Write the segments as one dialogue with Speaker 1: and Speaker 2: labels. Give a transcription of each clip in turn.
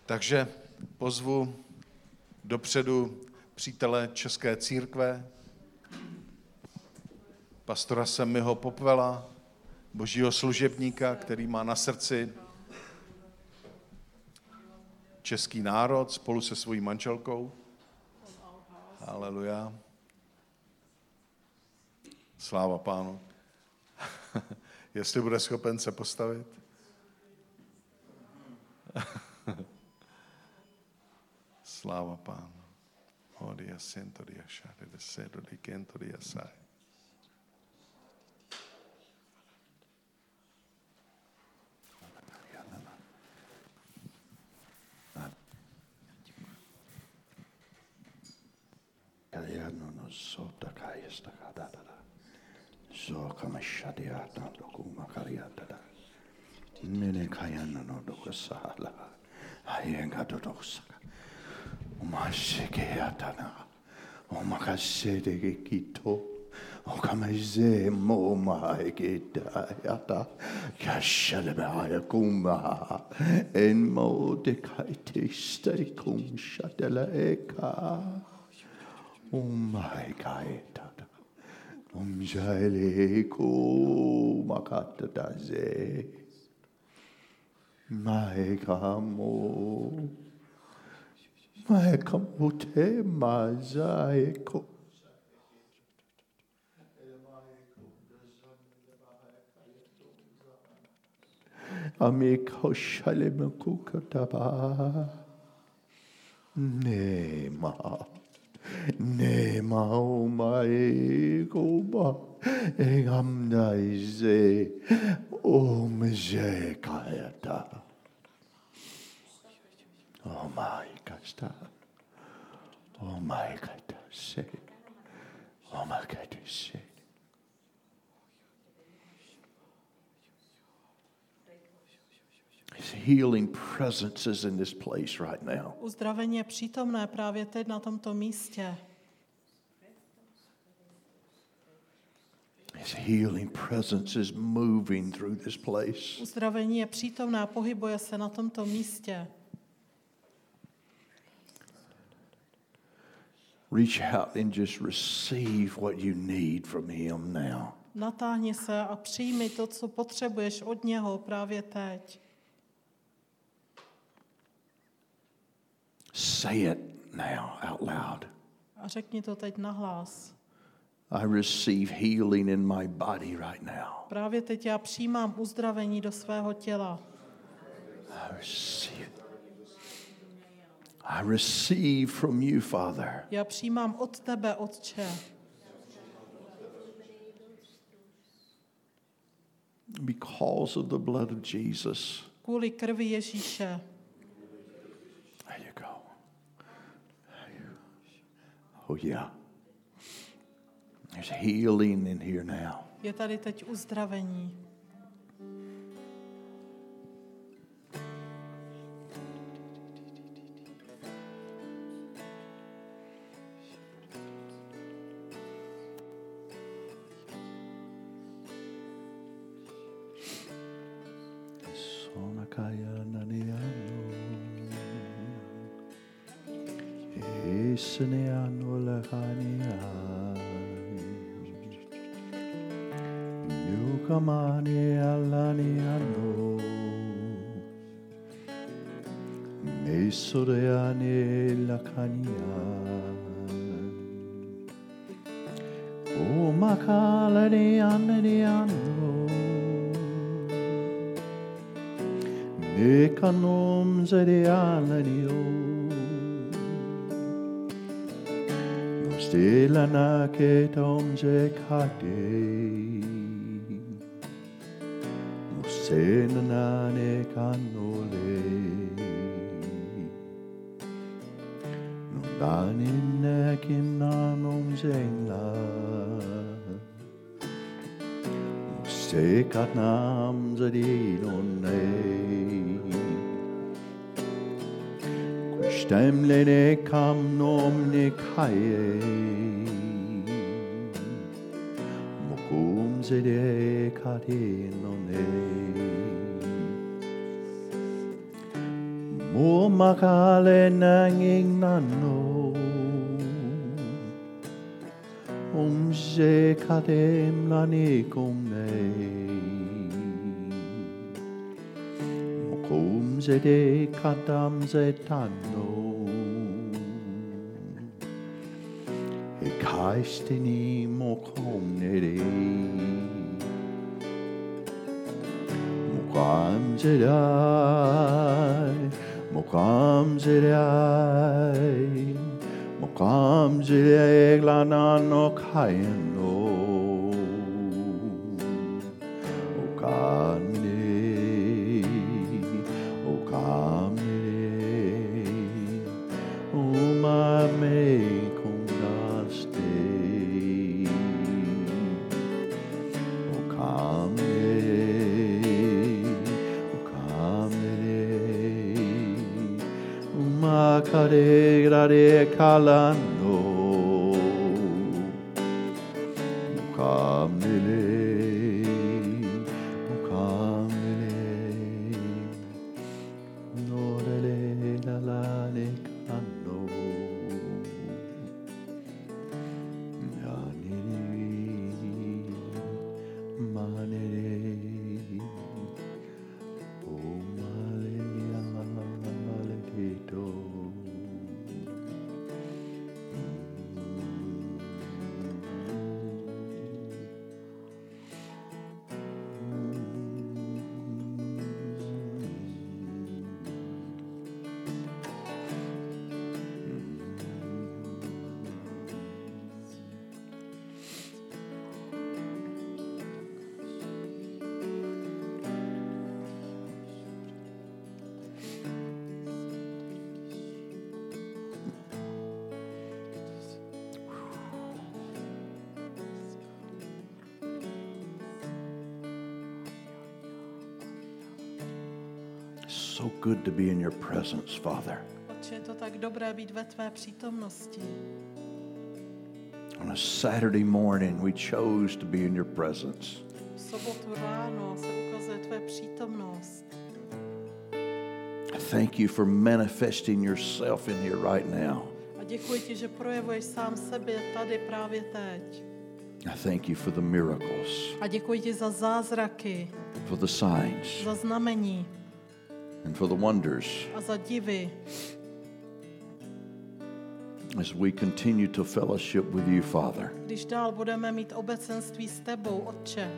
Speaker 1: Takže pozvu dopředu přítele České církve, pastora Semiho Popvela, božího služebníka, který má na srdci český národ spolu se svojí manželkou. Haleluja. Sláva Pánu. Jestli bude schopen se postavit. Sláva Pánu. Odia siento dia shade de sedo di kento dia sai.
Speaker 2: Kaliano no sota kayesta kadada. So kama shadia na dokuma kaliada. Nene kayano no dokasala. Ayenga dodosaka. Umashike atana. Umakasede kito. Okameze mo maigita yata. Kashalebe ayakuma. En mo dekaite starikum shatela eka. My God, Jaileko Makatadaze, my Kamo, my Kamote Mazaeko. Amiko Shalemukutaba Nema. Nema omae goba egamdaize omje kayata. Oh my God, oh my God, say, oh my God, say. His healing presence is in this place right now.
Speaker 3: Uzdravení je přítomné právě teď na tomto místě.
Speaker 2: His healing presence is moving through this place.
Speaker 3: Uzdravení je přítomné a pohybuje se na tomto místě.
Speaker 2: Reach out and just receive what you need from him now.
Speaker 3: Natáhni se a přijmi to, co potřebuješ od něho právě teď.
Speaker 2: Say it now out loud.
Speaker 3: A řekni to teď nahlas.
Speaker 2: I receive healing in my body right now.
Speaker 3: Právě teď já přijímám uzdravení do svého těla.
Speaker 2: I receive from you, Father.
Speaker 3: Já přijímám od tebe, Otče.
Speaker 2: Because of the blood of Jesus.
Speaker 3: Kvůli krvi Ježíše.
Speaker 2: There you go. Oh yeah. There's healing in here now.
Speaker 3: Je tady teď uzdravení.
Speaker 2: Sonakaya naniano. Esneano lakania. Kamane alaniano mesoreane lakania o makalane ananiano ne kanom zerealanio nostelana ke tomze kade Senane canole non danin kim nanom zengla se katnam zadinone Stemlene kam nom ne kaye Mokum zede katinone O makale nanging nano se kadem lani komne Mokom se de kadam se tano E kaistini mokom de Mokam se dai Mokam se dai Mokam se dai glana no kayano Kare kalano mukamile norele lalale kano yani manere o male to So good to be in your presence, Father.
Speaker 3: Otče, je to tak dobré být ve tvé přítomnosti.
Speaker 2: On a Saturday morning, we chose to be in your presence.
Speaker 3: V sobotu ráno se ukazuje tvé přítomnost.
Speaker 2: I thank you for manifesting yourself in here right now.
Speaker 3: A děkuji ti, že projevuješ sám sebe tady právě teď.
Speaker 2: I thank you for the miracles,
Speaker 3: A děkuji ti za zázraky,
Speaker 2: for the signs,
Speaker 3: za znamení
Speaker 2: and for the wonders
Speaker 3: a za divy,
Speaker 2: as we continue to fellowship with you, Father.
Speaker 3: když dál budeme mít obecenství s tebou, Otče.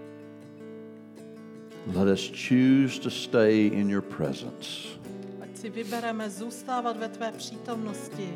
Speaker 2: Let us choose to stay in your presence.
Speaker 3: Ať si vybereme zůstávat ve tvé přítomnosti.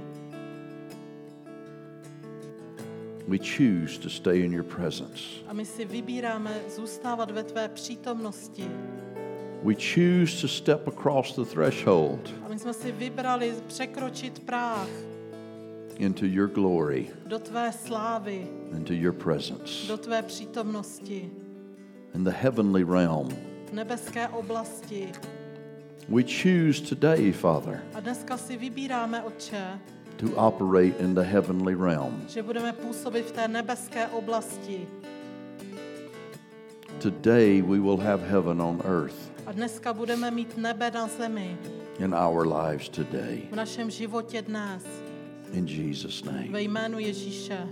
Speaker 2: We choose to stay in your presence.
Speaker 3: A my si vybíráme zůstávat ve tvé přítomnosti.
Speaker 2: We choose to step across the threshold
Speaker 3: A my jsme si vybrali překročit práh
Speaker 2: into your glory,
Speaker 3: do tvé slávy,
Speaker 2: into your presence,
Speaker 3: do tvé přítomnosti,
Speaker 2: in the heavenly realm.
Speaker 3: v nebeské oblasti.
Speaker 2: We choose today, Father,
Speaker 3: A dneska si vybíráme, Otče,
Speaker 2: to operate in the heavenly realm.
Speaker 3: že budeme působit v té nebeské oblasti.
Speaker 2: Today we will have heaven on earth
Speaker 3: A dneska budeme mít nebe na zemi
Speaker 2: in our lives today.
Speaker 3: v našem životě dnes.
Speaker 2: In Jesus' name.
Speaker 3: Ve jménu Ježíše.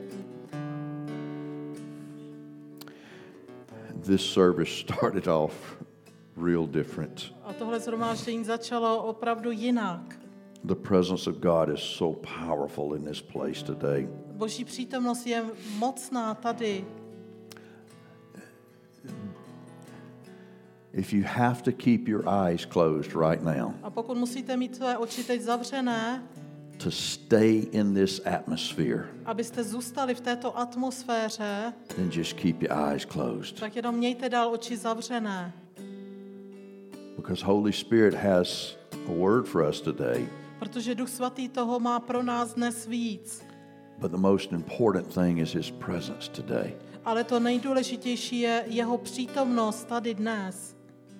Speaker 2: This service started off real different.
Speaker 3: A tohle shromáždění začalo opravdu jinak.
Speaker 2: The presence of God is so powerful in this place today.
Speaker 3: Boží přítomnost je mocná tady.
Speaker 2: If you have to keep your eyes closed right now
Speaker 3: A pokud musíte mít své oči teď zavřené,
Speaker 2: to stay in this atmosphere,
Speaker 3: abyste zůstali v této atmosféře,
Speaker 2: then just keep your eyes closed.
Speaker 3: tak jenom mějte dál oči zavřené.
Speaker 2: Because Holy Spirit has a word for us today.
Speaker 3: Protože Duch Svatý toho má pro nás dnes víc.
Speaker 2: But the most important thing is His presence today.
Speaker 3: Ale to nejdůležitější je jeho přítomnost tady dnes.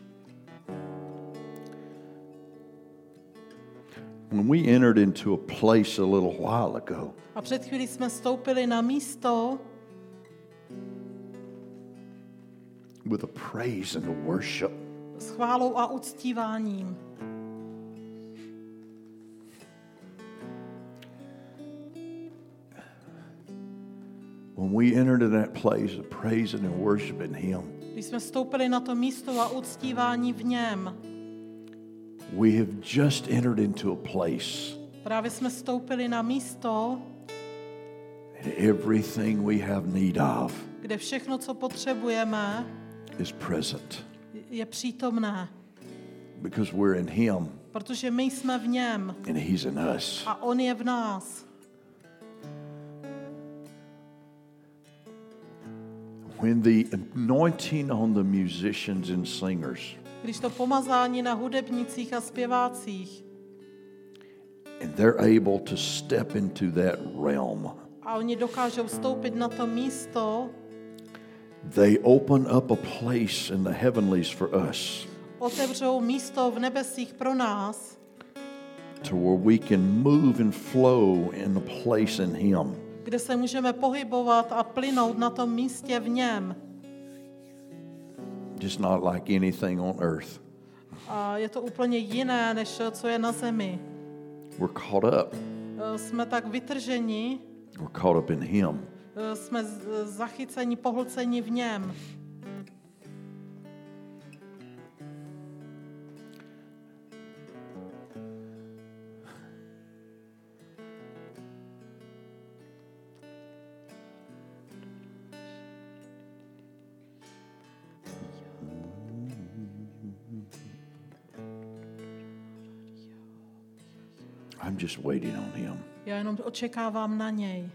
Speaker 2: When we entered into a place a little while ago,
Speaker 3: A před chvílí jsme vstoupili na místo
Speaker 2: with a praise and a worship,
Speaker 3: s chválou a uctíváním.
Speaker 2: When we entered in that place of praising and worshiping Him,
Speaker 3: Když jsme vstoupili na to místo a uctívání v něm,
Speaker 2: we have just entered into a place
Speaker 3: právě jsme vstoupili na místo,
Speaker 2: and everything we have need of
Speaker 3: kde všechno, co potřebujeme,
Speaker 2: is present.
Speaker 3: je přítomné.
Speaker 2: Because we're in Him
Speaker 3: Protože my jsme v něm
Speaker 2: and He's in us.
Speaker 3: a on je v nás.
Speaker 2: When the anointing on the musicians and singers
Speaker 3: Když to pomazání na hudebnících a zpěvácích
Speaker 2: and they're able to step into that realm,
Speaker 3: a oni dokážou vstoupit na to místo,
Speaker 2: they open up a place in the heavenlies for us
Speaker 3: otevřou místo v nebesích pro nás,
Speaker 2: to where we can move and flow in a place in Him.
Speaker 3: kde se můžeme pohybovat a plynout na tom místě v něm.
Speaker 2: Just not like anything on earth.
Speaker 3: A je to úplně jiné, než co je na zemi.
Speaker 2: We're caught up.
Speaker 3: Jsme tak vytrženi,
Speaker 2: We're caught up in Him.
Speaker 3: jsme zachyceni, pohlceni v něm.
Speaker 2: I'm just waiting on Him.
Speaker 3: Já jenom očekávám na něj.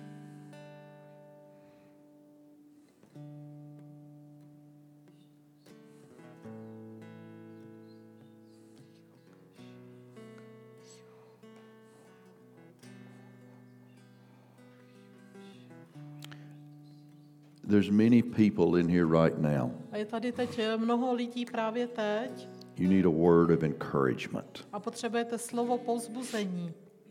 Speaker 2: There's many people in here right now.
Speaker 3: A je tady teď mnoho lidí právě teď
Speaker 2: You need a word of encouragement.
Speaker 3: a potřebujete slovo povzbuzení.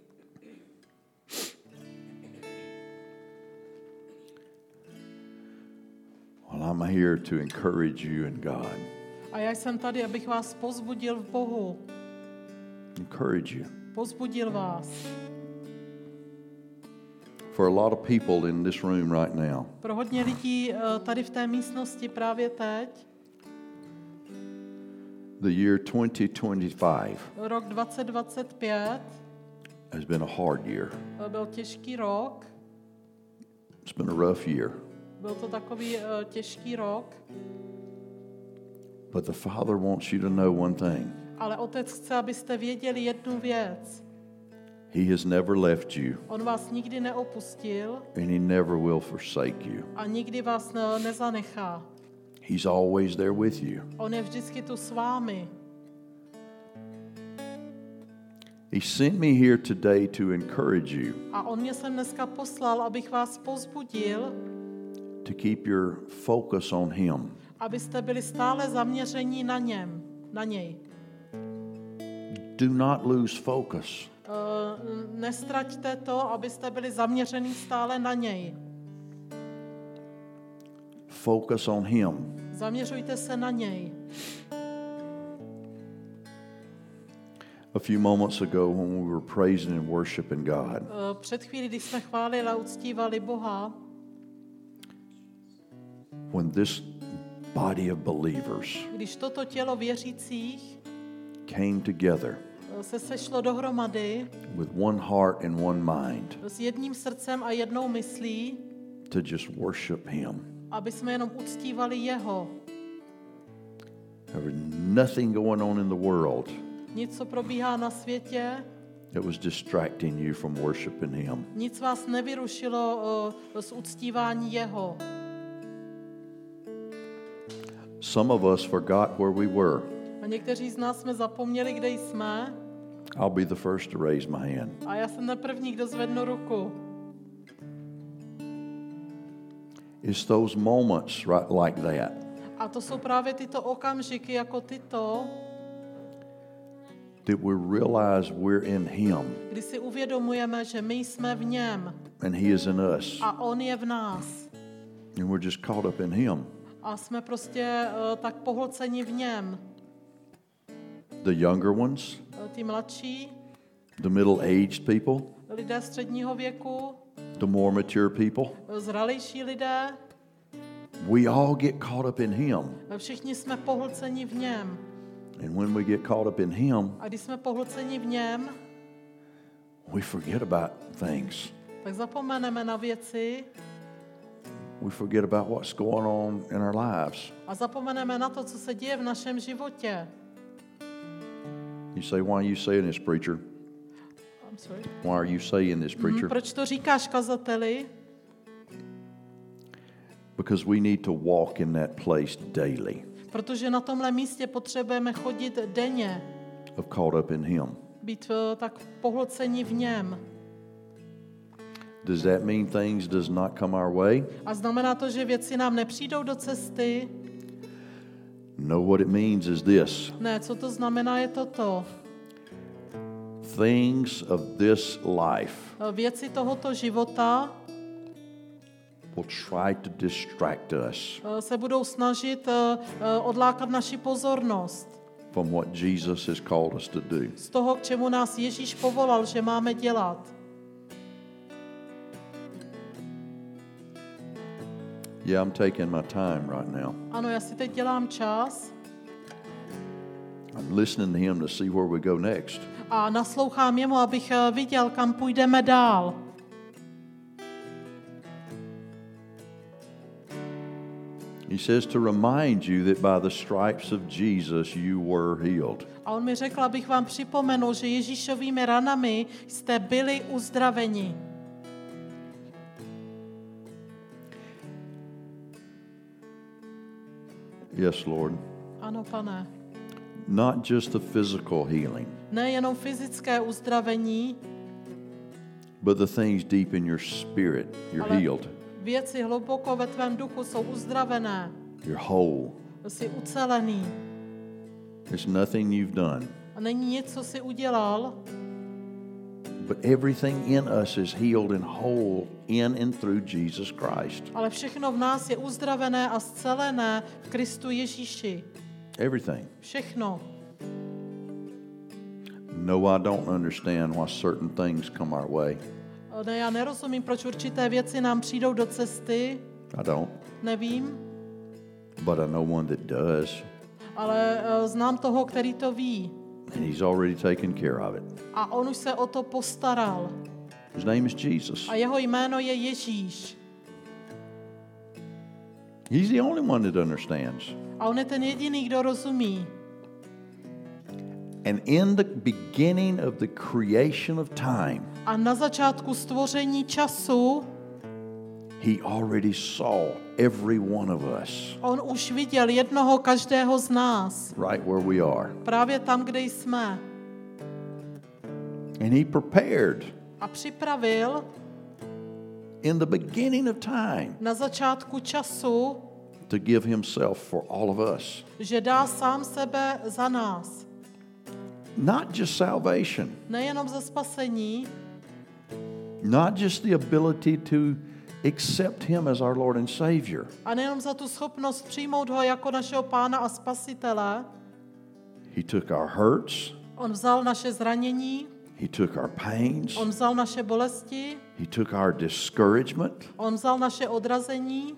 Speaker 2: Well, I'm here to encourage you in God.
Speaker 3: A já jsem tady, abych vás povzbudil v Bohu.
Speaker 2: Encourage you.
Speaker 3: Povzbudil vás.
Speaker 2: For a lot of people in this room right now,
Speaker 3: Pro hodně lidí tady v té místnosti právě teď,
Speaker 2: the year 2025
Speaker 3: rok 2025
Speaker 2: has been a hard year.
Speaker 3: byl těžký rok.
Speaker 2: It's been a rough year.
Speaker 3: Byl to takový těžký rok,
Speaker 2: But the Father wants you to know one thing.
Speaker 3: ale Otec chce, abyste věděli jednu věc.
Speaker 2: He has never left you,
Speaker 3: On vás nikdy neopustil
Speaker 2: and He never will forsake you.
Speaker 3: a nikdy vás nezanechá.
Speaker 2: He's always there with you.
Speaker 3: On je vždycky tu s vámi.
Speaker 2: He sent me here today to encourage you
Speaker 3: A on mě sem dneska poslal, abych vás povzbudil,
Speaker 2: to keep your focus on Him.
Speaker 3: abyste byli stále zaměření na něj.
Speaker 2: Do not lose focus.
Speaker 3: Nestraťte to, abyste byli zaměření stále na něj.
Speaker 2: Focus on Him.
Speaker 3: Zaměřujte se na něj.
Speaker 2: A few moments ago when we were praising and worshiping God,
Speaker 3: Před chvílí, když jsme chválili a uctívali Boha,
Speaker 2: when this body of believers
Speaker 3: když toto tělo věřících
Speaker 2: came together
Speaker 3: se sešlo dohromady
Speaker 2: with one heart and one mind
Speaker 3: s jedním srdcem a jednou myslí,
Speaker 2: to just worship Him.
Speaker 3: aby jsme jenom uctívali jeho.
Speaker 2: There was nothing going on in the world
Speaker 3: Nic, co probíhá na světě,
Speaker 2: that was distracting you from worshiping Him.
Speaker 3: nic vás nevyrušilo z uctívání jeho.
Speaker 2: Some of us forgot where we were.
Speaker 3: A někteří z nás jsme zapomněli, kde jsme,
Speaker 2: I'll be the first to raise my hand.
Speaker 3: a já jsem ten první, kdo zvednu ruku.
Speaker 2: It's those moments right like that
Speaker 3: A to jsou právě tyto okamžiky jako tyto,
Speaker 2: that we realize we're in Him
Speaker 3: kdy si uvědomujeme, že my jsme v něm
Speaker 2: and He is in us,
Speaker 3: a on je v nás.
Speaker 2: and we're just caught up in Him.
Speaker 3: A jsme prostě tak pohlceni v něm.
Speaker 2: The younger ones,
Speaker 3: Ty mladší,
Speaker 2: the middle-aged people,
Speaker 3: lidé středního věku,
Speaker 2: the more mature people,
Speaker 3: zralejší lidé,
Speaker 2: we all get caught up in Him.
Speaker 3: všichni jsme pohlceni v něm.
Speaker 2: And when we get caught up in Him,
Speaker 3: A když jsme pohlceni v něm,
Speaker 2: we forget about things.
Speaker 3: tak zapomeneme na věci
Speaker 2: We forget about what's going on in our lives.
Speaker 3: a zapomeneme na to, co se děje v našem životě.
Speaker 2: You say, why are you saying this, preacher?
Speaker 3: I'm sorry.
Speaker 2: Why are you saying this, preacher?
Speaker 3: Proč to říkáš, kazateli?
Speaker 2: Because we need to walk in that place daily
Speaker 3: Protože na tomhle místě potřebujeme chodit denně,
Speaker 2: of caught up in Him.
Speaker 3: být tak pohlceni v něm.
Speaker 2: Does that mean things does not come our way?
Speaker 3: A znamená to, že věci nám nepřijdou do cesty?
Speaker 2: No, what it means is this.
Speaker 3: Ne, co to znamená, je toto.
Speaker 2: Things of this life
Speaker 3: Věci tohoto života
Speaker 2: will try to distract us
Speaker 3: se budou snažit odlákat naši pozornost
Speaker 2: from what Jesus has called us to do.
Speaker 3: z toho, k čemu nás Ježíš povolal, že máme dělat.
Speaker 2: Yeah, I'm taking my time right now.
Speaker 3: Ano, já si teď dělám čas
Speaker 2: I'm listening to Him to see where we go next.
Speaker 3: a naslouchám jemu, abych viděl, kam půjdeme dál.
Speaker 2: He says to remind you that by the stripes of Jesus you were healed.
Speaker 3: A on mi řekl, abych vám připomenul, že Ježíšovými ranami jste byli uzdraveni.
Speaker 2: Yes, Lord.
Speaker 3: Ano, pane.
Speaker 2: Not just a physical healing,
Speaker 3: Nejenom fyzické uzdravení,
Speaker 2: but the things deep in your spirit. You're
Speaker 3: Ale-
Speaker 2: healed.
Speaker 3: věci hluboko ve tvém duchu jsou uzdravené.
Speaker 2: You're whole.
Speaker 3: Jsi ucelený.
Speaker 2: There's nothing you've done,
Speaker 3: A není nic, co jsi udělal,
Speaker 2: but everything in us is healed and whole in and through Jesus Christ.
Speaker 3: ale všechno v nás je uzdravené a scelené v Kristu Ježíši.
Speaker 2: Everything.
Speaker 3: Všechno.
Speaker 2: No, I don't understand why certain things come our way.
Speaker 3: Ne, já nerozumím, proč určité věci nám přijdou do cesty.
Speaker 2: I don't.
Speaker 3: Nevím,
Speaker 2: But I know one that does,
Speaker 3: ale znám toho, který to ví.
Speaker 2: and He's already taken care of it.
Speaker 3: A on už se o to postaral.
Speaker 2: His name is Jesus.
Speaker 3: A jeho jméno je Ježíš.
Speaker 2: He's the only one that understands.
Speaker 3: A on je ten jediný, kdo rozumí.
Speaker 2: And in the beginning of the creation of time,
Speaker 3: A na začátku stvoření času
Speaker 2: He already saw every one of us
Speaker 3: on už viděl jednoho každého z nás.
Speaker 2: right where we are.
Speaker 3: Právě tam, kde jsme.
Speaker 2: And He prepared
Speaker 3: A připravil
Speaker 2: in the beginning of time
Speaker 3: na začátku času,
Speaker 2: to give Himself for all of us.
Speaker 3: že dá sám sebe za nás.
Speaker 2: Not just salvation,
Speaker 3: Nejenom za spasení,
Speaker 2: not just the ability to accept Him as our Lord and Savior.
Speaker 3: a nejenom za tu schopnost přijmout ho jako našeho pána a spasitele.
Speaker 2: He took our hurts,
Speaker 3: On vzal naše zranění,
Speaker 2: He took our pains,
Speaker 3: on vzal naše bolesti,
Speaker 2: He took our discouragement,
Speaker 3: on vzal naše odrazení,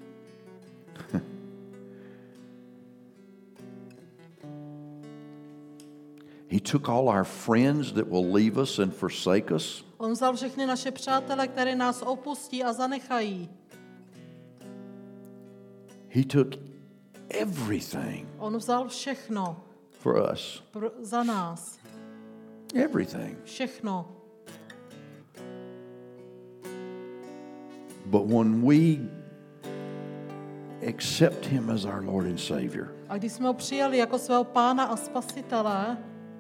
Speaker 2: He took all our friends that will leave us and forsake us.
Speaker 3: on vzal všechny naše přátele, které nás opustí a zanechají.
Speaker 2: He took everything
Speaker 3: On vzal všechno
Speaker 2: for us.
Speaker 3: za nás.
Speaker 2: Everything.
Speaker 3: Všechno.
Speaker 2: But when we accept Him as our Lord and Savior,
Speaker 3: A když jsme ho přijali jako svého pána a spasitele,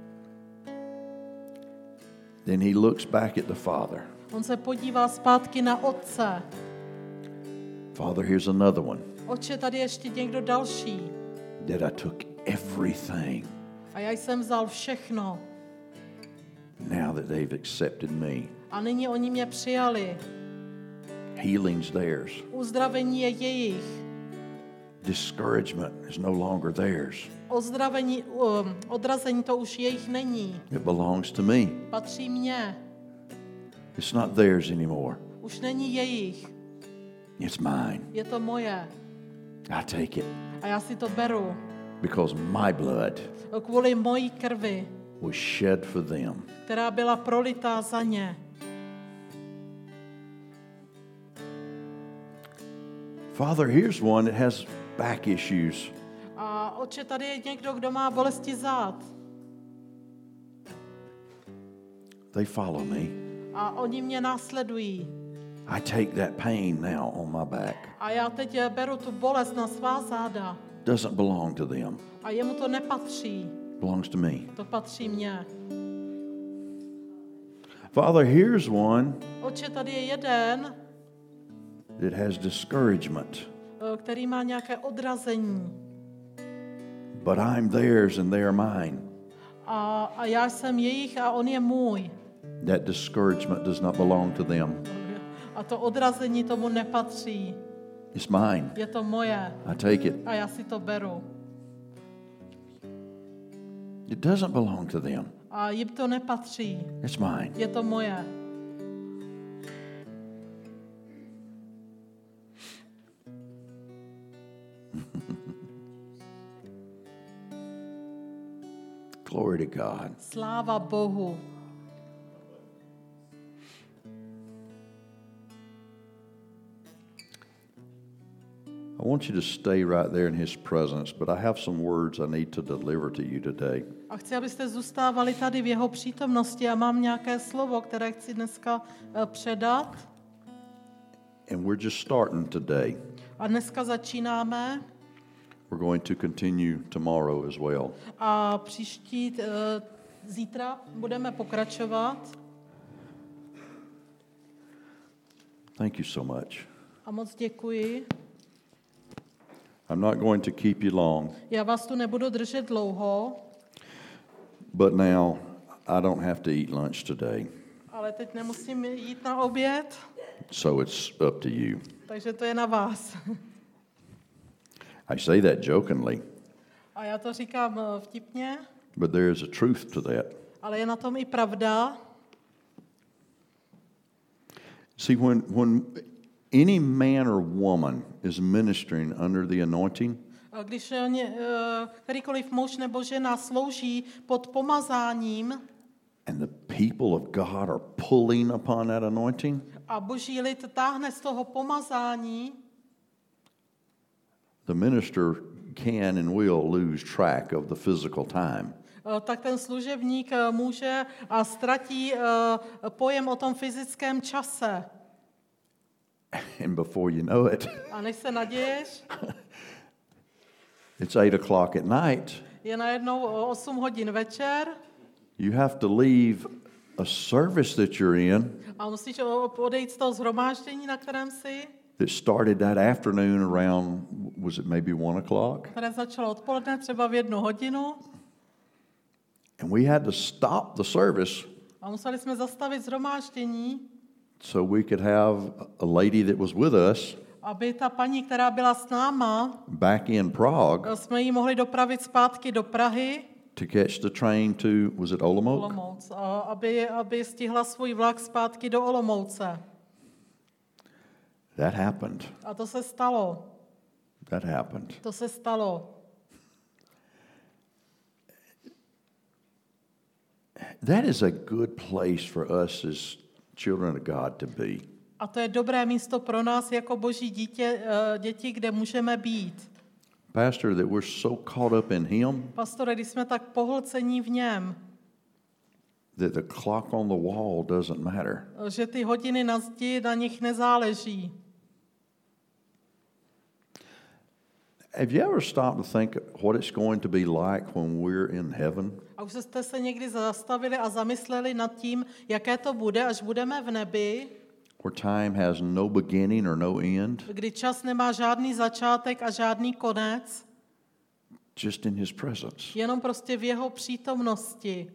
Speaker 2: then He looks back at the Father.
Speaker 3: on se podívá zpátky na Otce.
Speaker 2: Father, here's another one
Speaker 3: Otče, tady ještě někdo další.
Speaker 2: that I took everything
Speaker 3: A já jsem vzal všechno.
Speaker 2: now that they've accepted me.
Speaker 3: A nyní oni mě přijali.
Speaker 2: Healing's theirs.
Speaker 3: Uzdravení je jejich.
Speaker 2: Discouragement is no longer theirs.
Speaker 3: Odrazení to už jejich není.
Speaker 2: It belongs to me.
Speaker 3: Patří mně.
Speaker 2: It's not theirs anymore.
Speaker 3: už není jejich.
Speaker 2: It's mine.
Speaker 3: Je to moje.
Speaker 2: I take it
Speaker 3: A já si to beru.
Speaker 2: because my blood
Speaker 3: Kvůli mojí krvi,
Speaker 2: was shed for them.
Speaker 3: která byla prolitá za ně.
Speaker 2: Father, here's one that has back issues.
Speaker 3: A Otče, tady je někdo, kdo má bolesti zád.
Speaker 2: They follow me.
Speaker 3: A oni mě následují.
Speaker 2: I take that pain now on my back.
Speaker 3: A já teď beru tu bolest na svá záda.
Speaker 2: Doesn't belong to them.
Speaker 3: A jemu to nepatří.
Speaker 2: Belongs to me.
Speaker 3: To patří mně.
Speaker 2: Father, here's one
Speaker 3: Otče, tady je jeden,
Speaker 2: that has discouragement.
Speaker 3: který má nějaké odrazení.
Speaker 2: But I'm theirs and they are mine.
Speaker 3: A já jsem jejich a on je můj.
Speaker 2: That discouragement does not belong to them.
Speaker 3: A to odrazení tomu nepatří.
Speaker 2: It's mine.
Speaker 3: Je to moje.
Speaker 2: I take it.
Speaker 3: A já si to beru.
Speaker 2: It doesn't belong to them.
Speaker 3: A jim to nepatří.
Speaker 2: It's mine.
Speaker 3: Je to moje.
Speaker 2: Glory to God.
Speaker 3: Sláva Bohu.
Speaker 2: I want you to stay right there in His presence, but I have some words I need to deliver to you today.
Speaker 3: A chci, abyste zůstávali tady v jeho přítomnosti a mám nějaké slovo, které chci dneska předat.
Speaker 2: And we're just starting today.
Speaker 3: A dneska začínáme
Speaker 2: We're going to continue tomorrow as well.
Speaker 3: a příští zítra budeme pokračovat.
Speaker 2: Thank you so much.
Speaker 3: A moc děkuji.
Speaker 2: I'm not going to keep you long,
Speaker 3: Já vás tu nebudu držet dlouho,
Speaker 2: but now I don't have to eat lunch today,
Speaker 3: ale teď nemusím jít na oběd,
Speaker 2: so it's up to you.
Speaker 3: takže to je na vás.
Speaker 2: I say that jokingly,
Speaker 3: A já to říkám vtipně,
Speaker 2: but there is a truth to that.
Speaker 3: ale je na tom i pravda.
Speaker 2: See, when any man or woman is ministering under the anointing,
Speaker 3: A když kterýkoliv muž nebo žena slouží pod pomazáním
Speaker 2: and the people of God are pulling upon that anointing,
Speaker 3: a boží lid táhne z toho pomazání,
Speaker 2: the minister can and will lose track of the physical time.
Speaker 3: tak ten služebník může a ztratí pojem o tom fyzickém čase.
Speaker 2: And before you know it,
Speaker 3: A než se naděješ,
Speaker 2: it's 8:00 at night.
Speaker 3: je najednou 8 hodin večer
Speaker 2: You have to leave a service that you're in
Speaker 3: a musíš odejít z toho shromáždění, na kterém jsi,
Speaker 2: that started that afternoon around, was it maybe 1:00?
Speaker 3: které začalo odpoledne, třeba v 1 hodinu.
Speaker 2: And we had to stop the service
Speaker 3: A museli jsme zastavit shromáždění,
Speaker 2: so we could have a lady that was with us
Speaker 3: aby ta paní, která byla s náma,
Speaker 2: back in Prague
Speaker 3: jsme ji mohli dopravit zpátky do Prahy,
Speaker 2: to catch the train to, was it Olomouc?
Speaker 3: Olomouc, a aby stihla svůj vlak zpátky do Olomouce.
Speaker 2: That happened.
Speaker 3: A to se stalo.
Speaker 2: That happened.
Speaker 3: To se stalo.
Speaker 2: That is a good place for us as children of God to be.
Speaker 3: A to je dobré místo pro nás jako boží děti, kde můžeme být.
Speaker 2: Pastor, that we're so caught up in Him
Speaker 3: Pastore, když jsme tak pohlcení v něm,
Speaker 2: that the clock on the wall doesn't matter.
Speaker 3: že ty hodiny na zdi na nich nezáleží.
Speaker 2: Have you ever stopped to think what it's going to be like when we're in heaven?
Speaker 3: A už jste se někdy zastavili a zamysleli nad tím, jaké to bude, až budeme v nebi,
Speaker 2: Where time has no beginning or no end?
Speaker 3: kdy čas nemá žádný začátek a žádný konec,
Speaker 2: Just in His presence.
Speaker 3: jenom prostě v jeho přítomnosti.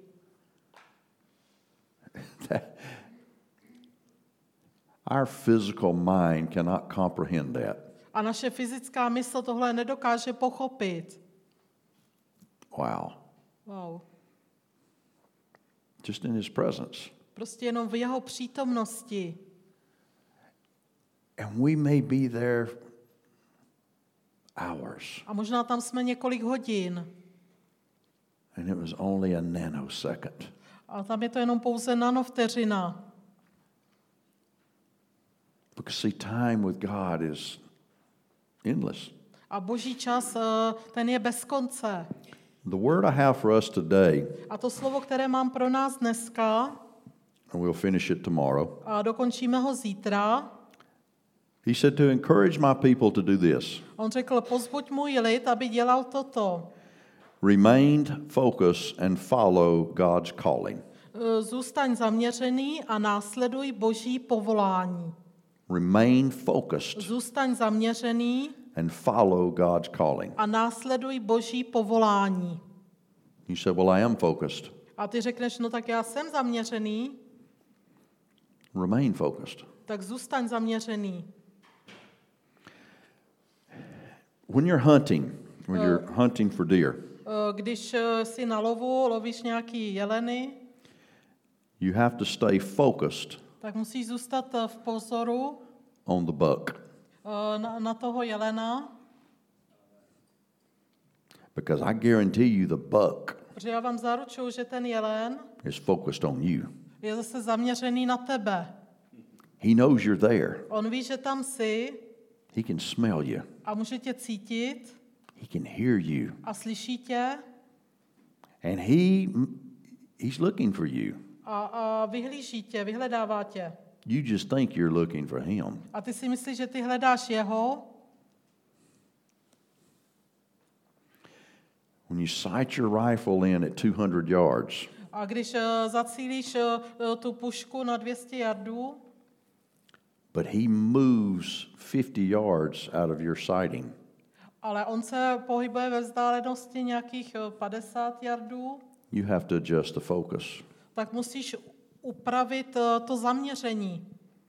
Speaker 2: Our physical mind cannot comprehend that.
Speaker 3: A naše fyzická mysl tohle nedokáže pochopit.
Speaker 2: Wow.
Speaker 3: Wow.
Speaker 2: Just in His presence.
Speaker 3: Prostě jenom v jeho přítomnosti.
Speaker 2: And we may be there hours.
Speaker 3: A možná tam jsme několik hodin.
Speaker 2: And it was only a nanosecond.
Speaker 3: A tam je to jenom pouze nanovteřina.
Speaker 2: Because see, time with God is endless.
Speaker 3: A boží čas, ten je bez konce.
Speaker 2: The word I have for us today,
Speaker 3: A to slovo, které mám pro nás dneska,
Speaker 2: and we'll finish it tomorrow.
Speaker 3: a dokončíme ho zítra,
Speaker 2: He said to encourage my people to do this.
Speaker 3: on řekl, pozbuď můj lid, aby dělal toto.
Speaker 2: Remain focused and follow God's calling.
Speaker 3: Zůstaň zaměřený a následuj boží povolání.
Speaker 2: Remain focused
Speaker 3: Zůstaň zaměřený
Speaker 2: and follow God's calling.
Speaker 3: a následuj boží povolání.
Speaker 2: You said, well, I am focused.
Speaker 3: A ty řekneš, no tak já jsem zaměřený,
Speaker 2: Remain focused.
Speaker 3: tak zůstaň zaměřený.
Speaker 2: When you're hunting, when you're hunting for deer,
Speaker 3: Když si na lovu, lovíš nějaký jeleny,
Speaker 2: you have to stay focused
Speaker 3: tak musíš zůstat v pozoru
Speaker 2: on the buck.
Speaker 3: na toho jelena,
Speaker 2: Because I guarantee you the buck
Speaker 3: protože já vám zaručuju, že ten jelen
Speaker 2: is focused on you.
Speaker 3: je zase zaměřený na tebe.
Speaker 2: He knows you're there.
Speaker 3: On ví, že tam jsi
Speaker 2: He can smell you.
Speaker 3: a může tě cítit
Speaker 2: He can hear you.
Speaker 3: a slyší tě
Speaker 2: And he's looking for you.
Speaker 3: a vyhlíží tě, vyhledává tě.
Speaker 2: You just think you're looking for him.
Speaker 3: A ty si myslíš, že ty hledáš jeho,
Speaker 2: When you sight your rifle in at 200 yards,
Speaker 3: a když zacílíš tu pušku na 200 yardů,
Speaker 2: but he moves 50 yards out of your sighting,
Speaker 3: ale on se pohybuje ve vzdálenosti nějakých 50 yardů,
Speaker 2: you have to adjust the focus.
Speaker 3: tak musíš upravit to zaměření.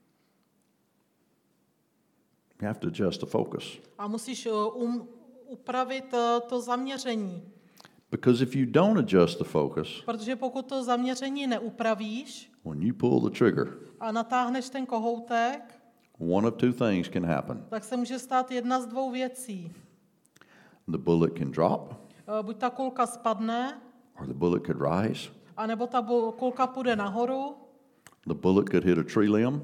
Speaker 2: You have to adjust the focus.
Speaker 3: A musíš upravit to zaměření.
Speaker 2: Because if you don't adjust the focus,
Speaker 3: Protože pokud to zaměření neupravíš
Speaker 2: when you pull the trigger,
Speaker 3: a natáhneš ten kohoutek,
Speaker 2: one of two things can happen.
Speaker 3: tak se může stát jedna z dvou věcí.
Speaker 2: The bullet can drop,
Speaker 3: Buď ta kulka spadne,
Speaker 2: or the bullet could rise.
Speaker 3: anebo ta kulka půjde nahoru,
Speaker 2: The bullet could hit a tree limb,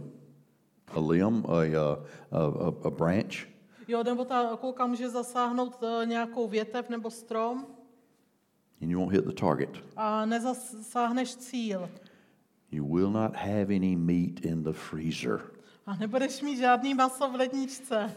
Speaker 2: a branch,
Speaker 3: jo, nebo ta kulka může zasáhnout nějakou větev nebo strom
Speaker 2: and you won't hit the target.
Speaker 3: a nezasáhneš cíl.
Speaker 2: You will not have any meat in the freezer.
Speaker 3: A nebudeš mít žádný maso v ledničce.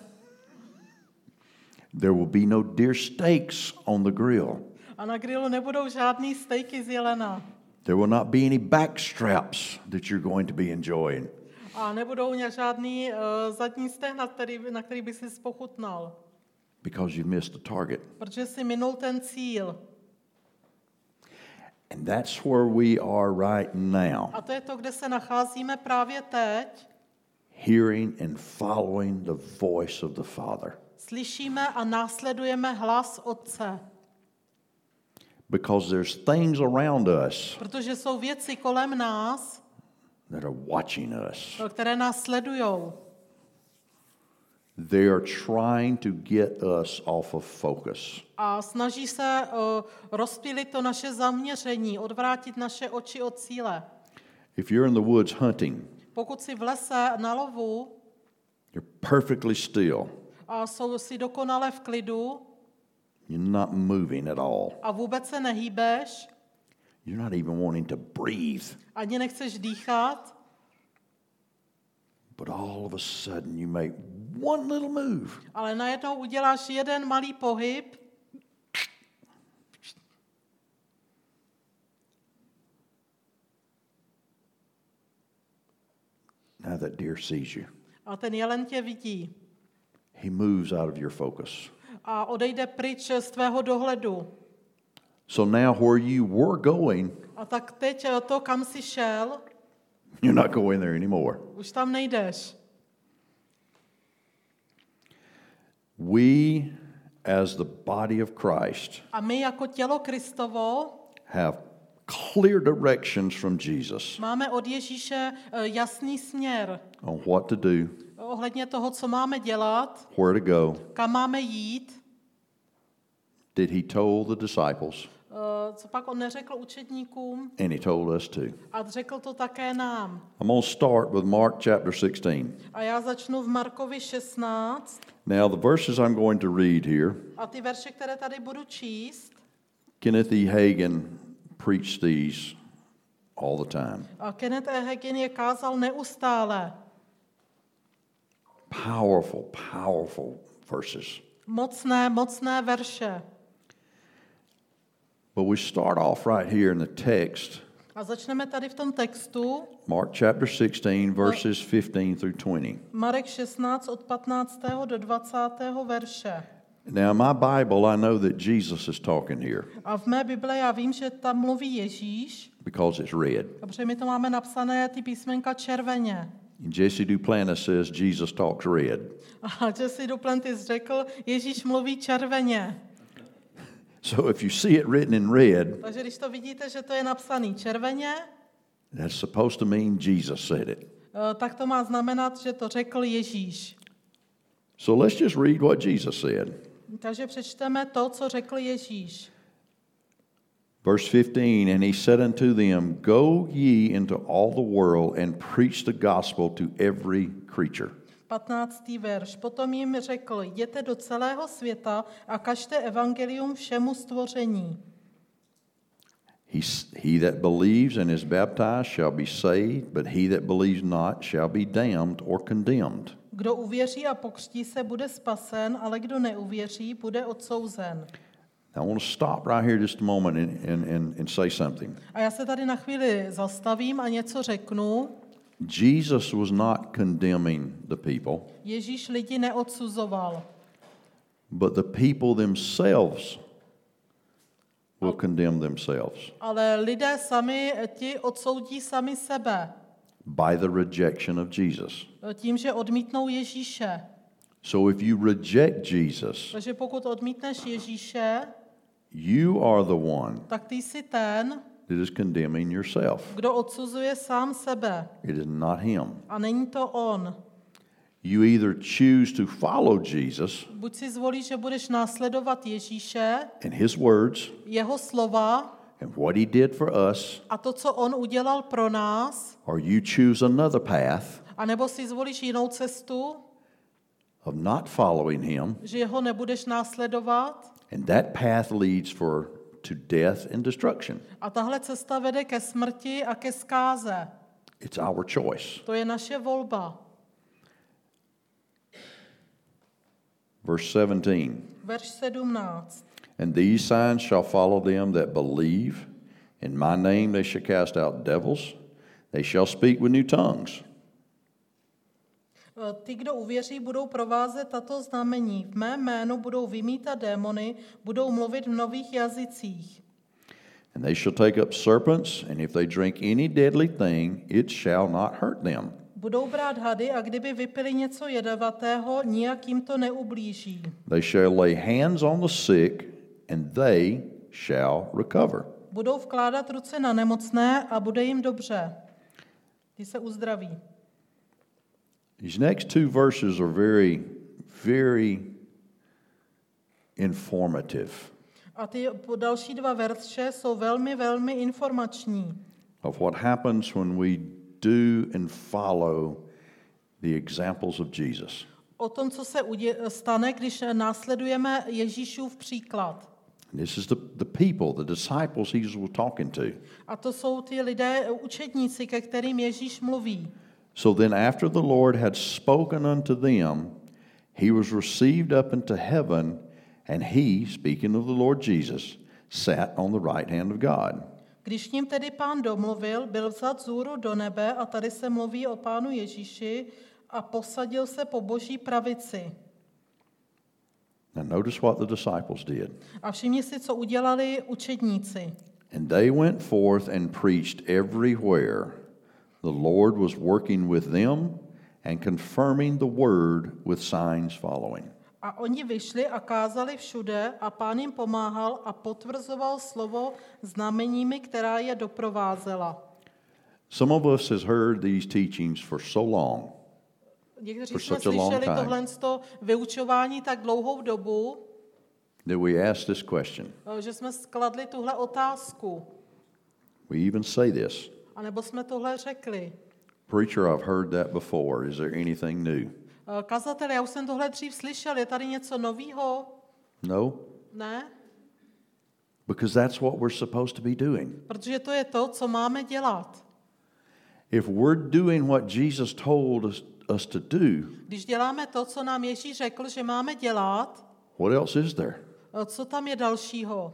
Speaker 2: There will be no deer steaks on the grill.
Speaker 3: A na grilu nebudou žádný stejky z jelena.
Speaker 2: There will not be any back straps that you're going to be enjoying.
Speaker 3: A nebudou žádný zadní stehna, na který by si pochutnal.
Speaker 2: Because you missed the target.
Speaker 3: Protože si minul ten cíl.
Speaker 2: And that's where we are right now.
Speaker 3: A to je to, kde se nacházíme právě teď.
Speaker 2: Hearing and following the voice of the Father.
Speaker 3: Slyšíme a následujeme hlas Otce.
Speaker 2: Because there's things around us
Speaker 3: Protože jsou věci kolem nás,
Speaker 2: that are watching us.
Speaker 3: které nás sledujou.
Speaker 2: They are trying to get us off of focus.
Speaker 3: A snaží se rozptýlit to naše zaměření, odvrátit naše oči od cíle.
Speaker 2: If you're in the woods hunting,
Speaker 3: Pokud si v lese na lovu
Speaker 2: you're perfectly still.
Speaker 3: a jsou si dokonale v klidu
Speaker 2: You're not moving at all.
Speaker 3: a vůbec se nehýbeš,
Speaker 2: You're not even wanting to breathe.
Speaker 3: ani nechceš dýchat,
Speaker 2: But all of a sudden you make one little move.
Speaker 3: ale najednou uděláš jeden malý pohyb
Speaker 2: Now that deer sees you.
Speaker 3: a ten jelen tě vidí
Speaker 2: He moves out of your focus.
Speaker 3: a odejde pryč z tvého dohledu.
Speaker 2: So now where you were going,
Speaker 3: A tak teď to, kam jsi šel,
Speaker 2: you're not going there anymore.
Speaker 3: už tam nejdeš.
Speaker 2: We, as the body of Christ,
Speaker 3: A my jako tělo Kristovo
Speaker 2: have clear directions from Jesus
Speaker 3: máme od Ježíše jasný směr
Speaker 2: on what to do,
Speaker 3: ohledně toho, co máme dělat,
Speaker 2: where to go,
Speaker 3: kam máme jít,
Speaker 2: did he told the disciples,
Speaker 3: co pak on neřekl učedníkům
Speaker 2: and he told us too.
Speaker 3: a řekl to také nám.
Speaker 2: I'm going to start with Mark chapter 16.
Speaker 3: A já začnu v Markovi 16
Speaker 2: Now, the verses I'm going to read here,
Speaker 3: a ty verše, které tady budu číst,
Speaker 2: Kenneth E. Hagin preached these all the time.
Speaker 3: a Kenneth E. Hagin je kázal neustále.
Speaker 2: Powerful, powerful verses.
Speaker 3: Mocné verše.
Speaker 2: But we start off right here in the text,
Speaker 3: A začneme tady v tom textu,
Speaker 2: Mark chapter 16, verses 15 through 20.
Speaker 3: Marek 16 od 15. do 20. verše.
Speaker 2: Now, in my Bible, I know that Jesus is talking here
Speaker 3: A v mé Bibli já vím, že tam mluví Ježíš,
Speaker 2: because it's red.
Speaker 3: protože my to máme napsané ty písmenka červeně.
Speaker 2: Jesse Duplantis says Jesus talks red.
Speaker 3: A Jesse Duplantis řekl, Ježíš mluví červeně.
Speaker 2: So if you see it written in red,
Speaker 3: Takže když to vidíte, že to je napsaný červeně,
Speaker 2: that's supposed to mean Jesus said it.
Speaker 3: tak to má znamenat, že to řekl Ježíš.
Speaker 2: So let's just read what Jesus said.
Speaker 3: Takže přečteme to, co řekl Ježíš.
Speaker 2: Verse 15, and he said unto them, Go ye into all the world and preach the gospel to every creature.
Speaker 3: 15. verš. Potom jim řekl, jděte do celého světa a kažte evangelium všemu stvoření.
Speaker 2: He that believes and is baptized shall be saved, but he that believes not shall be damned or condemned.
Speaker 3: Kdo uvěří a pokřtí se, bude spasen, ale kdo neuvěří, bude odsouzen.
Speaker 2: Now, I want to stop right here just a moment and say something.
Speaker 3: A já se tady na chvíli zastavím a něco řeknu.
Speaker 2: Jesus was not condemning the people,
Speaker 3: Ježíš lidi neodsuzoval,
Speaker 2: but the people themselves will condemn themselves
Speaker 3: ale lidé sami, ti odsoudí sami sebe
Speaker 2: by the rejection of Jesus.
Speaker 3: tím, že odmítnou Ježíše.
Speaker 2: So if you reject Jesus,
Speaker 3: Takže pokud odmítneš Ježíše,
Speaker 2: you are the one
Speaker 3: tak ty jsi ten,
Speaker 2: that is condemning yourself.
Speaker 3: kdo odsuzuje sám sebe.
Speaker 2: It is not him.
Speaker 3: A není to on.
Speaker 2: You either choose to follow Jesus
Speaker 3: Buď si zvolíš, že budeš následovat Ježíše,
Speaker 2: and his words
Speaker 3: jeho slova
Speaker 2: and what he did for us,
Speaker 3: a to, co on udělal pro nás,
Speaker 2: or you choose another path
Speaker 3: anebo si zvolíš jinou cestu,
Speaker 2: of not following him,
Speaker 3: že jeho nebudeš následovat.
Speaker 2: and that path leads to death and destruction.
Speaker 3: A tahle cesta vede ke smrti a ke zkáze.
Speaker 2: It's our choice.
Speaker 3: To je naše volba.
Speaker 2: Verse 17.
Speaker 3: Verš 17.
Speaker 2: And these signs shall follow them that believe. In my name they shall cast out devils. They shall speak with new tongues.
Speaker 3: Ty, kdo uvěří, budou provázet tato znamení. V mém jménu budou vymítat démony, budou mluvit v nových jazycích.
Speaker 2: And they shall take up serpents, and if they drink any deadly thing, it shall not hurt them.
Speaker 3: Budou brát hady a kdyby vypili něco jedovatého, nijak jim to neublíží.
Speaker 2: They shall lay hands on the sick, and they shall recover.
Speaker 3: Budou vkládat ruce na nemocné a bude jim dobře. Ty se uzdraví.
Speaker 2: These next two verses are very, very informative
Speaker 3: A ty další dva verše jsou velmi, velmi informační.
Speaker 2: of what happens when we do and follow the examples of Jesus.
Speaker 3: O tom, co se stane, když následujeme Ježíšův příklad.
Speaker 2: This is the people, the disciples he was talking to.
Speaker 3: A to jsou ty lidé, učedníci, ke kterým Ježíš mluví.
Speaker 2: So then after the Lord had spoken unto them, he was received up into heaven, and he, speaking of the Lord Jesus, sat on the right hand of God.
Speaker 3: Když ním tedy Pán domluvil, byl vzat vzhůru do nebe, a tady se mluví o Pánu Ježíši, a posadil se po Boží pravici.
Speaker 2: Now notice what the disciples did.
Speaker 3: A všimni si, co udělali učedníci.
Speaker 2: And they went forth and preached everywhere. The Lord was working with them and confirming the word with signs following.
Speaker 3: A oni vyšli a kázali všude a Pán jim pomáhal a potvrzoval slovo znameními, která je doprovázela.
Speaker 2: Some of us has heard these teachings for so long.
Speaker 3: Někteří
Speaker 2: for
Speaker 3: jsme
Speaker 2: such a long
Speaker 3: slyšeli
Speaker 2: time
Speaker 3: tohle vyučování tak dlouhou dobu,
Speaker 2: that we ask this question.
Speaker 3: že jsme skladli tuhle otázku.
Speaker 2: We even say this.
Speaker 3: A nebo jsme tohle řekli.
Speaker 2: Preacher, I've heard that before. Is there anything new?
Speaker 3: Kazatel, já už jsem tohle dřív slyšel, je tady něco novýho?
Speaker 2: No,
Speaker 3: Ne?
Speaker 2: because that's what we're supposed to be doing.
Speaker 3: Protože to je to, co máme dělat.
Speaker 2: If we're doing what Jesus told us to do,
Speaker 3: Když děláme to, co nám Ježíš řekl, že máme dělat,
Speaker 2: what else is there?
Speaker 3: co tam je dalšího?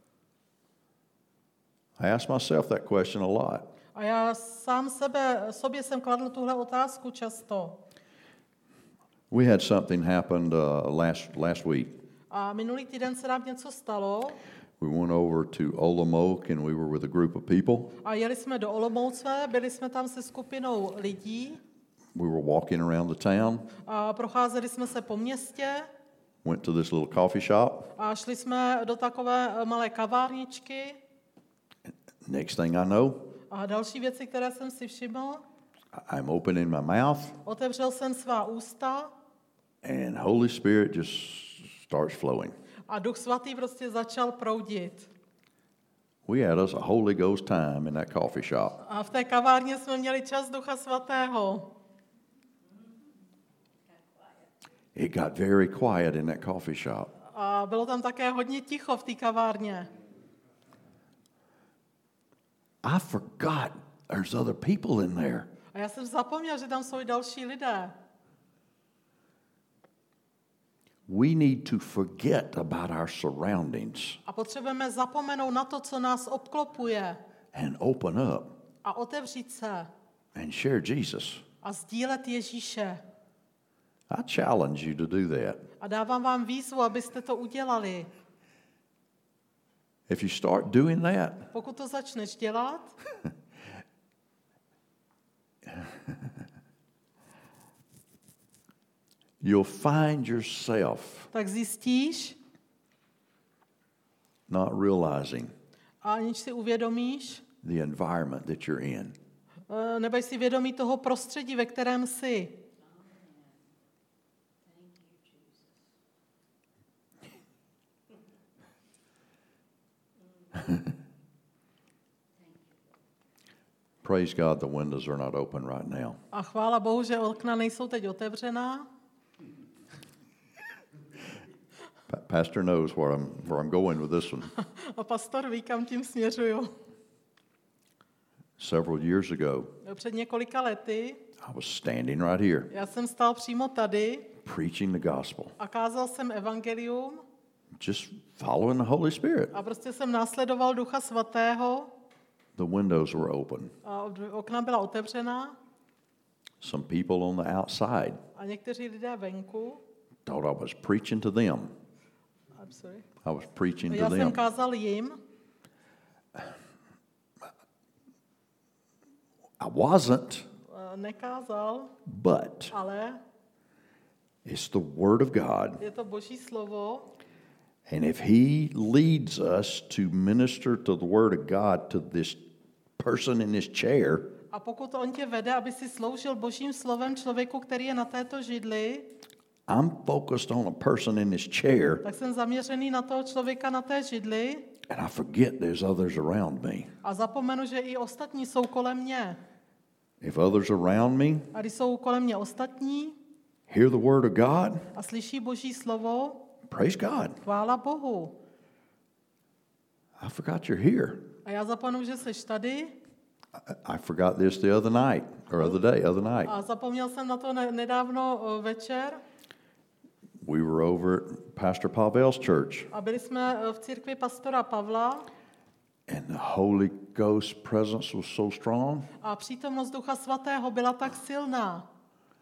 Speaker 2: I ask myself that question a lot.
Speaker 3: A já sobě jsem kladl tuhle otázku často.
Speaker 2: We had something happened last week.
Speaker 3: A minulý týden se nám něco stalo
Speaker 2: We went over to Olomouc and we were with a group of people.
Speaker 3: a jeli jsme do Olomouce, byli jsme tam se skupinou lidí
Speaker 2: We were walking around the town,
Speaker 3: a procházeli jsme se po městě
Speaker 2: went to this little coffee shop.
Speaker 3: a šli jsme do takové malé kavárničky
Speaker 2: Next thing I know,
Speaker 3: a další věci, které jsem si všiml,
Speaker 2: I'm opening my mouth
Speaker 3: otevřel jsem svá ústa
Speaker 2: and Holy Spirit just starts flowing.
Speaker 3: a Duch Svatý prostě začal proudit.
Speaker 2: We had us a Holy Ghost time in that coffee shop.
Speaker 3: A v té kavárně jsme měli čas Ducha Svatého.
Speaker 2: It got very quiet in that coffee shop.
Speaker 3: A bylo tam také hodně ticho v té kavárně.
Speaker 2: I forgot there's other people in there.
Speaker 3: A já jsem zapomněl, že tam jsou i další lidé.
Speaker 2: We need to forget about our surroundings
Speaker 3: A potřebujeme zapomenout na to, co nás obklopuje
Speaker 2: and open up
Speaker 3: a otevřít se
Speaker 2: and share Jesus.
Speaker 3: a sdílet Ježíše.
Speaker 2: I challenge you to do that.
Speaker 3: A dávám vám výzvu, abyste to udělali.
Speaker 2: If you start doing that,
Speaker 3: Pokud to začneš dělat,
Speaker 2: you'll find yourself
Speaker 3: tak zjistíš,
Speaker 2: not realizing
Speaker 3: a aniž si uvědomíš,
Speaker 2: the environment that you're in.
Speaker 3: nebej si vědomí toho prostředí, ve kterém jsi.
Speaker 2: Praise God, the windows are not open right now.
Speaker 3: A chvála Bohu, že okna nejsou teď otevřená.
Speaker 2: Pastor knows where I'm going with this one.
Speaker 3: A pastor ví, kam tím směřuju.
Speaker 2: Several years ago,
Speaker 3: Před několika lety
Speaker 2: I was standing right here
Speaker 3: já jsem stál přímo tady
Speaker 2: preaching the gospel,
Speaker 3: a kázal jsem evangelium
Speaker 2: just following the Holy Spirit.
Speaker 3: a prostě jsem následoval Ducha Svatého
Speaker 2: The windows were open.
Speaker 3: a okna byla otevřená
Speaker 2: Some people on the outside
Speaker 3: a někteří lidé venku.
Speaker 2: thought I was preaching to them.
Speaker 3: I'm sorry.
Speaker 2: I was preaching
Speaker 3: Já
Speaker 2: to
Speaker 3: jsem
Speaker 2: them.
Speaker 3: kázal jim,
Speaker 2: I wasn't,
Speaker 3: nekázal,
Speaker 2: but
Speaker 3: ale
Speaker 2: it's the Word of God.
Speaker 3: je to Boží slovo.
Speaker 2: And if He leads us to minister to the Word of God to this person in this chair,
Speaker 3: A pokud on tě vede, aby si sloužil Božím slovem člověku, který je na této židli,
Speaker 2: I'm focused on a person in this chair,
Speaker 3: tak jsem zaměřený na toho člověka na té židli
Speaker 2: and I forget there's others around me.
Speaker 3: a zapomenu, že i ostatní jsou kolem mě.
Speaker 2: If others around me
Speaker 3: A když jsou kolem mě ostatní
Speaker 2: hear the Word of God,
Speaker 3: a slyší Boží slovo,
Speaker 2: praise God.
Speaker 3: chvála Bohu.
Speaker 2: I forgot you're here.
Speaker 3: A já zapomenu, že jsi tady
Speaker 2: I forgot this the other night, or other night.
Speaker 3: a zapomněl jsem na to nedávno večer
Speaker 2: We were over at Pastor Pavel's church,
Speaker 3: a byli jsme v církvi pastora Pavla
Speaker 2: and the Holy Ghost presence was so strong.
Speaker 3: a přítomnost Ducha Svatého byla tak silná.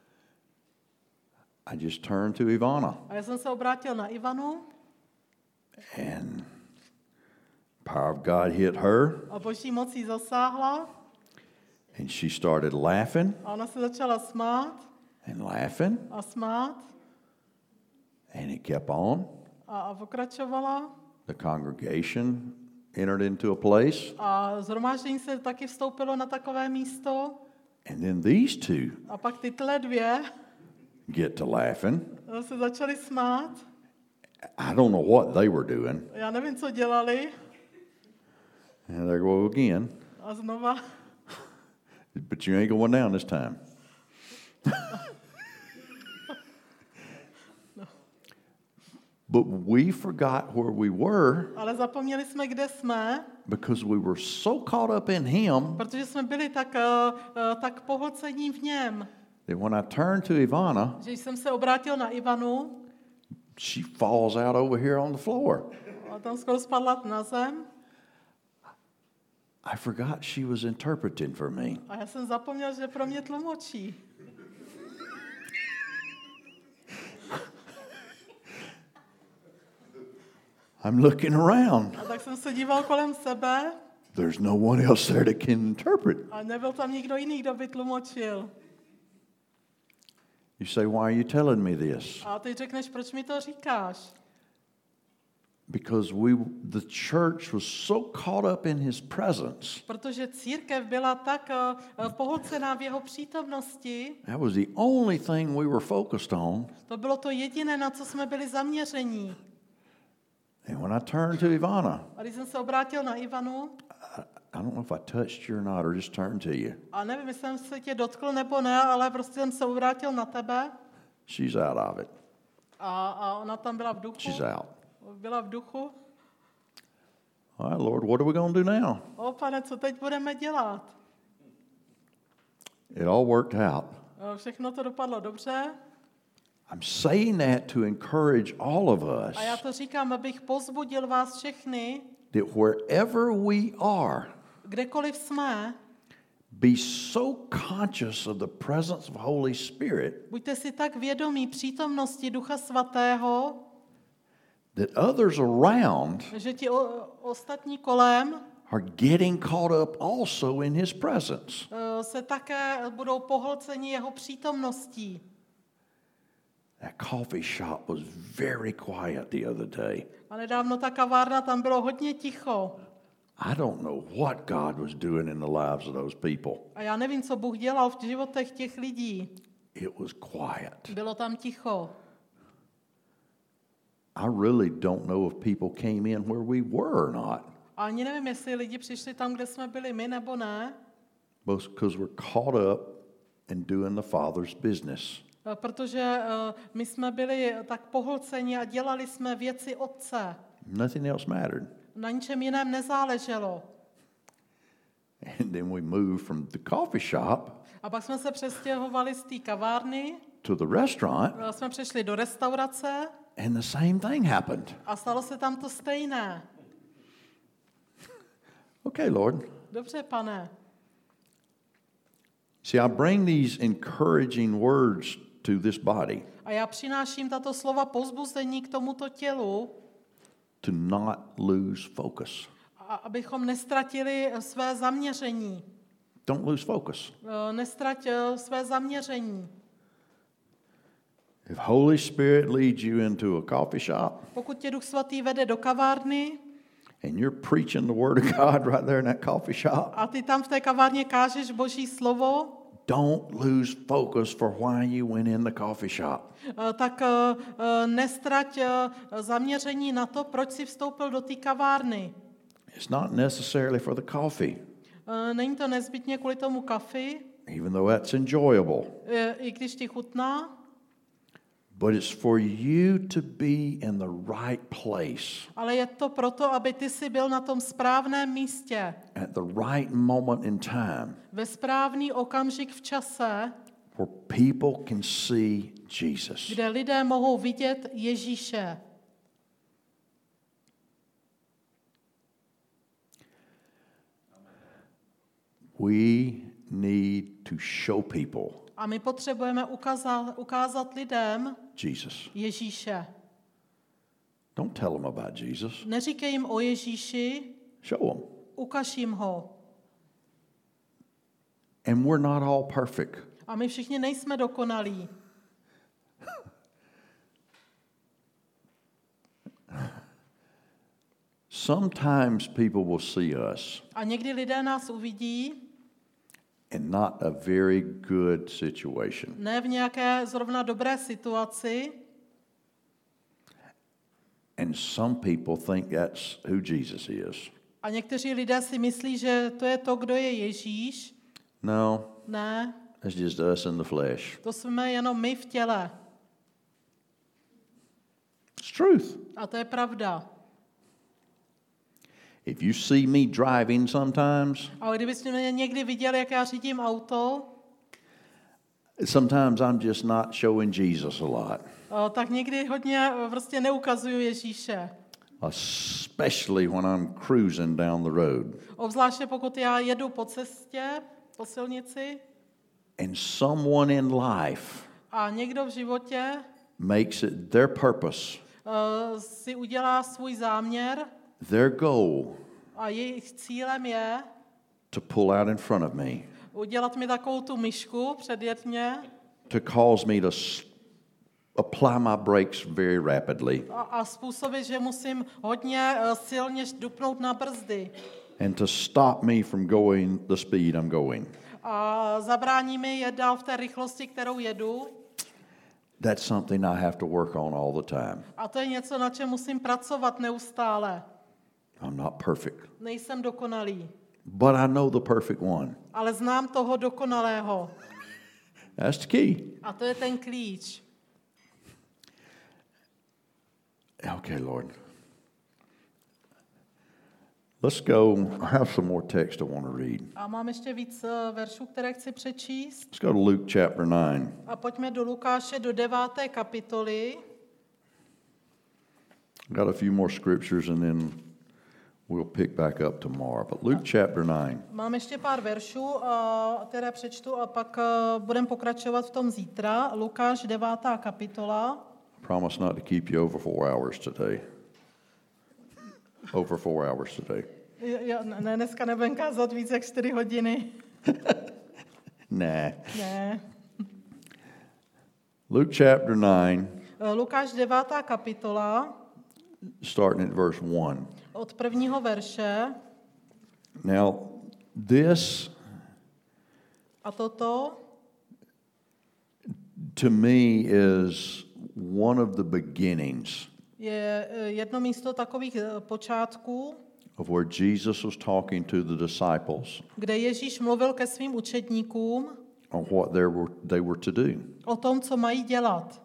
Speaker 2: I just turned to Ivana,
Speaker 3: A já jsem se obrátil na Ivanu
Speaker 2: and power of God hit her,
Speaker 3: a Boží moc jí zasáhla
Speaker 2: and she started laughing
Speaker 3: a ona se začala smát
Speaker 2: and laughing,
Speaker 3: a smát
Speaker 2: and it kept on.
Speaker 3: a pokračovala.
Speaker 2: The congregation entered into a place,
Speaker 3: A shromáždění se taky vstoupilo na takové místo.
Speaker 2: and then these two
Speaker 3: A pak tyhle dvě
Speaker 2: get to laughing.
Speaker 3: Se začali smát.
Speaker 2: I don't know what they were doing.
Speaker 3: Já nevím, co dělali.
Speaker 2: And there go again.
Speaker 3: A znova.
Speaker 2: But you ain't going down this time. But we forgot where we were
Speaker 3: Ale zapomněli jsme, kde jsme,
Speaker 2: because we were so caught up in him
Speaker 3: protože jsme byli tak pohlcení v něm,
Speaker 2: that when I turned to Ivana,
Speaker 3: že jsem se obrátil na Ivanu
Speaker 2: she falls out over here on the floor.
Speaker 3: a tam skoro spadla na zem.
Speaker 2: I forgot she was interpreting for me.
Speaker 3: A já jsem zapomněl, že pro mě tlumočí.
Speaker 2: I'm looking around.
Speaker 3: A tak jsem se díval kolem sebe
Speaker 2: There's no one else there that can interpret.
Speaker 3: a nebyl tam nikdo jiný, kdo by tlumočil.
Speaker 2: You say, why are you telling me this?
Speaker 3: A ty řekneš, proč mi to říkáš?
Speaker 2: Because the church was so caught up in his presence.
Speaker 3: Protože církev byla tak pohlcená v jeho přítomnosti,
Speaker 2: That was the only thing we were focused on.
Speaker 3: to bylo to jediné, na co jsme byli zaměření.
Speaker 2: And when I turned to Ivana,
Speaker 3: A když jsem se obrátil na Ivanu,
Speaker 2: I don't know if I touched you or not, or just turned to you.
Speaker 3: a nevím, jestli jsem se tě dotkl nebo ne, ale prostě jsem se obrátil na tebe
Speaker 2: She's out of it.
Speaker 3: a ona tam byla v duchu.
Speaker 2: She's out.
Speaker 3: Byla v duchu.
Speaker 2: All right, Lord, what are we going to do now?
Speaker 3: O pane, co teď budeme dělat?
Speaker 2: It all worked out.
Speaker 3: Všechno to dopadlo dobře.
Speaker 2: I'm saying that to encourage all of us
Speaker 3: A já to říkám, abych povzbudil vás všechny,
Speaker 2: that wherever we are,
Speaker 3: kdekoliv jsme,
Speaker 2: be so conscious of the presence of Holy Spirit
Speaker 3: buďte si tak vědomí přítomnosti Ducha Svatého,
Speaker 2: that others around
Speaker 3: že ti ostatní kolem
Speaker 2: are getting caught up also in his presence.
Speaker 3: se také budou pohlceni jeho přítomností.
Speaker 2: That coffee shop was very quiet the other day.
Speaker 3: A nedávno ta kavárna, tam bylo hodně ticho.
Speaker 2: I don't know what God was doing in the lives of those people.
Speaker 3: A já nevím, co Bůh dělal v životech těch lidí.
Speaker 2: It was quiet.
Speaker 3: Bylo tam ticho.
Speaker 2: I really don't know if people came in where we were or not.
Speaker 3: A ani nevím, jestli lidi přišli tam, kde jsme byli my, nebo ne.
Speaker 2: Because we're caught up in doing the Father's business.
Speaker 3: Protože my jsme byli tak pohlceni a dělali jsme věci Otce.
Speaker 2: Nothing else mattered.
Speaker 3: Na ničem jiném nezáleželo.
Speaker 2: And then we moved from the coffee shop
Speaker 3: A pak jsme se přestěhovali z té kavárny,
Speaker 2: to the restaurant,
Speaker 3: jsme přešli do restaurace
Speaker 2: and the same thing happened.
Speaker 3: a stalo se tam to stejné.
Speaker 2: Okay, Lord.
Speaker 3: Dobře, pane.
Speaker 2: See, I bring these encouraging words to this body
Speaker 3: A já přináším tato slova povzbuzení k tomuto tělu,
Speaker 2: to not lose focus.
Speaker 3: abychom nestratili své zaměření.
Speaker 2: Don't lose focus.
Speaker 3: Nestrať své zaměření.
Speaker 2: If Holy Spirit leads you into a coffee shop
Speaker 3: Pokud tě Duch Svatý vede do kavárny
Speaker 2: and you're preaching the word of God right there in that coffee shop,
Speaker 3: a ty tam v té kavárně kážeš Boží slovo,
Speaker 2: don't lose focus for why you went in the coffee shop.
Speaker 3: tak nestrať zaměření na to, proč jsi vstoupil do té kavárny.
Speaker 2: It's not necessarily for the coffee,
Speaker 3: Není to nezbytně kvůli tomu kafi,
Speaker 2: even though that's enjoyable,
Speaker 3: i když ti chutná,
Speaker 2: but it's for you to be in the right place
Speaker 3: ale je to proto, aby ty si byl na tom správném místě,
Speaker 2: at the right moment in time
Speaker 3: ve správný okamžik v čase,
Speaker 2: where people can see Jesus.
Speaker 3: kde lidé mohou vidět Ježíše.
Speaker 2: We need to show people
Speaker 3: A my potřebujeme ukázat lidem
Speaker 2: Jesus.
Speaker 3: Ježíše.
Speaker 2: Don't tell them about Jesus.
Speaker 3: Neříkej jim o Ježíši,
Speaker 2: Show them.
Speaker 3: ukaž jim ho.
Speaker 2: And we're not all perfect.
Speaker 3: A my všichni nejsme dokonalí.
Speaker 2: Sometimes people will see us
Speaker 3: A někdy lidé nás uvidí
Speaker 2: in not a very good situation.
Speaker 3: Ne v nějaké zrovna dobré situaci.
Speaker 2: And some people think that's who Jesus is.
Speaker 3: A někteří lidé si myslí, že to je to, kdo je Ježíš.
Speaker 2: No,
Speaker 3: Ne,
Speaker 2: that's just us in the flesh.
Speaker 3: to jsme jenom my v těle.
Speaker 2: It's truth.
Speaker 3: A to je pravda.
Speaker 2: If you see me driving sometimes,
Speaker 3: Ale kdybyste mě někdy viděli, jak já řídím auto,
Speaker 2: sometimes I'm just not showing Jesus a lot,
Speaker 3: tak někdy hodně prostě neukazuju Ježíše.
Speaker 2: especially when I'm cruising down the road.
Speaker 3: Obzvláště pokud já jedu po cestě, po silnici
Speaker 2: And someone in life
Speaker 3: a někdo v životě
Speaker 2: makes it their purpose,
Speaker 3: si udělá svůj záměr
Speaker 2: their goal,
Speaker 3: a jejich cílem je
Speaker 2: to pull out in front of me,
Speaker 3: udělat mi takovou tu myšku, předjet mě
Speaker 2: to cause me to apply my brakes very rapidly,
Speaker 3: a způsobit, že musím hodně silně dupnout na brzdy.
Speaker 2: and to stop me from going the speed I'm going.
Speaker 3: A zabrání mi jet dál v té rychlosti, kterou jedu.
Speaker 2: That's something I have to work on all the time.
Speaker 3: A to je něco, na čem musím pracovat neustále.
Speaker 2: I'm not perfect,
Speaker 3: Nejsem dokonalý,
Speaker 2: but I know the perfect one.
Speaker 3: ale znám toho dokonalého.
Speaker 2: That's the key.
Speaker 3: A to je ten klíč.
Speaker 2: Okay, Lord. Let's go. I have some more text I want to read.
Speaker 3: A mám ještě víc veršů, které chci přečíst.
Speaker 2: Let's go to Luke chapter 9.
Speaker 3: A pojďme do Lukáše do 9. kapitoly.
Speaker 2: Got a few more scriptures and then we'll pick back up tomorrow. But Luke chapter 9.
Speaker 3: Mám ještě pár veršů, které přečtu a pak budeme pokračovat v tom zítra. Lukáš 9. kapitola.
Speaker 2: I promise not to keep you over 4 hours today. Over 4 hours today.
Speaker 3: Ne, dneska nebudem kázat víc jak 4 hodiny.
Speaker 2: Nah.
Speaker 3: Ne.
Speaker 2: Luke chapter 9,
Speaker 3: Lukáš 9. kapitola
Speaker 2: starting at verse 1.
Speaker 3: od 1. verše.
Speaker 2: Now, this
Speaker 3: A toto
Speaker 2: to me is one of the beginnings
Speaker 3: je jedno místo takových počátků,
Speaker 2: of where Jesus was talking to the disciples
Speaker 3: kde Ježíš mluvil ke svým učedníkům
Speaker 2: on what they were to do.
Speaker 3: o tom, co mají dělat.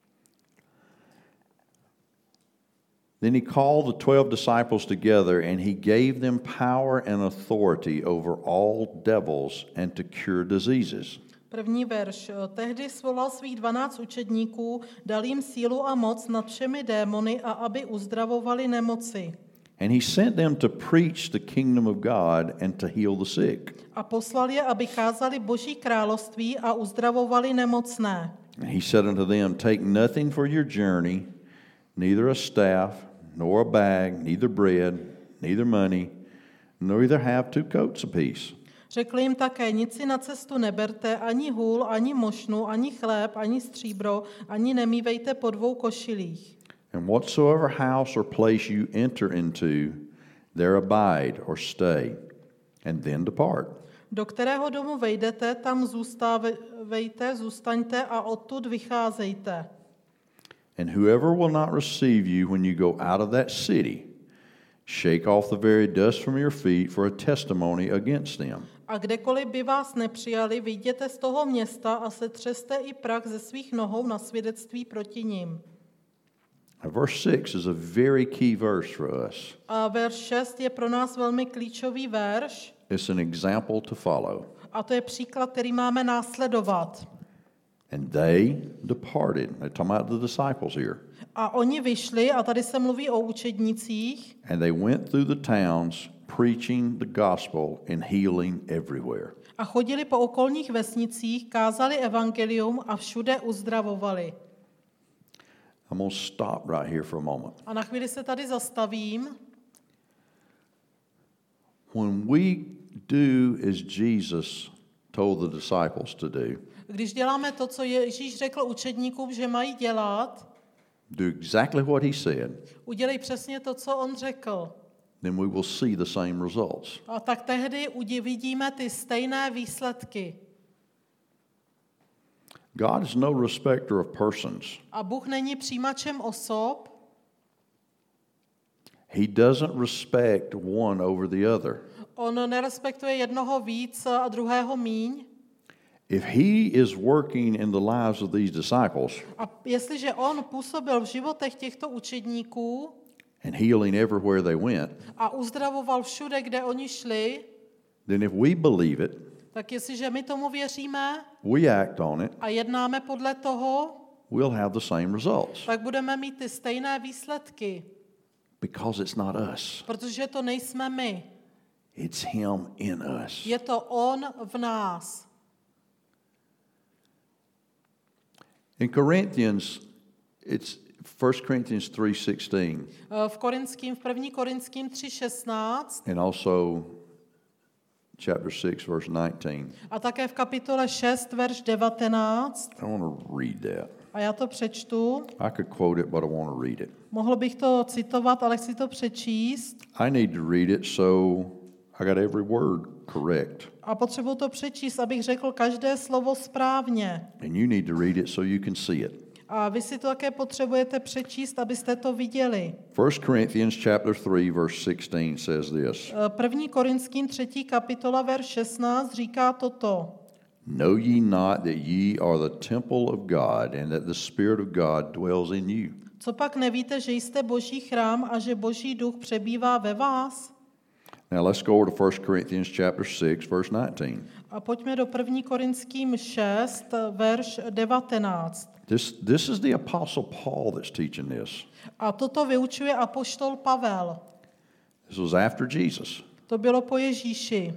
Speaker 2: Then he called the 12 disciples together and he gave them power and authority over all devils and to cure diseases.
Speaker 3: První verš. Tehdy svolal svých 12 učedníků, dal jim sílu a moc nad všemi démony a aby uzdravovali nemoci.
Speaker 2: And he sent them to preach the kingdom of God and to heal the sick.
Speaker 3: A poslal je, aby kázali Boží království a uzdravovali nemocné.
Speaker 2: And he said unto them, take nothing for your journey, neither a staff, nor a bag, neither bread, neither money, neither have 2 coats apiece.
Speaker 3: Řekl jim také, nic si na cestu neberte, ani hůl, ani mošnu, ani chléb, ani stříbro, ani nemívejte po 2 košilích.
Speaker 2: And whatsoever house or place you enter into, there abide or stay, and then depart.
Speaker 3: Do kterého domu vejdete, tam zůstaňte a odtud vycházejte.
Speaker 2: And whoever will not receive you when you go out of that city, shake off the very dust from your feet for a testimony against them.
Speaker 3: A kdekoliv by vás nepřijali, vyjděte z toho města a setřeste i prach ze svých nohou na svědectví proti nim.
Speaker 2: Verse 6 is a very key verse for us.
Speaker 3: A verš 6 je pro nás velmi klíčový verš.
Speaker 2: It's an example to follow.
Speaker 3: A to je příklad, který máme následovat.
Speaker 2: And they departed. They're talking about the disciples here.
Speaker 3: A oni vyšli, a tady se mluví o učednicích,
Speaker 2: And they went through the towns preaching the gospel and healing everywhere.
Speaker 3: a chodili po okolních vesnicích, kázali evangelium a všude uzdravovali.
Speaker 2: I'm going to stop right here for a moment.
Speaker 3: A na chvíli se tady zastavím.
Speaker 2: When we do as Jesus told the disciples to do,
Speaker 3: Když děláme to, co Ježíš řekl učedníkům, že mají dělat,
Speaker 2: do exactly what he said,
Speaker 3: udělej přesně to, co on řekl.
Speaker 2: then we will see the same results.
Speaker 3: A tak tehdy vidíme ty stejné výsledky.
Speaker 2: God is no respecter of persons.
Speaker 3: A Bůh není přijímačem osob.
Speaker 2: He doesn't respect one over the other.
Speaker 3: On nerespektuje jednoho víc a druhého míň.
Speaker 2: If he is working in the lives of these disciples
Speaker 3: A jestliže on působil v životech těchto učedníků
Speaker 2: and healing everywhere they went,
Speaker 3: a uzdravoval všude, kde oni šli,
Speaker 2: then if we believe it,
Speaker 3: tak jestliže my tomu věříme
Speaker 2: we act on it,
Speaker 3: a jednáme podle toho,
Speaker 2: we'll have the same results.
Speaker 3: tak budeme mít ty stejné výsledky,
Speaker 2: Because it's not us.
Speaker 3: protože to nejsme my.
Speaker 2: It's him in us.
Speaker 3: Je to on v nás.
Speaker 2: In Corinthians, it's 1 Corinthians 3:16
Speaker 3: V 1. Korinským 3:16
Speaker 2: and also chapter 6 verse 19.
Speaker 3: a také v kapitole 6, verš 19.
Speaker 2: I want to read that.
Speaker 3: A já to přečtu.
Speaker 2: I could quote it, but I want to read it.
Speaker 3: Mohl bych to citovat, ale chci to přečíst.
Speaker 2: I need to read it so I got every word correct.
Speaker 3: A potřebuji to přečíst, abych řekl každé slovo správně.
Speaker 2: And you need to read it so you can see it.
Speaker 3: A vy si to také potřebujete přečíst, abyste to viděli.
Speaker 2: 1 Corinthians chapter 3 verse 16 says this.
Speaker 3: 1. Korinským 3. kapitola, verš 16 říká toto.
Speaker 2: Know ye not that ye are the temple of God and that the Spirit of God dwells in you?
Speaker 3: Co pak nevíte, že jste Boží chrám a že Boží duch přebývá ve vás?
Speaker 2: Now let's go over to 1 Corinthians chapter 6 verse 19.
Speaker 3: A pojďme do 1. Korinským 6, verš 19.
Speaker 2: This is the apostle Paul that's teaching this.
Speaker 3: A toto vyučuje apoštol Pavel.
Speaker 2: This was after Jesus.
Speaker 3: To bylo po Ježíši.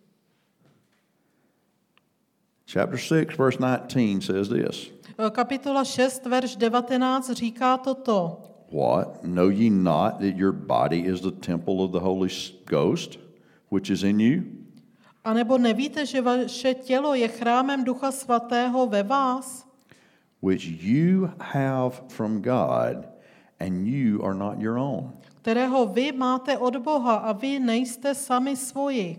Speaker 2: Chapter 6 verse 19 says this.
Speaker 3: Kapitola 6, verš 19 říká toto.
Speaker 2: What? Know ye not that your body is the temple of the Holy Ghost, which is in you?
Speaker 3: A nebo nevíte, že vaše tělo je chrámem Ducha Svatého ve vás,
Speaker 2: Which you have from God, and you are not your own.
Speaker 3: kterého vy máte od Boha a vy nejste sami svoji.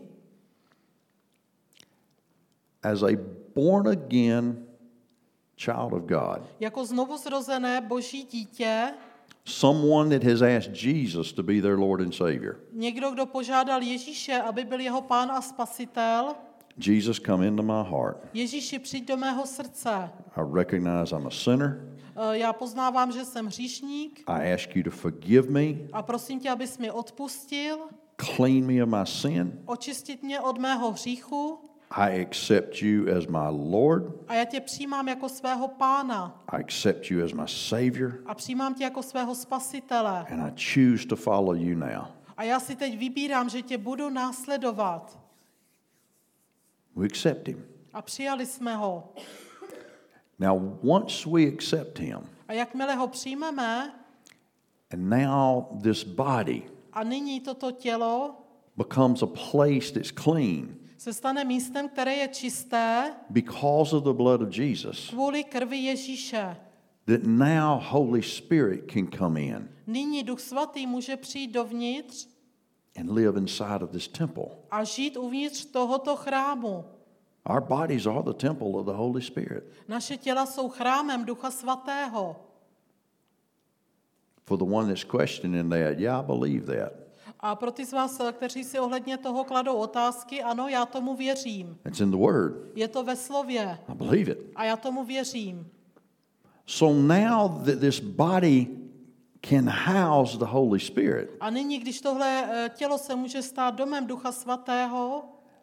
Speaker 2: As a born again child of God,
Speaker 3: Jako znovuzrozené Boží dítě,
Speaker 2: someone that has asked Jesus to be their Lord and Savior.
Speaker 3: někdo, kdo požádal Ježíše, aby byl jeho pán a spasitel,
Speaker 2: Jesus, come into my heart.
Speaker 3: Ježíši, přijď do mého srdce.
Speaker 2: I recognize I'm a sinner.
Speaker 3: Já poznávám, že jsem hříšník
Speaker 2: I ask you to forgive me,
Speaker 3: a prosím tě, abys mi odpustil,
Speaker 2: clean me of my sin.
Speaker 3: očistit mě od mého hříchu
Speaker 2: I accept you as my Lord.
Speaker 3: a já tě přijímám jako svého pána
Speaker 2: I accept you as my Savior.
Speaker 3: a přijímám tě jako svého spasitele.
Speaker 2: And I choose to follow you now.
Speaker 3: A já si teď vybírám, že tě budu následovat.
Speaker 2: We accept him.
Speaker 3: A přijali jsme ho.
Speaker 2: Now, once we accept him,
Speaker 3: A jakmile ho přijmeme,
Speaker 2: and now this body
Speaker 3: a nyní toto tělo
Speaker 2: becomes a place that's clean
Speaker 3: se stane místem, které je čisté
Speaker 2: because of the blood of Jesus,
Speaker 3: kvůli krvi Ježíše.
Speaker 2: that now Holy Spirit can come in
Speaker 3: Nyní Duch Svatý může přijít dovnitř
Speaker 2: and live inside of this temple.
Speaker 3: a žít uvnitř tohoto chrámu.
Speaker 2: Our bodies are the temple of the Holy Spirit.
Speaker 3: Naše těla jsou chrámem Ducha Svatého.
Speaker 2: For the one that's questioning that, yeah, I believe that.
Speaker 3: A pro ty z vás, kteří si ohledně toho kladou otázky, ano, já tomu věřím.
Speaker 2: It's in the Word.
Speaker 3: Je to ve slově
Speaker 2: I believe it.
Speaker 3: a já tomu věřím.
Speaker 2: So now that this body can house the Holy Spirit,
Speaker 3: A nyní, když tohle tělo se může stát domem Ducha Svatého,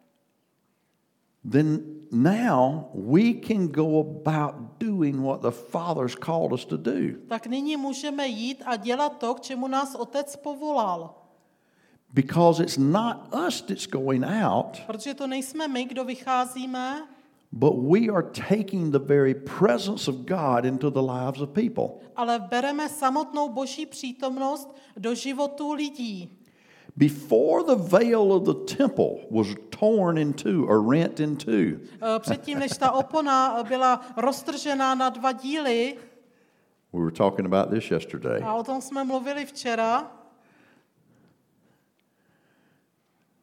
Speaker 2: then now we can go about doing what the Father's called us to do.
Speaker 3: tak nyní můžeme jít a dělat to, k čemu nás Otec povolal.
Speaker 2: Because it's not us that's going out,
Speaker 3: Protože to nejsme my, kdo vycházíme,
Speaker 2: but we are taking the very presence of God into the lives of people.
Speaker 3: ale bereme samotnou Boží přítomnost do životů lidí.
Speaker 2: Before the veil of the temple was torn in two or rent in two,
Speaker 3: Předtím, než ta opona byla roztržená na dva díly,
Speaker 2: we were talking about this yesterday.
Speaker 3: a o tom jsme mluvili včera,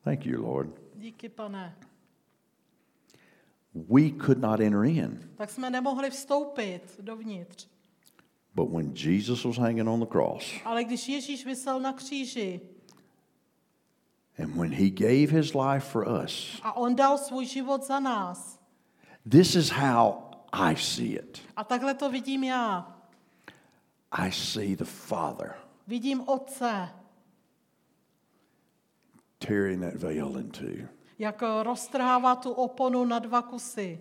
Speaker 2: Thank you, Lord.
Speaker 3: Díky, Pane.
Speaker 2: We could not enter in.
Speaker 3: Tak jsme nemohli vstoupit dovnitř.
Speaker 2: But when Jesus was hanging on the cross,
Speaker 3: Ale když Ježíš visel na kříži
Speaker 2: and when he gave his life for us,
Speaker 3: a on dal svůj život za nás,
Speaker 2: this is how I see it.
Speaker 3: a takhle to vidím já.
Speaker 2: I see the Father
Speaker 3: Vidím Otce,
Speaker 2: tearing that veil in two.
Speaker 3: jak roztrhává tu oponu na dva kusy.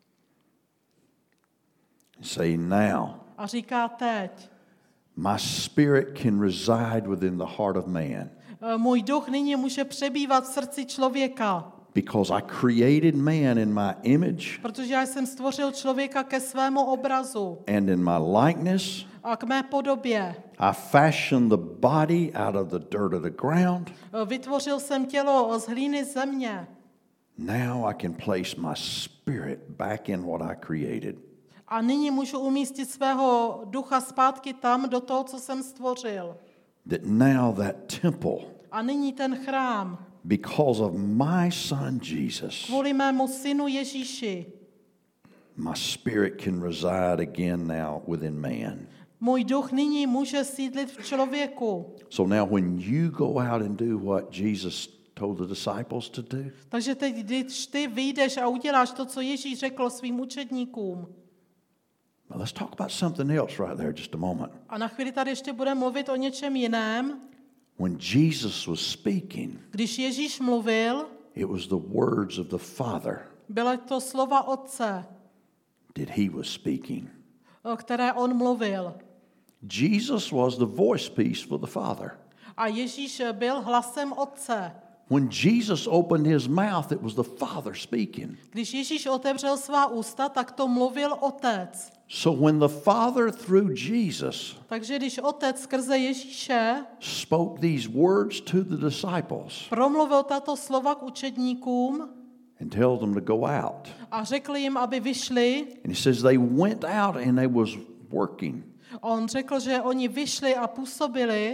Speaker 2: Saying now,
Speaker 3: A říká teď,
Speaker 2: my spirit can reside within the heart of man.
Speaker 3: můj duch nyní může přebývat v srdci člověka,
Speaker 2: Because I created man in my image
Speaker 3: protože já jsem stvořil člověka ke svému obrazu
Speaker 2: and in my likeness.
Speaker 3: a k mé podobě.
Speaker 2: I fashioned the body out of the dirt of the ground.
Speaker 3: Vytvořil jsem tělo z hlíny země.
Speaker 2: Now I can place my spirit back in what I created.
Speaker 3: A nyní můžu umístit svého ducha zpátky tam, do toho, co jsem stvořil.
Speaker 2: That now that temple,
Speaker 3: A nyní ten chrám,
Speaker 2: because of my son Jesus,
Speaker 3: kvůli mému synu Ježíši,
Speaker 2: my spirit can reside again now within man.
Speaker 3: můj duch nyní může sídlit v člověku.
Speaker 2: So now when you go out and do what Jesus told the disciples to do,
Speaker 3: Takže teď, když ty vyjdeš a uděláš to, co Ježíš řekl svým učedníkům,
Speaker 2: let's talk about something else right there just a moment.
Speaker 3: a na chvíli tady ještě budeme mluvit o něčem jiném.
Speaker 2: When Jesus was speaking,
Speaker 3: Když Ježíš mluvil,
Speaker 2: it was the words of the Father
Speaker 3: byla to slova Otce,
Speaker 2: that he was speaking.
Speaker 3: o které on mluvil.
Speaker 2: Jesus was the voice piece for the Father.
Speaker 3: A Ježíš byl hlasem Otce.
Speaker 2: When Jesus opened his mouth, it was the Father speaking.
Speaker 3: Když Ježíš otevřel svá ústa, tak to mluvil Otec.
Speaker 2: So when the Father through Jesus
Speaker 3: Takže když Otec skrze Ježíše
Speaker 2: spoke these words to the disciples
Speaker 3: promluvil tato slova k učedníkům
Speaker 2: and told them to go out,
Speaker 3: a řekl jim, aby vyšli,
Speaker 2: and he says they went out and they was working
Speaker 3: on řekl, že oni vyšli a působili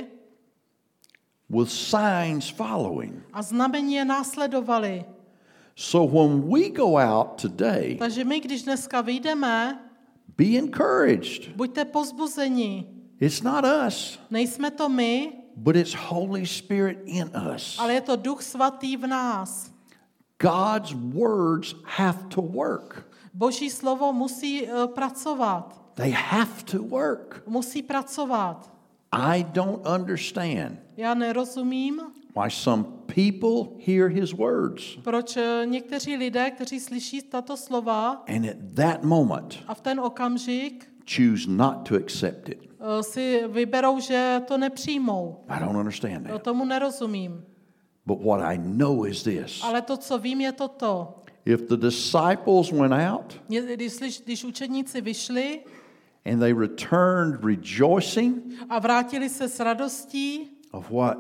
Speaker 2: with signs following.
Speaker 3: a znamení je následovali.
Speaker 2: So when we go out today,
Speaker 3: Takže my, když dneska vyjdeme,
Speaker 2: be encouraged.
Speaker 3: buďte povzbuzeni.
Speaker 2: It's not us,
Speaker 3: Nejsme to my,
Speaker 2: but it's Holy Spirit in us.
Speaker 3: ale je to Duch Svatý v nás.
Speaker 2: God's words have to work.
Speaker 3: Boží slovo musí pracovat.
Speaker 2: They have to work.
Speaker 3: Musí pracovat.
Speaker 2: I don't understand
Speaker 3: Já nerozumím,
Speaker 2: why some people hear his words
Speaker 3: proč někteří lidé, kteří slyší tato slova
Speaker 2: and at that moment
Speaker 3: a v ten okamžik
Speaker 2: choose not to accept it.
Speaker 3: si vyberou, že to nepřijmou.
Speaker 2: I don't understand that.
Speaker 3: Tomu nerozumím.
Speaker 2: But what I know is this.
Speaker 3: Ale to, co vím, je toto.
Speaker 2: If the disciples went out
Speaker 3: Když učedníci vyšli
Speaker 2: and they returned rejoicing
Speaker 3: a vrátili se s radostí
Speaker 2: of what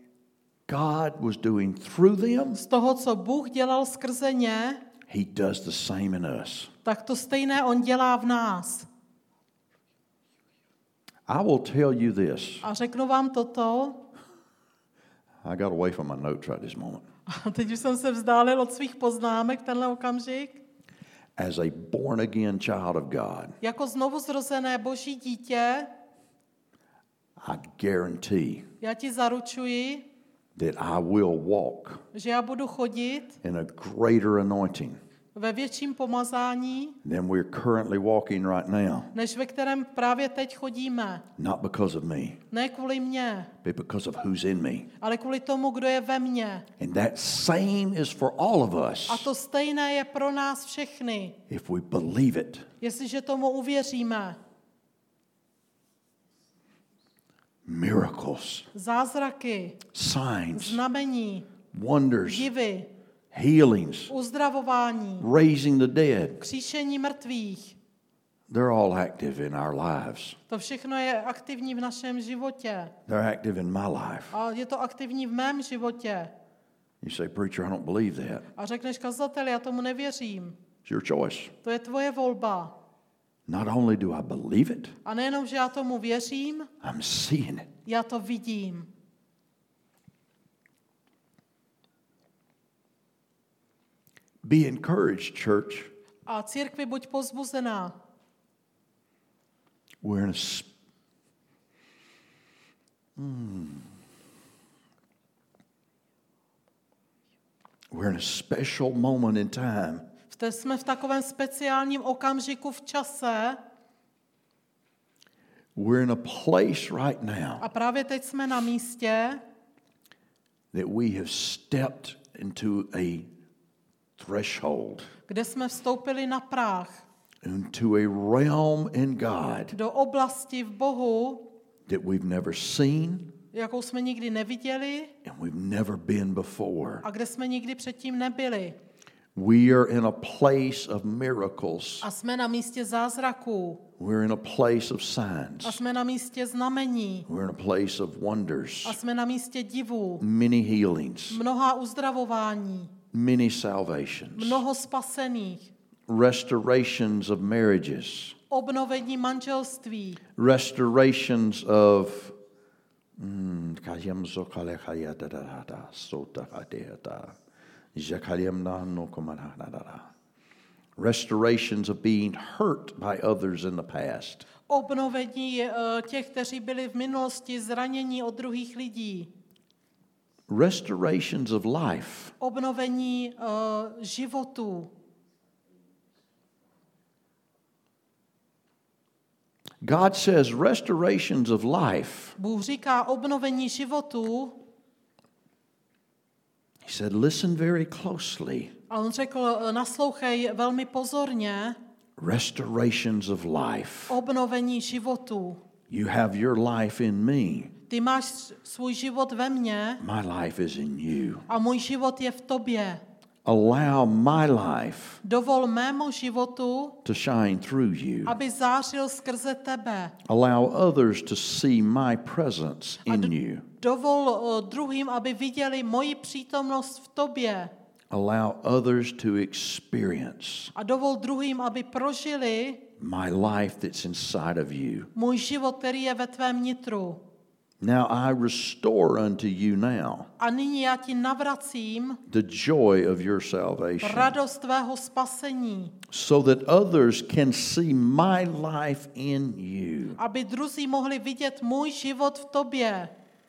Speaker 2: God was doing through them,
Speaker 3: z toho, co Bůh dělal skrze ně,
Speaker 2: he does the same in us.
Speaker 3: tak to stejné on dělá v nás.
Speaker 2: I will tell you this.
Speaker 3: A řeknu vám toto.
Speaker 2: I got away from my notes right this moment.
Speaker 3: A teď už jsem se vzdálil od svých poznámek v tenhle okamžik.
Speaker 2: As a born again child of God,
Speaker 3: Jako znovu zrozené Boží dítě,
Speaker 2: I guarantee
Speaker 3: já ti zaručuji,
Speaker 2: that I will walk
Speaker 3: že já budu chodit
Speaker 2: in a greater anointing
Speaker 3: ve větším pomazání,
Speaker 2: than we're currently walking right now.
Speaker 3: než ve kterém právě teď chodíme.
Speaker 2: Not because of me,
Speaker 3: Ne kvůli mně,
Speaker 2: but because of who's in me.
Speaker 3: ale kvůli tomu, kdo je ve mně.
Speaker 2: And that same is for all of us
Speaker 3: A to stejné je pro nás všechny,
Speaker 2: if we believe it.
Speaker 3: jestliže tomu uvěříme.
Speaker 2: Miracles,
Speaker 3: Zázraky,
Speaker 2: signs,
Speaker 3: znamení,
Speaker 2: wonders,
Speaker 3: divy,
Speaker 2: healings,
Speaker 3: uzdravování,
Speaker 2: raising the dead.
Speaker 3: kříšení mrtvých.
Speaker 2: They're all active in our lives.
Speaker 3: To všechno je aktivní v našem životě.
Speaker 2: They're active in my life.
Speaker 3: A je to aktivní v mém životě.
Speaker 2: You say, preacher, I don't believe that.
Speaker 3: A řekneš, kazateli, já tomu nevěřím.
Speaker 2: It's your choice.
Speaker 3: To je tvoje volba.
Speaker 2: Not only do I believe it,
Speaker 3: A nejenom, že já tomu věřím,
Speaker 2: I'm seeing it.
Speaker 3: já to vidím.
Speaker 2: Be encouraged, church.
Speaker 3: A církvi buď povzbuzená.
Speaker 2: We're in a special moment in time.
Speaker 3: Jsme v takovém speciálním okamžiku v čase.
Speaker 2: We're in a place right now
Speaker 3: A právě teď jsme na místě,
Speaker 2: that we have stepped into a threshold,
Speaker 3: kde jsme vstoupili na práh
Speaker 2: into a realm in God
Speaker 3: do oblasti v Bohu,
Speaker 2: that we've never seen
Speaker 3: jakou jsme nikdy neviděli
Speaker 2: and we've never been before.
Speaker 3: a kde jsme nikdy předtím nebyli.
Speaker 2: We are in a place of miracles.
Speaker 3: A jsme na místě zázraků.
Speaker 2: We're in a place of signs.
Speaker 3: A jsme na místě znamení.
Speaker 2: We're in a place of wonders.
Speaker 3: A jsme na místě divů.
Speaker 2: Many healings.
Speaker 3: Mnoha uzdravování.
Speaker 2: Many salvations.
Speaker 3: Mnoho spasených.
Speaker 2: Restorations of marriages.
Speaker 3: Obnovení manželství.
Speaker 2: Restorations of restorations of being hurt by others in the past.
Speaker 3: Obnovení těch, kteří byli v minulosti zranění od druhých lidí.
Speaker 2: Restorations of life.
Speaker 3: Obnovení životů.
Speaker 2: God says restorations of life.
Speaker 3: Bůh říká obnovení životů.
Speaker 2: He said, listen very closely.
Speaker 3: A on řekl, naslouchej velmi pozorně.
Speaker 2: Restorations of life.
Speaker 3: Obnovení životů.
Speaker 2: You have your life in me.
Speaker 3: Ty máš svůj život ve mně.
Speaker 2: My life is in you.
Speaker 3: A můj život je v tobě.
Speaker 2: Allow my life
Speaker 3: Dovol mému životu,
Speaker 2: to shine through you.
Speaker 3: aby zářil skrze tebe.
Speaker 2: Allow others to see my presence in you.
Speaker 3: Dovol druhým, aby viděli moji přítomnost v tobě.
Speaker 2: Allow others to experience
Speaker 3: A dovol druhým, aby prožili
Speaker 2: my life that's inside of you.
Speaker 3: můj život, který je ve tvém nitru.
Speaker 2: Now I restore unto you now
Speaker 3: A nyní já ti navracím
Speaker 2: the joy of your salvation,
Speaker 3: radost tvého spasení,
Speaker 2: so that others can see my life in you.
Speaker 3: aby druzí mohli vidět můj život v tobě.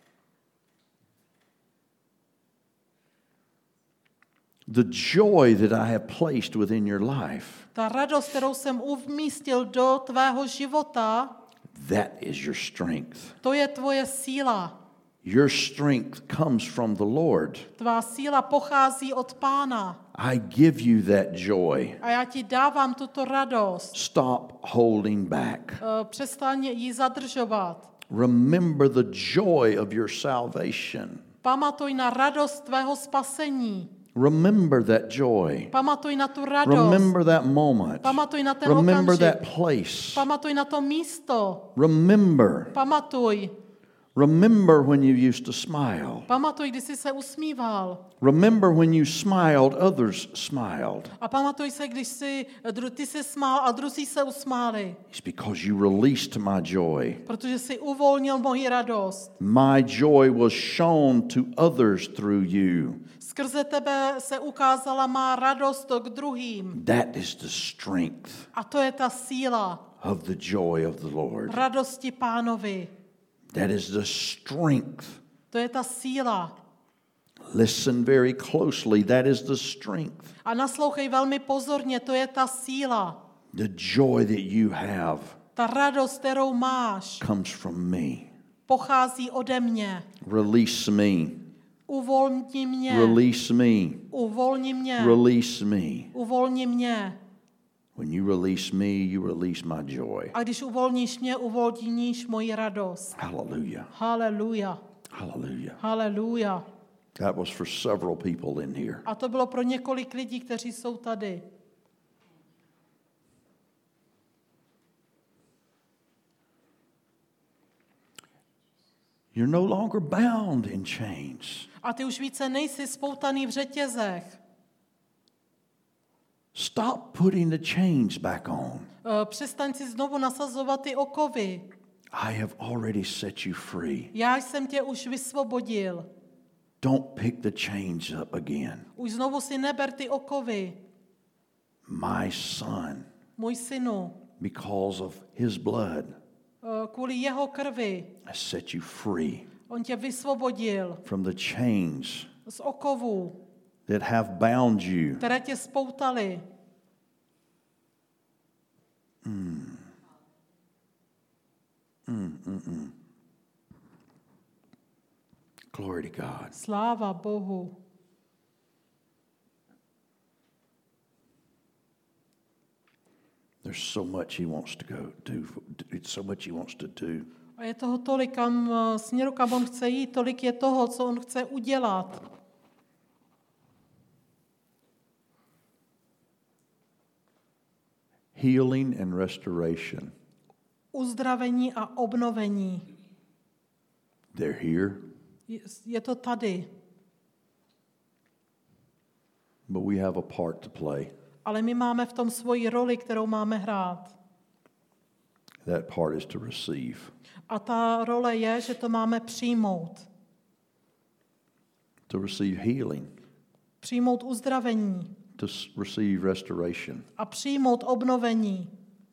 Speaker 2: The joy that I have placed within your life,
Speaker 3: Ta radost, kterou jsem umístil do tvého života,
Speaker 2: that is your strength.
Speaker 3: to je tvoje síla.
Speaker 2: Your strength comes from the Lord.
Speaker 3: Tvá síla pochází od Pána.
Speaker 2: I give you that joy.
Speaker 3: A já ti dávám tuto radost.
Speaker 2: Stop holding back.
Speaker 3: Přestaň ji zadržovat.
Speaker 2: Remember the joy of your salvation.
Speaker 3: Pamatuj na radost tvého spasení.
Speaker 2: Remember that joy.
Speaker 3: Pamatuj na tu radost.
Speaker 2: Remember that moment.
Speaker 3: Pamatuj na ten
Speaker 2: Remember
Speaker 3: okamžik.
Speaker 2: that place.
Speaker 3: Pamatuj na to místo.
Speaker 2: Remember.
Speaker 3: Pamatuj.
Speaker 2: Remember when you used to smile.
Speaker 3: Pamatuj, kdy jsi se usmíval.
Speaker 2: Remember when you smiled, others smiled.
Speaker 3: A pamatuj se, když ty jsi smál a druzí se usmáli.
Speaker 2: It's because you released my joy.
Speaker 3: Protože jsi uvolnil moji radost.
Speaker 2: My joy was shown to others through you.
Speaker 3: Skrze tebe se ukázala má radost k druhým.
Speaker 2: That is the strength
Speaker 3: A to je ta síla
Speaker 2: of the joy of the Lord.
Speaker 3: radosti Pánovi.
Speaker 2: That is the strength.
Speaker 3: To je ta síla.
Speaker 2: Listen very closely. That is the strength.
Speaker 3: A naslouchej velmi pozorně, to je ta síla.
Speaker 2: The joy that you have
Speaker 3: Ta radost, kterou máš,
Speaker 2: comes from me.
Speaker 3: pochází ode mě.
Speaker 2: Release me.
Speaker 3: Uvolni mě.
Speaker 2: Release me.
Speaker 3: Uvolni mě.
Speaker 2: Release me.
Speaker 3: Uvolni mě.
Speaker 2: When you release me, you release my joy.
Speaker 3: A když uvolníš mě, uvolníš moji radost.
Speaker 2: Hallelujah.
Speaker 3: Haleluja.
Speaker 2: Hallelujah.
Speaker 3: Haleluja.
Speaker 2: That was for several people in here.
Speaker 3: A to bylo pro několik lidí, kteří jsou tady.
Speaker 2: You're no longer bound in chains.
Speaker 3: A ty už více nejsi spoutaný v řetězech.
Speaker 2: Stop putting the chains back on.
Speaker 3: Přestaň si znovu nasazovat ty okovy.
Speaker 2: I have already set you free.
Speaker 3: Já jsem tě už vysvobodil.
Speaker 2: Don't pick the chains up again.
Speaker 3: Už znovu si neber ty okovy.
Speaker 2: My son,
Speaker 3: Můj synu,
Speaker 2: because of his blood,
Speaker 3: kvůli jeho krvi,
Speaker 2: has set you free
Speaker 3: on tě vysvobodil
Speaker 2: from the chains
Speaker 3: z okovů,
Speaker 2: that have bound you.
Speaker 3: které tě spoutaly.
Speaker 2: Glory to God.
Speaker 3: Sláva Bohu.
Speaker 2: There's so much he wants to go do. It's so much he wants to do.
Speaker 3: A je toho tolik, směru, kam on chce jít, tolik je toho, co on chce udělat.
Speaker 2: Healing and restoration.
Speaker 3: Uzdravení a obnovení.
Speaker 2: They're here,
Speaker 3: Je to tady,
Speaker 2: but we have a part to play.
Speaker 3: ale my máme v tom svoji roli, kterou máme hrát.
Speaker 2: That part is to receive.
Speaker 3: A ta role je, že to máme přijmout.
Speaker 2: To receive healing,
Speaker 3: Přijmout uzdravení
Speaker 2: to receive restoration.
Speaker 3: a přijmout obnovení.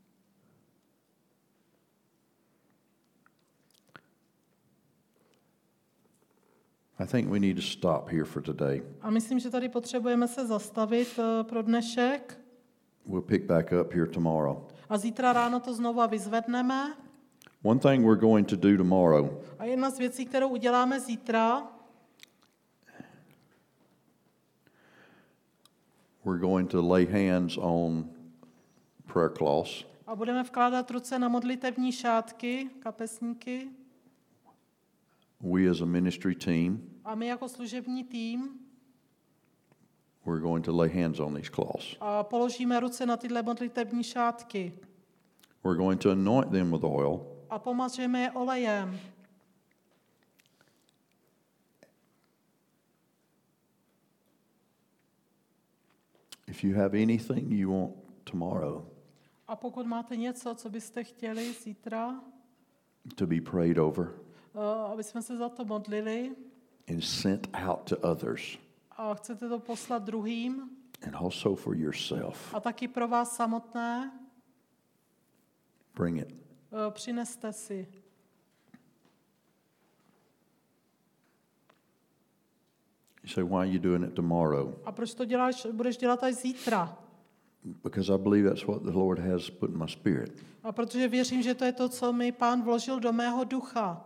Speaker 2: I think we need to stop here for today.
Speaker 3: A myslím, že tady potřebujeme se zastavit pro dnešek.
Speaker 2: We'll pick back up here tomorrow.
Speaker 3: A zítra ráno to znova vyzvedneme.
Speaker 2: One thing we're going to do tomorrow,
Speaker 3: A jedna z věcí, kterou uděláme zítra,
Speaker 2: we're going to lay hands on prayer cloths.
Speaker 3: a budeme vkládat ruce na modlitevní šátky, kapesníky.
Speaker 2: We as a ministry team,
Speaker 3: A my jako služební tým
Speaker 2: we're going to lay hands on these cloths.
Speaker 3: a položíme ruce na tyhle modlitevní šátky
Speaker 2: We're going to anoint them with oil.
Speaker 3: a pomažeme je olejem.
Speaker 2: If you have anything you want tomorrow
Speaker 3: A pokud máte něco, co byste chtěli zítra,
Speaker 2: to be prayed over
Speaker 3: aby jsme se za to modlili
Speaker 2: and sent out to others,
Speaker 3: a chcete to poslat druhým
Speaker 2: and also for yourself,
Speaker 3: a taky pro vás samotné,
Speaker 2: bring it.
Speaker 3: přineste si.
Speaker 2: You say, why are you doing it tomorrow?
Speaker 3: A proč to budeš dělat až zítra?
Speaker 2: Because I believe that's what the Lord has put in my spirit.
Speaker 3: A protože věřím, že to je to, co mi Pán vložil do mého ducha.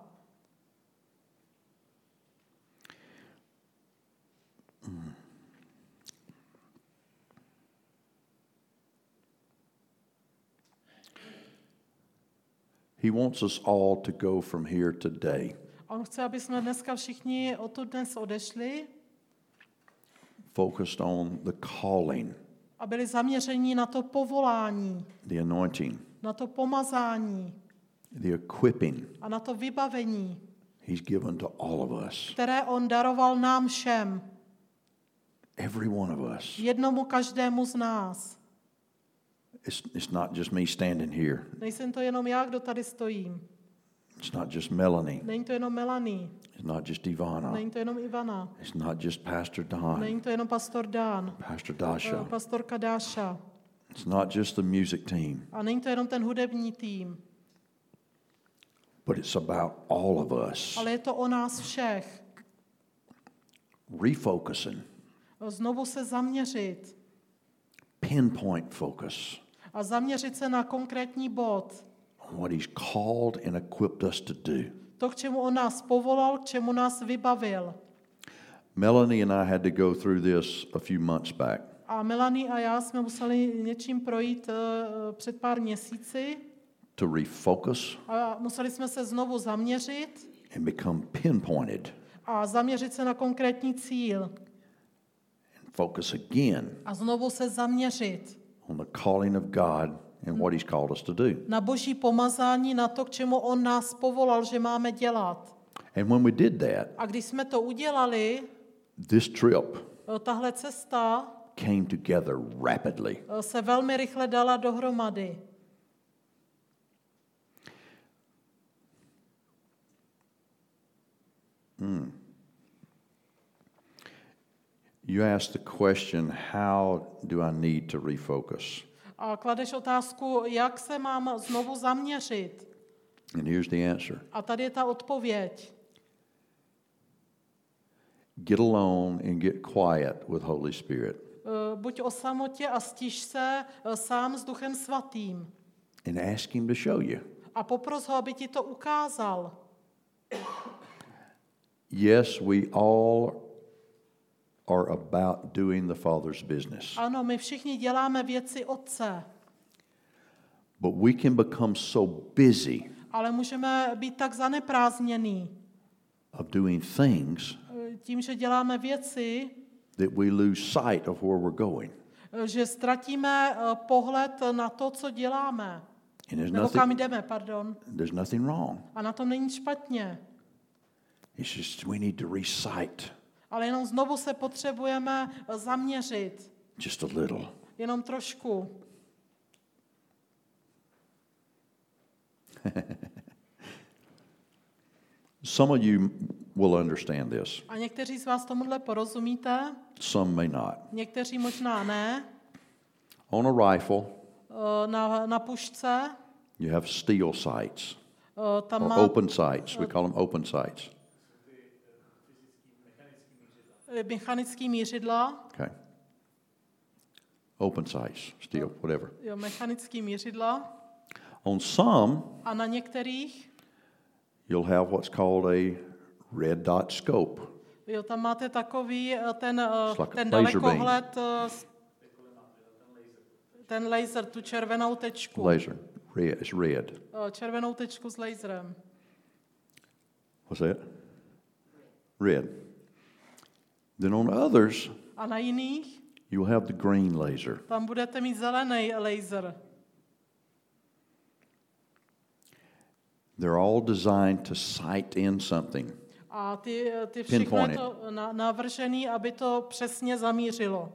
Speaker 2: He wants us all to go from here today
Speaker 3: A on chce, aby jsme dneska všichni odtud dnes odešli
Speaker 2: focused on the calling,
Speaker 3: a byli zaměření na to povolání,
Speaker 2: the anointing,
Speaker 3: na to pomazání
Speaker 2: the equipping
Speaker 3: a na to vybavení,
Speaker 2: He's given to all of us,
Speaker 3: které on daroval nám všem,
Speaker 2: every one of us.
Speaker 3: jednomu každému z nás.
Speaker 2: It's not just me standing here.
Speaker 3: Nejsem to jenom já, kdo tady stojím.
Speaker 2: It's not just Melanie.
Speaker 3: Není to jenom Melanie.
Speaker 2: It's not just Ivana.
Speaker 3: Není to jenom Ivana.
Speaker 2: It's not just Pastor Don,
Speaker 3: Není to jenom pastor Dan.
Speaker 2: Pastor Dasha.
Speaker 3: Pastorka Dáša.
Speaker 2: It's not just the music team,
Speaker 3: A není to jenom ten hudební tým.
Speaker 2: but it's about all of us
Speaker 3: Ale je to o nás všech.
Speaker 2: refocusing,
Speaker 3: Znovu se zaměřit.
Speaker 2: pinpoint focus
Speaker 3: A zaměřit se na konkrétní bod.
Speaker 2: on what He's called and equipped us to do.
Speaker 3: To, k čemu on nás povolal, k čemu nás vybavil.
Speaker 2: Melanie and I had to go through this a few months back.
Speaker 3: A Melanie a já jsme museli něčím projít před pár měsíci.
Speaker 2: To refocus
Speaker 3: A museli jsme se znovu zaměřit
Speaker 2: and become pinpointed
Speaker 3: a zaměřit se na konkrétní cíl.
Speaker 2: and focus again
Speaker 3: A znovu se zaměřit
Speaker 2: on the calling of God and what He's called us to do.
Speaker 3: na boží pomazání, na to, k čemu on nás povolal, že máme dělat.
Speaker 2: And when we did that,
Speaker 3: A když jsme to udělali,
Speaker 2: this trip
Speaker 3: tahle cesta
Speaker 2: came together rapidly.
Speaker 3: se velmi rychle dala dohromady.
Speaker 2: You ask the question, how do I need to refocus?
Speaker 3: A kladeš otázku, jak se mám znovu zaměřit.
Speaker 2: And here's the answer.
Speaker 3: A tady je ta odpověď.
Speaker 2: Get alone and get quiet with Holy Spirit.
Speaker 3: Buď o samotě a stiš se sám s Duchem Svatým.
Speaker 2: And ask him to show you.
Speaker 3: A popros ho, aby ti to ukázal.
Speaker 2: Yes, we all are about doing the Father's business.
Speaker 3: Ano, my všichni děláme věci Otce.
Speaker 2: But we can become so busy
Speaker 3: Ale můžeme být tak zaneprázdnění
Speaker 2: of doing things
Speaker 3: tím, že děláme věci,
Speaker 2: that we lose sight of where we're going.
Speaker 3: že ztratíme pohled na to, co děláme.
Speaker 2: And
Speaker 3: Nebo kam jdeme, pardon.
Speaker 2: there's nothing wrong.
Speaker 3: A na tom není špatně.
Speaker 2: It's just we need to recite
Speaker 3: Ale jenom znovu se potřebujeme zaměřit.
Speaker 2: just a little.
Speaker 3: Jenom trošku.
Speaker 2: Some of you will understand this.
Speaker 3: A někteří z vás tomuhle porozumíte,
Speaker 2: Some may not.
Speaker 3: někteří možná ne.
Speaker 2: On a rifle,
Speaker 3: Na pušce
Speaker 2: you have steel sights
Speaker 3: tam
Speaker 2: or
Speaker 3: má
Speaker 2: open sights. We call them open sights.
Speaker 3: mechanický mířidla.
Speaker 2: Okay. Open sights, steel, whatever.
Speaker 3: Jo, mechanický mířidla.
Speaker 2: On some,
Speaker 3: A na některých,
Speaker 2: you'll have what's called a red dot scope.
Speaker 3: jo, tam máte takový ten
Speaker 2: like a
Speaker 3: ten
Speaker 2: laser
Speaker 3: dalekohled, ten laser, tu červenou tečku.
Speaker 2: Laser, red, it's red.
Speaker 3: Červenou tečku s laserem.
Speaker 2: What's that? Red. Then on others,
Speaker 3: A na jiných,
Speaker 2: you'll have the green laser.
Speaker 3: tam budete mít zelený laser.
Speaker 2: They're all designed to sight in something.
Speaker 3: A ty všechno je
Speaker 2: Pinpoint
Speaker 3: to navržený, aby to přesně zamířilo.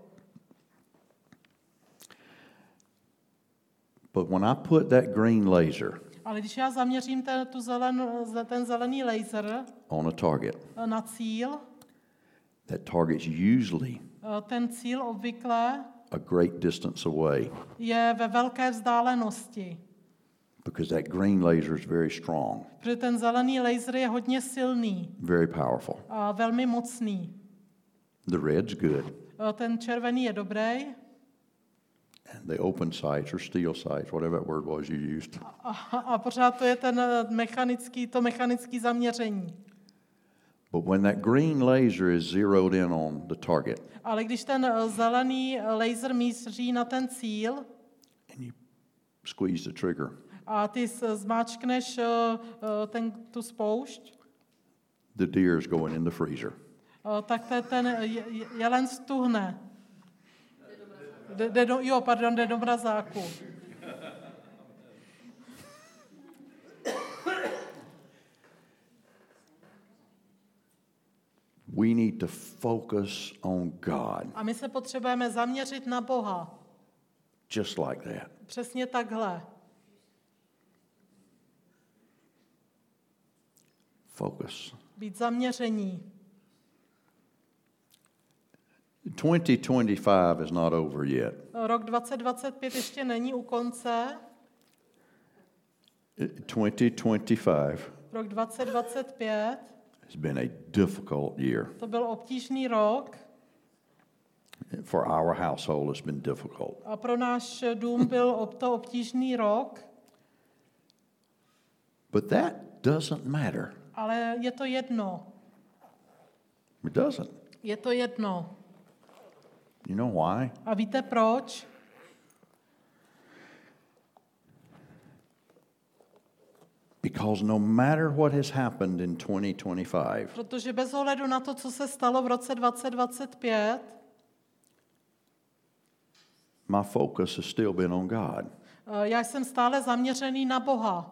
Speaker 2: But when I put that green laser
Speaker 3: Ale když já zaměřím ten zelený laser
Speaker 2: on a target,
Speaker 3: na cíl,
Speaker 2: that target's usually
Speaker 3: ten cíl obvykle
Speaker 2: a great distance away
Speaker 3: je ve velké vzdálenosti.
Speaker 2: because that green laser is very strong,
Speaker 3: Protože ten zelený laser je hodně silný
Speaker 2: very powerful.
Speaker 3: a velmi mocný.
Speaker 2: The red's good,
Speaker 3: Ten červený je dobrý
Speaker 2: and the open sights or steel sights, whatever that word was you used.
Speaker 3: a pořád to je to mechanické zaměření.
Speaker 2: But when that green laser is zeroed in on the target
Speaker 3: Ale když ten zelený laser míří na ten cíl
Speaker 2: and you squeeze the trigger,
Speaker 3: a ty zmáčkneš tu spoušť,
Speaker 2: the deer is going in the freezer.
Speaker 3: tak ten jelen stuhne. Jde do mrazáku.
Speaker 2: We need to focus on God,
Speaker 3: A my se potřebujeme zaměřit na Boha.
Speaker 2: just like that.
Speaker 3: Přesně takhle.
Speaker 2: Focus.
Speaker 3: Být zaměření.
Speaker 2: 2025 is not over yet.
Speaker 3: Rok 2025 ještě není u konce.
Speaker 2: 2025
Speaker 3: Rok 2025
Speaker 2: has been a difficult year.
Speaker 3: to byl obtížný rok
Speaker 2: For our household, it's been difficult.
Speaker 3: a pro náš dům byl to obtížný rok,
Speaker 2: But that doesn't matter.
Speaker 3: ale je to jedno.
Speaker 2: It doesn't.
Speaker 3: Je to jedno.
Speaker 2: You know why?
Speaker 3: A víte proč?
Speaker 2: Because no matter what has happened in 2025,
Speaker 3: Protože bez ohledu na to, co se stalo v roce 2025,
Speaker 2: my focus has still been on God.
Speaker 3: já jsem stále zaměřený na Boha.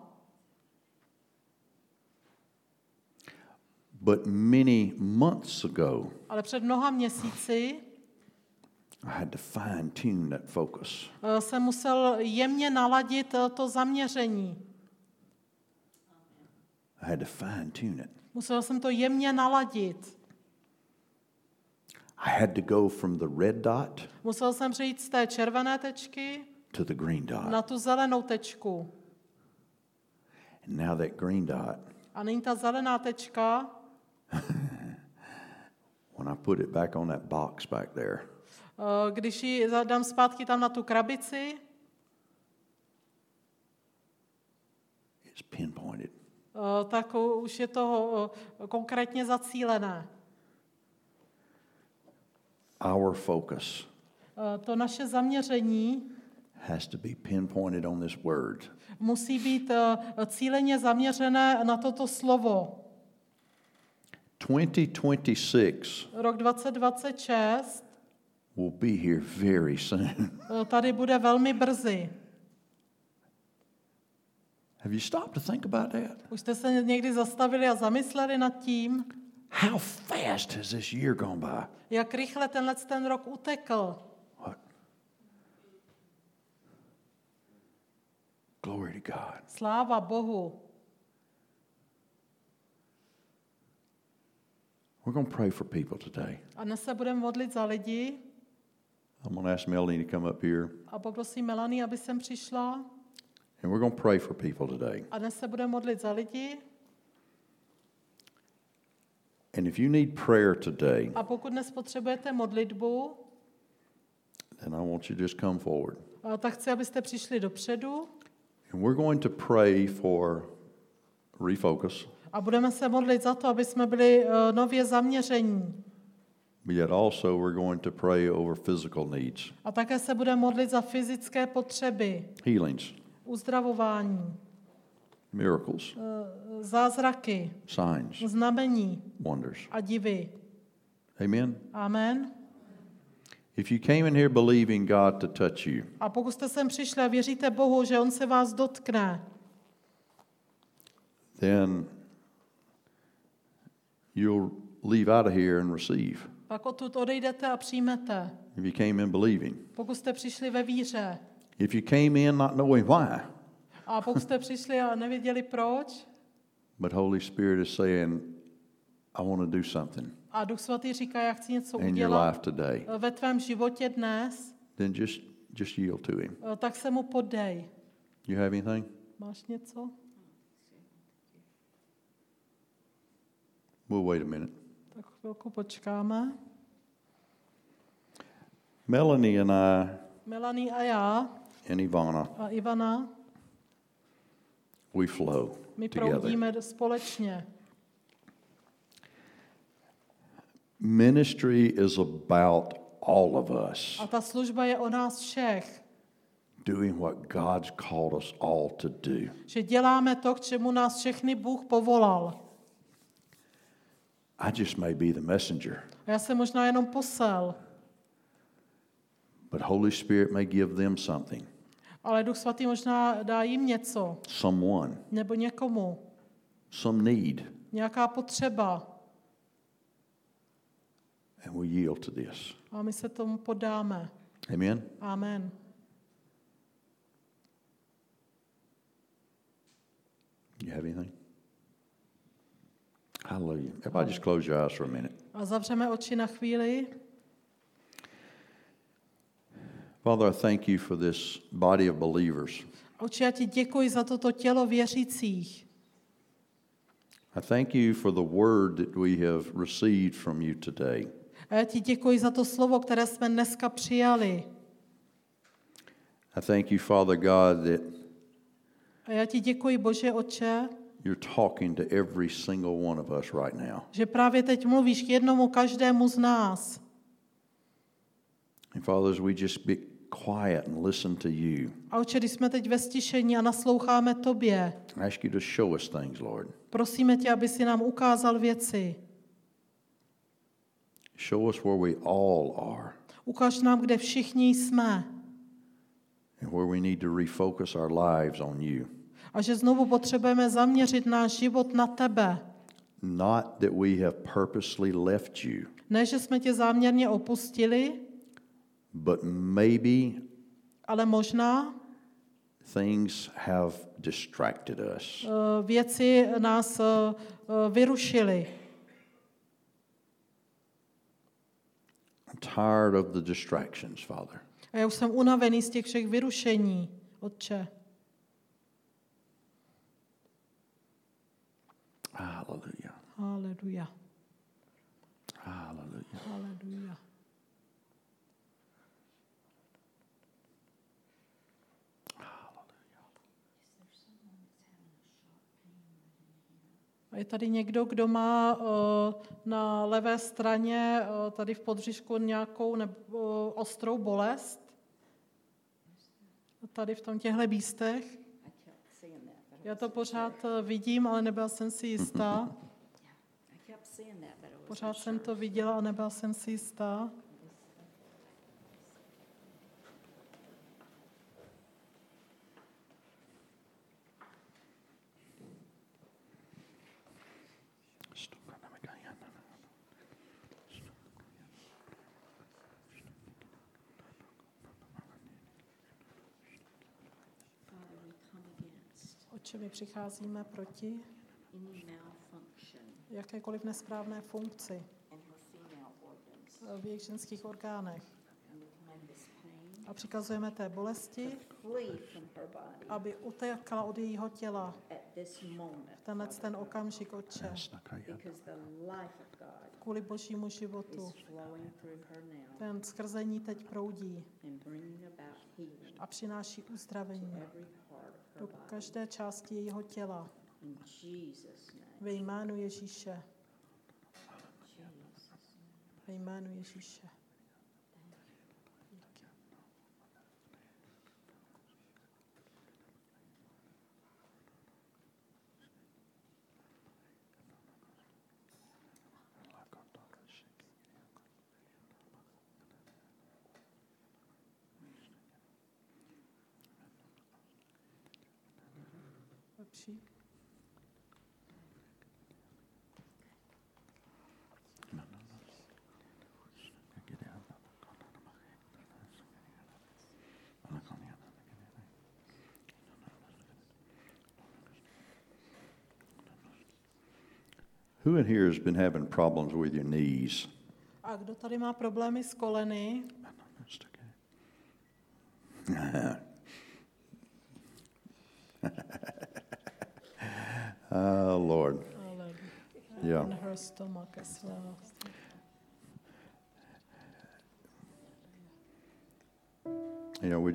Speaker 2: But many months ago,
Speaker 3: Ale před mnoha měsíci
Speaker 2: I had to fine tune that focus.
Speaker 3: jsem musel jemně naladit to zaměření.
Speaker 2: I had to fine tune it.
Speaker 3: Musel jsem to jemně naladit.
Speaker 2: I had to go from the red dot
Speaker 3: Musel jsem přejít z té červené tečky
Speaker 2: to the green
Speaker 3: na
Speaker 2: dot.
Speaker 3: tu zelenou tečku.
Speaker 2: And now that green dot,
Speaker 3: A nyní ta zelená tečka,
Speaker 2: when I put it back on that box back there,
Speaker 3: když ji dám zpátky tam na tu krabici,
Speaker 2: it's pinpointed.
Speaker 3: tak už je to konkrétně zacílené.
Speaker 2: Our focus
Speaker 3: To naše zaměření
Speaker 2: has to be pinpointed on this word.
Speaker 3: musí být cíleně zaměřené na toto slovo.
Speaker 2: 2026
Speaker 3: Rok 2026
Speaker 2: will be here very soon.
Speaker 3: tady bude velmi brzy.
Speaker 2: Have you stopped to think about that?
Speaker 3: Už jste se někdy zastavili a zamysleli nad tím,
Speaker 2: How fast has this year gone by?
Speaker 3: jak rychle ten rok utekl.
Speaker 2: What? Glory to God.
Speaker 3: Sláva Bohu.
Speaker 2: We're going to pray for people today.
Speaker 3: A dnes se budeme modlit za lidi
Speaker 2: I'm going to ask Melanie to come up here,
Speaker 3: a poprosím Melanie, aby sem přišla.
Speaker 2: and we're going to pray for people today.
Speaker 3: A dnes se budeme modlit za lidi.
Speaker 2: And if you need prayer today,
Speaker 3: A pokud dnes potřebujete modlitbu,
Speaker 2: then I want you to just come forward.
Speaker 3: tak chci, abyste přišli dopředu
Speaker 2: And we're going to pray for refocus,
Speaker 3: a budeme se modlit za to, aby jsme byli nově zaměření.
Speaker 2: but yet also we're going to pray over physical needs,
Speaker 3: A také se budeme modlit za fyzické potřeby,
Speaker 2: healings,
Speaker 3: uzdravování,
Speaker 2: miracles,
Speaker 3: zázraky,
Speaker 2: signs,
Speaker 3: znamení
Speaker 2: wonders.
Speaker 3: a divy.
Speaker 2: Amen.
Speaker 3: Amen.
Speaker 2: If you came in here believing God to touch you,
Speaker 3: A pokud jste sem přišli a věříte Bohu, že On se vás dotkne,
Speaker 2: then you'll leave out of here and receive.
Speaker 3: pak odtud odejdete a přijmete.
Speaker 2: If you came in believing.
Speaker 3: Pokud jste přišli ve víře
Speaker 2: If you came in not knowing why,
Speaker 3: a pokud jste přišli a nevěděli proč,
Speaker 2: but Holy Spirit is saying, I want to do something
Speaker 3: a Duch Svatý říká, já chci něco
Speaker 2: in your
Speaker 3: udělat
Speaker 2: life today,
Speaker 3: ve tvém životě dnes,
Speaker 2: then just yield to Him.
Speaker 3: tak se mu poddej.
Speaker 2: You have anything?
Speaker 3: Máš něco?
Speaker 2: We'll wait a minute.
Speaker 3: Tak chvilku počkáme.
Speaker 2: Melanie and I
Speaker 3: Melanie a já
Speaker 2: and Ivana,
Speaker 3: a Ivana,
Speaker 2: we flow
Speaker 3: my
Speaker 2: together.
Speaker 3: proudíme společně.
Speaker 2: Ministry is about all of us
Speaker 3: A ta služba je o nás všech.
Speaker 2: doing what God's called us all to do.
Speaker 3: Že děláme to, k čemu nás všechny Bůh povolal.
Speaker 2: I just may be the messenger,
Speaker 3: A já jsem možná jenom posel,
Speaker 2: but Holy Spirit may give them something,
Speaker 3: ale Duch Svatý možná dá jim něco,
Speaker 2: someone,
Speaker 3: nebo někomu,
Speaker 2: some need,
Speaker 3: nějaká potřeba.
Speaker 2: and we yield to this.
Speaker 3: A my se tomu podáme.
Speaker 2: Amen?
Speaker 3: Amen.
Speaker 2: You have anything? Hallelujah. Everybody just close your eyes for a minute.
Speaker 3: A zavřeme oči na chvíli.
Speaker 2: Father, I thank you for this body of believers.
Speaker 3: Oči, já ti děkuji za toto tělo věřících.
Speaker 2: I thank you for the word that we have received from you today.
Speaker 3: A já ti děkuji za to slovo, které jsme dneska přijali.
Speaker 2: I thank you, Father God, that
Speaker 3: A já ti děkuji, Bože Otče,
Speaker 2: you're talking to every single one of us right now.
Speaker 3: že právě teď mluvíš k jednomu každému z nás.
Speaker 2: And Father, as we just be quiet and listen to you,
Speaker 3: A Otče, když jsme teď ve stišení a nasloucháme tobě,
Speaker 2: I ask you to show us things, Lord.
Speaker 3: prosíme tě, aby si nám ukázal věci.
Speaker 2: Show us where we all are
Speaker 3: Ukaž nám, kde všichni jsme.
Speaker 2: and where we need to refocus our lives on you.
Speaker 3: A že znovu potřebujeme zaměřit náš život na tebe.
Speaker 2: Not that we have purposely left you,
Speaker 3: Ne, že jsme tě záměrně opustili,
Speaker 2: but maybe
Speaker 3: ale možná
Speaker 2: things have distracted us.
Speaker 3: věci nás vyrušily.
Speaker 2: tired of the distractions, Father.
Speaker 3: A já už jsem unavený z těch všech vyrušení, Otče.
Speaker 2: Hallelujah.
Speaker 3: Haleluja.
Speaker 2: Hallelujah.
Speaker 3: Haleluja. A je tady někdo, kdo má na levé straně tady v podbřišku nějakou ostrou bolest? Tady v těchto místech? Já to pořád vidím, ale nebyla jsem si jistá. Pořád jsem to viděla a nebyla jsem si jistá. Oče, my přicházíme proti jakékoliv nesprávné funkci v jejich ženských orgánech. A přikazujeme té bolesti, aby utekla od jejího těla v ten okamžik, Otče. Kvůli Božímu životu. Ten skrze ní teď proudí a přináší uzdravení do každé části jejího těla. Ve jménu Ježíše. Ve jménu Ježíše. Lepší.
Speaker 2: Who in here has been having problems with your knees?
Speaker 3: A kdo tady má problémy s koleny?
Speaker 2: Oh, Lord. Yeah.
Speaker 3: And her stomach as well.
Speaker 2: You know,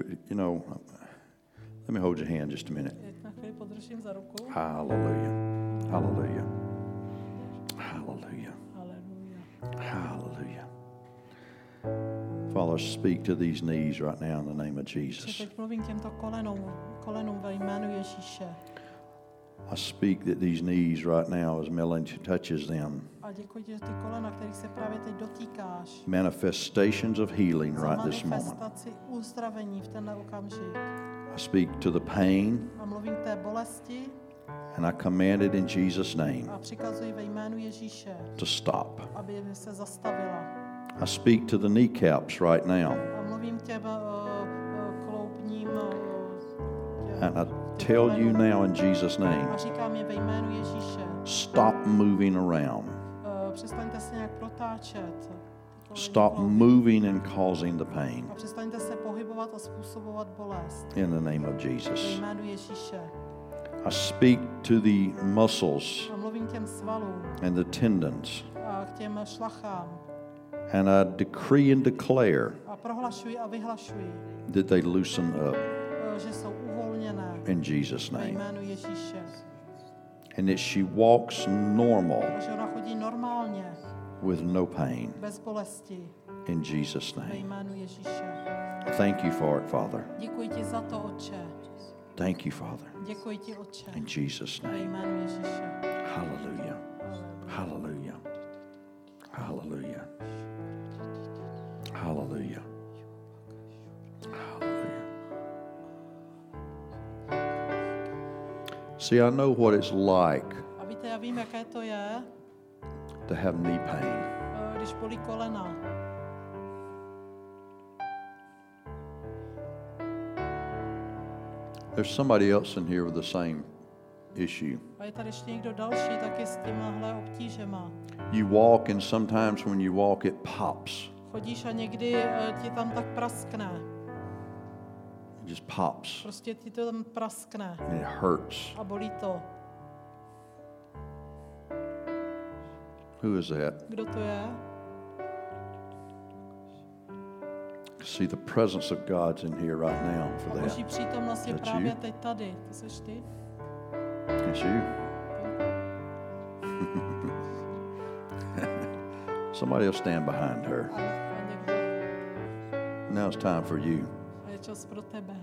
Speaker 2: let me hold your hand just a minute.
Speaker 3: Na chvíli podržím za ruku.
Speaker 2: Hallelujah. Hallelujah. Hallelujah.
Speaker 3: Haleluja.
Speaker 2: Hallelujah. Father, speak to these knees right now in the name of Jesus.
Speaker 3: Teď mluvím těmto kolenům ve jménu Ježíše.
Speaker 2: I speak that these knees right now, as Melanie touches them,
Speaker 3: A děkuji ti, že ty kolena, kterých se právě teď dotýkáš,
Speaker 2: manifestations of healing
Speaker 3: za
Speaker 2: right this moment.
Speaker 3: manifestaci uzdravení v tenhle okamžik.
Speaker 2: I speak to the pain,
Speaker 3: A mluvím té bolesti
Speaker 2: and I command it in Jesus' name
Speaker 3: a přikazuji ve jménu Ježíše,
Speaker 2: to stop.
Speaker 3: aby se zastavila.
Speaker 2: I speak to the kneecaps right now,
Speaker 3: A mluvím těm kloubním
Speaker 2: and I tell you now in Jesus' name,
Speaker 3: a říkám je ve jménu Ježíše.
Speaker 2: stop moving around.
Speaker 3: Přestaňte se nějak protáčet.
Speaker 2: Stop moving and causing the pain.
Speaker 3: A přestaňte se pohybovat a způsobovat bolest.
Speaker 2: In the name of
Speaker 3: Ve
Speaker 2: Jesus.
Speaker 3: jménu Ježíše.
Speaker 2: I speak to the muscles
Speaker 3: A mluvím těm svalům
Speaker 2: and the tendons,
Speaker 3: a k těm šlachám.
Speaker 2: and I decree and declare
Speaker 3: A prohlašuji a vyhlašuji,
Speaker 2: that they loosen up
Speaker 3: že jsou uvolněné
Speaker 2: in Jesus'
Speaker 3: ve
Speaker 2: name,
Speaker 3: jménu Ježíše.
Speaker 2: and that she walks normal
Speaker 3: A že ona chodí normálně,
Speaker 2: with no pain
Speaker 3: bez bolesti,
Speaker 2: in Jesus'
Speaker 3: ve
Speaker 2: name.
Speaker 3: jménu Ježíše.
Speaker 2: Thank you for it, Father.
Speaker 3: Děkuji ti za to, Otče.
Speaker 2: Thank you, Father.
Speaker 3: Děkuji ti, Otče.
Speaker 2: In Jesus'
Speaker 3: Ve
Speaker 2: name.
Speaker 3: jménu Ježíše.
Speaker 2: Hallelujah. Hallelujah. Hallelujah. Hallelujah. Hallelujah. See, I know what it's like
Speaker 3: A víte, já vím, jaké to je,
Speaker 2: to have knee pain.
Speaker 3: když bolí kolena.
Speaker 2: There's somebody else in here with the same issue.
Speaker 3: A je tady ještě někdo další taky s těmahle obtížema.
Speaker 2: You walk, and sometimes when you walk, it pops.
Speaker 3: chodíš a někdy ti tam tak praskne.
Speaker 2: It just pops.
Speaker 3: Prostě ti to tam praskne
Speaker 2: And it hurts.
Speaker 3: a bolí to.
Speaker 2: Who is that?
Speaker 3: Kdo to je?
Speaker 2: See, the presence of God's in here right now
Speaker 3: A
Speaker 2: for
Speaker 3: Boží
Speaker 2: that.
Speaker 3: přítomnost je
Speaker 2: That's
Speaker 3: právě
Speaker 2: you?
Speaker 3: teď tady. To seš ty?
Speaker 2: It's you. Somebody will stand behind her.
Speaker 3: A někdo.
Speaker 2: Now it's time for you.
Speaker 3: A je čas pro tebe.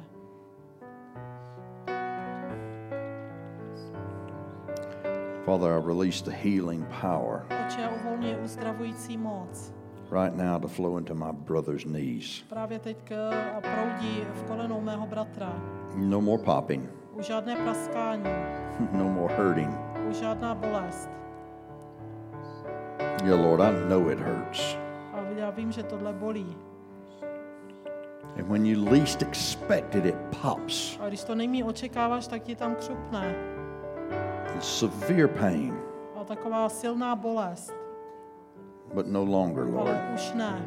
Speaker 2: Father, I release the healing power
Speaker 3: Oče, já uvolňuji uzdravující moc.
Speaker 2: right now to flow into my brother's knees.
Speaker 3: Právě teď a proudí v kolenou mého bratra.
Speaker 2: No more popping.
Speaker 3: Už žádné praskání,
Speaker 2: No more hurting.
Speaker 3: už žádná bolest.
Speaker 2: Yeah, Lord, I know it hurts.
Speaker 3: A já vím, že tohle bolí.
Speaker 2: And when you least expect it, it pops.
Speaker 3: A když to nejmí očekáváš, tak ti tam křupne.
Speaker 2: It's severe pain,
Speaker 3: A taková silná bolest.
Speaker 2: but no longer, Lord.
Speaker 3: Ale už ne.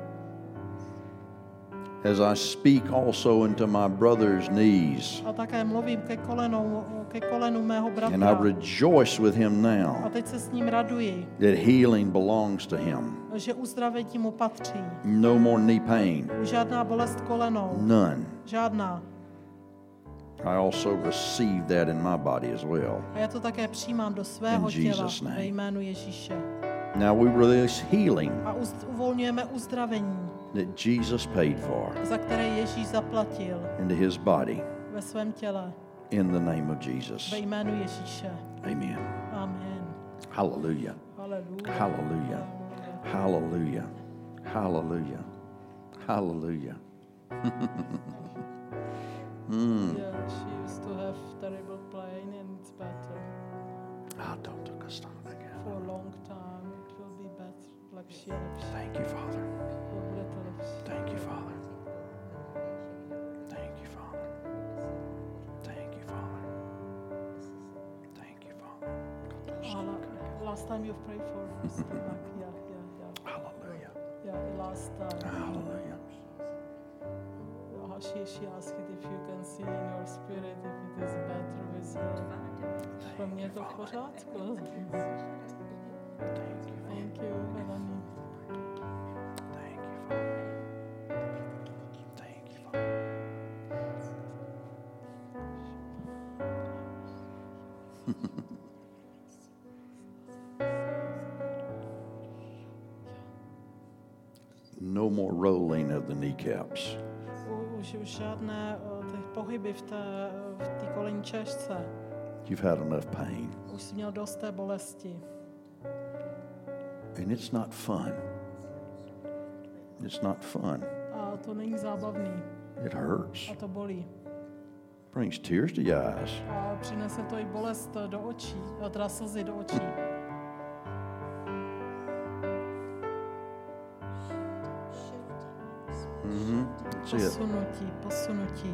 Speaker 2: As I speak also into my brother's knees,
Speaker 3: A také mluvím ke kolenu mého
Speaker 2: and I
Speaker 3: bratra.
Speaker 2: rejoice with him
Speaker 3: A
Speaker 2: now
Speaker 3: teď se s ním raduji,
Speaker 2: that healing belongs to him.
Speaker 3: že uzdravení mu patří.
Speaker 2: No more knee pain.
Speaker 3: Už žádná bolest kolenou.
Speaker 2: None.
Speaker 3: Žádná.
Speaker 2: I also receive that in my body as well.
Speaker 3: A já to také přijímám do svého
Speaker 2: In
Speaker 3: těla
Speaker 2: Jesus' name.
Speaker 3: ve jménu Ježíše.
Speaker 2: Now we release healing
Speaker 3: A uvolňujeme uzdravení,
Speaker 2: that Jesus paid for
Speaker 3: za které Ježíš zaplatil
Speaker 2: into his body
Speaker 3: ve svém těle.
Speaker 2: in the name of Jesus.
Speaker 3: Ve jménu Ježíše.
Speaker 2: Amen.
Speaker 3: Amen.
Speaker 2: Hallelujah.
Speaker 3: Haleluja.
Speaker 2: Hallelujah. Hallelujah. Hallelujah. Hallelujah.
Speaker 3: Yeah, she used to have terrible pain and it's better. For a long time it will be better. Lepší a lepší.
Speaker 2: Thank you, Father.
Speaker 3: Bude to lepší.
Speaker 2: Thank you, Father. Thank you, Father. Thank you, Father. Thank you, Father.
Speaker 3: Last time you've prayed for her stomach. Yeah.
Speaker 2: Hallelujah.
Speaker 3: Yeah, last time.
Speaker 2: Hallelujah.
Speaker 3: She asked if you can see in your spirit if it is better with her. Pro mě je to v pořádku. Thank you, Melanie.
Speaker 2: Thank you, Father. Thank you, Father. No more rolling of the kneecaps.
Speaker 3: Už žádné ty pohyby v té kolenní češce.
Speaker 2: You've had enough pain.
Speaker 3: Už jsi měl dost té bolesti.
Speaker 2: And it's not fun. It's not fun.
Speaker 3: A to není zábavný.
Speaker 2: It hurts.
Speaker 3: A to bolí.
Speaker 2: Brings tears to your eyes.
Speaker 3: A přinese to i bolest do očí, teda slzy do očí.
Speaker 2: That's it.
Speaker 3: Posunutí.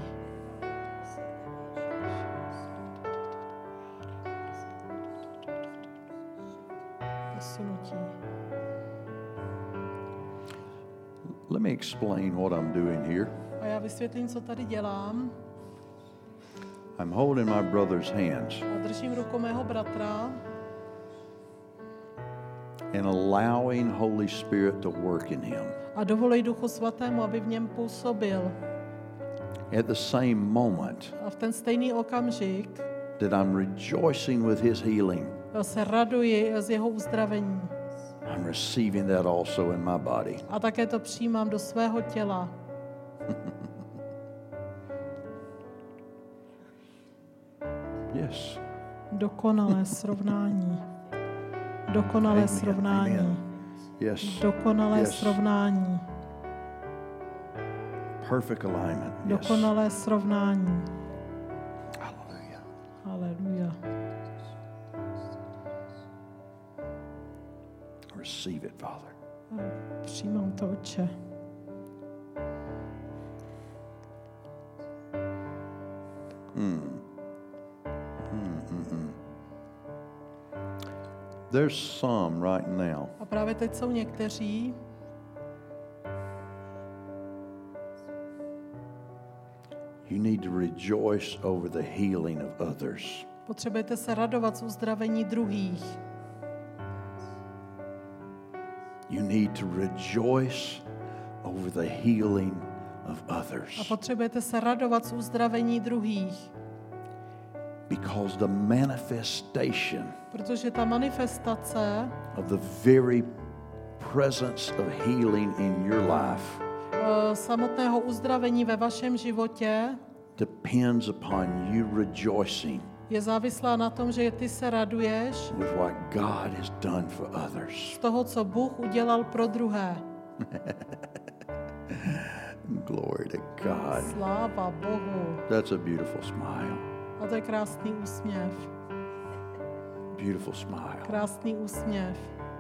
Speaker 2: Let me explain what I'm doing here.
Speaker 3: A já vysvětlím, co tady dělám.
Speaker 2: I'm holding my brother's hands
Speaker 3: A držím ruku mého bratra
Speaker 2: and allowing Holy Spirit to work in him.
Speaker 3: a dovoluji Duchu Svatému, aby v něm působil.
Speaker 2: At the same moment
Speaker 3: A v ten stejný okamžik
Speaker 2: that I'm rejoicing with his healing,
Speaker 3: se raduji z jeho uzdravení.
Speaker 2: I'm receiving that also in my body.
Speaker 3: A také to přijímám do svého těla.
Speaker 2: Yes.
Speaker 3: Dokonalé srovnání. Dokonalé
Speaker 2: Amen.
Speaker 3: srovnání.
Speaker 2: Amen. Yes.
Speaker 3: Dokonalé
Speaker 2: Yes.
Speaker 3: srovnání.
Speaker 2: Perfect alignment. Yes.
Speaker 3: Dokonalé srovnání.
Speaker 2: Hallelujah.
Speaker 3: Haleluja.
Speaker 2: Receive it, Father.
Speaker 3: Přijímám to, Otče.
Speaker 2: There's some right now
Speaker 3: A právě teď jsou někteří,
Speaker 2: You need to rejoice over the healing of others.
Speaker 3: Potřebujete se radovat z uzdravení druhých.
Speaker 2: You need to rejoice over the healing of
Speaker 3: A
Speaker 2: others.
Speaker 3: potřebujete se radovat z uzdravení druhých.
Speaker 2: Because the manifestation
Speaker 3: Protože ta manifestace
Speaker 2: of the very presence of healing in your life
Speaker 3: samotného uzdravení ve vašem životě
Speaker 2: depends upon you rejoicing
Speaker 3: je závislá na tom, že ty se raduješ
Speaker 2: with what God has done for others.
Speaker 3: z toho, co Bůh udělal pro druhé.
Speaker 2: Glory to God.
Speaker 3: Sláva Bohu.
Speaker 2: That's a beautiful smile.
Speaker 3: A to je krásný úsměv.
Speaker 2: Beautiful smile.
Speaker 3: Krásný úsměv.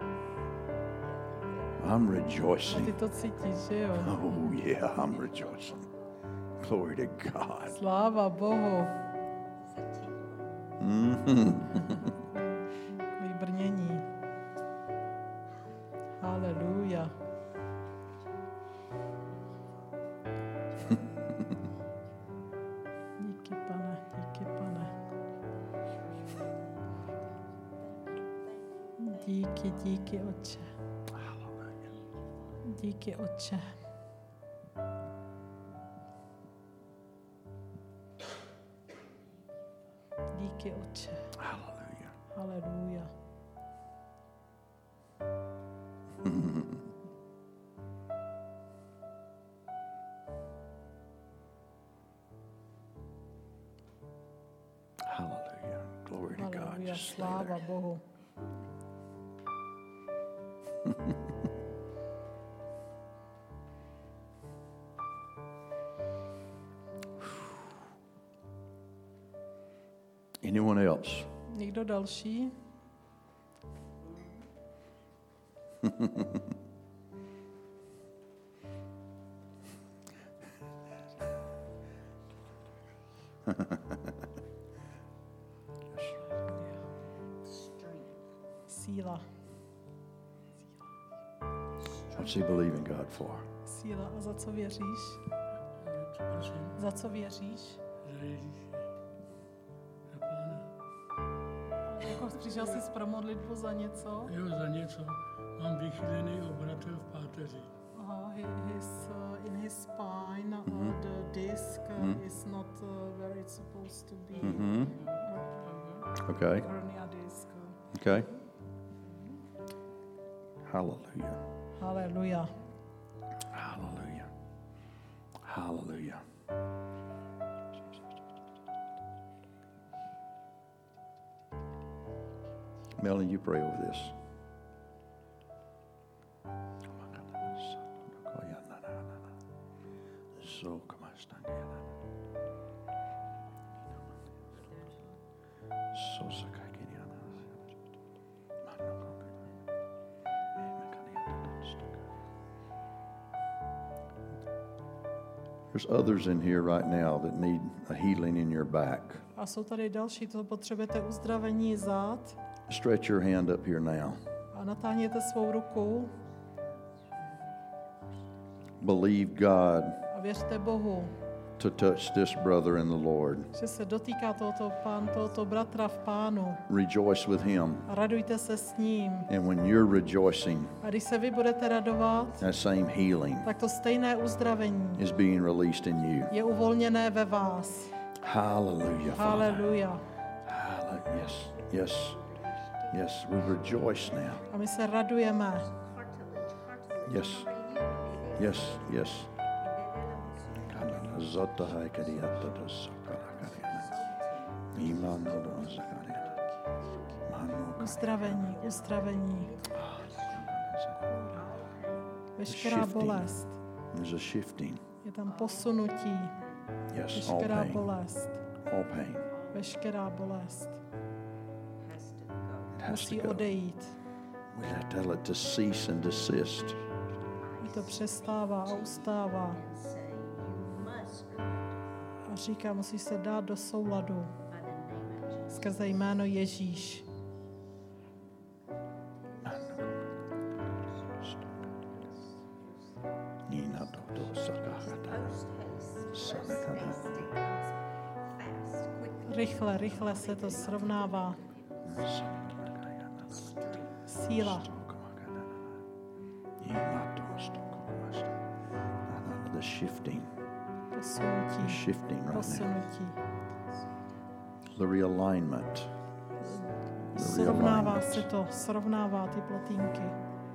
Speaker 2: I'm
Speaker 3: A ty
Speaker 2: rejoicing.
Speaker 3: to cítíš, že jo?
Speaker 2: Oh, yeah, I'm rejoicing. Glory to God.
Speaker 3: Sláva Bohu. Takový brnění. Haleluja. Díky, pane, díky, pane. Díky, díky, Otče. Díky, Otče. Díky, Otče.
Speaker 2: Hallelujah.
Speaker 3: Haleluja.
Speaker 2: Hallelujah. Glory to God.
Speaker 3: Haleluja.
Speaker 2: Just stay
Speaker 3: Sláva
Speaker 2: there.
Speaker 3: Bohu.
Speaker 2: Anyone else?
Speaker 3: Někdo další? Síla.
Speaker 2: What's he believing God for?
Speaker 3: Síla. A za co věříš? Za co věříš? Jako přišel jsi pro modlitbu za něco?
Speaker 4: Jo, za něco. Mám vychylený obratel v páteři.
Speaker 3: In his spine, the disc is not where it's supposed to be.
Speaker 2: Okay.
Speaker 3: Hernia disc.
Speaker 2: Okay. Hallelujah.
Speaker 3: Haleluja.
Speaker 2: Hallelujah. Hallelujah. Melanie, you pray over this. There's others in here right now that need a healing in your back.
Speaker 3: A jsou tady další, co potřebujete uzdravení zad.
Speaker 2: Stretch your hand up here now.
Speaker 3: A natáhněte svou ruku
Speaker 2: Believe God
Speaker 3: a věřte Bohu,
Speaker 2: to touch this brother in the Lord.
Speaker 3: že se dotýká tohoto bratra v Pánu.
Speaker 2: Rejoice with him.
Speaker 3: A radujte se s ním.
Speaker 2: And when you're rejoicing,
Speaker 3: A když se vy budete radovat,
Speaker 2: that same healing
Speaker 3: tak to stejné uzdravení
Speaker 2: is being released in you.
Speaker 3: je uvolněné ve vás.
Speaker 2: Hallelujah, Father.
Speaker 3: Haleluja.
Speaker 2: Hallelujah. Yes, yes, yes. We rejoice now.
Speaker 3: A my se radujeme.
Speaker 2: Yes, yes, yes. Zata haikariata da sakalakariana. Imano da zakariana. Mano
Speaker 3: Uzdravení, uzdravení. Veškerá bolest.
Speaker 2: There's a shifting.
Speaker 3: Je tam posunutí.
Speaker 2: Yes, all
Speaker 3: Veškerá
Speaker 2: pain.
Speaker 3: bolest.
Speaker 2: All pain.
Speaker 3: Veškerá bolest.
Speaker 2: It has
Speaker 3: Musí
Speaker 2: to go.
Speaker 3: odejít.
Speaker 2: We have to tell it to cease and desist.
Speaker 3: To přestává a ustává. A říká, musíš se dát do souladu skrze jméno Ježíš.
Speaker 2: Nina do sakahata. Sanakana.
Speaker 3: Rychle se to srovnává. Síla.
Speaker 2: The shifting.
Speaker 3: Posunutí.
Speaker 2: Shifting right now.
Speaker 3: Posunutí.
Speaker 2: The realignment.
Speaker 3: Srovnává se to, srovnává ty plotínky.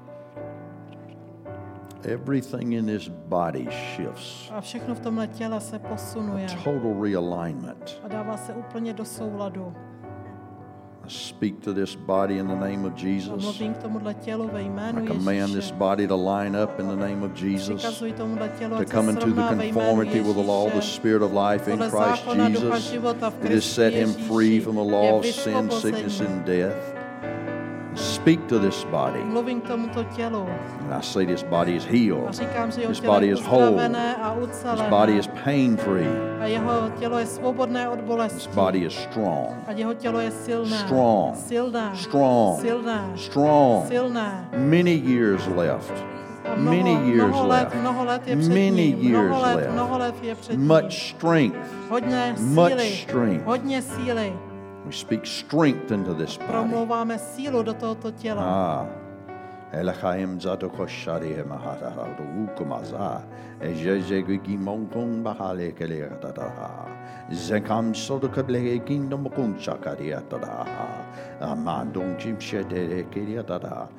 Speaker 2: Everything in this body shifts.
Speaker 3: A všechno v tomhle těle se posunuje
Speaker 2: Total realignment.
Speaker 3: a dává se úplně do souladu.
Speaker 2: I speak to this body in the name of
Speaker 3: A
Speaker 2: Jesus.
Speaker 3: mluvím k tomuhle tělu ve jménu
Speaker 2: I command this
Speaker 3: Ježíše.
Speaker 2: body to line up in the name of Jesus.
Speaker 3: Přikazuji tomuhle tělu,
Speaker 2: To
Speaker 3: ať se
Speaker 2: come into the
Speaker 3: srovná ve jménu
Speaker 2: conformity with the law of the
Speaker 3: Ježíše.
Speaker 2: Spirit of life in
Speaker 3: Podle
Speaker 2: Christ
Speaker 3: zákona ducha
Speaker 2: Jesus.
Speaker 3: života v
Speaker 2: It has
Speaker 3: Kristu
Speaker 2: set him free
Speaker 3: Ježíši
Speaker 2: from the
Speaker 3: je
Speaker 2: law of sin, sickness,
Speaker 3: vysvobození.
Speaker 2: and death. Speak to this body.
Speaker 3: Mluvím k tomuto tělu
Speaker 2: And I say this body is
Speaker 3: a
Speaker 2: healed.
Speaker 3: říkám, že jeho
Speaker 2: This
Speaker 3: tělo
Speaker 2: body
Speaker 3: je
Speaker 2: is whole.
Speaker 3: uzdravené a
Speaker 2: This
Speaker 3: ucelené.
Speaker 2: body is pain free.
Speaker 3: A jeho tělo je svobodné od
Speaker 2: This
Speaker 3: bolesti.
Speaker 2: body is strong.
Speaker 3: A jeho tělo je silné.
Speaker 2: Strong.
Speaker 3: Silné.
Speaker 2: Strong.
Speaker 3: Silné.
Speaker 2: Strong.
Speaker 3: Silné.
Speaker 2: Many years left.
Speaker 3: A
Speaker 2: Many years left.
Speaker 3: mnoho let je před
Speaker 2: Many
Speaker 3: ním.
Speaker 2: years left.
Speaker 3: Mnoho let je před ním.
Speaker 2: Much strength.
Speaker 3: Hodně
Speaker 2: Much
Speaker 3: síly.
Speaker 2: strength.
Speaker 3: Hodně síly.
Speaker 2: We speak strength into this body.
Speaker 3: Promlouváme sílu do tohoto těla.
Speaker 2: Elachayim zato koshari mahara do ukumaza. Ejejegi monkong bahale keleata. Zekam sodo kable kingdom kunchakariata. Amandong chimshede keliata.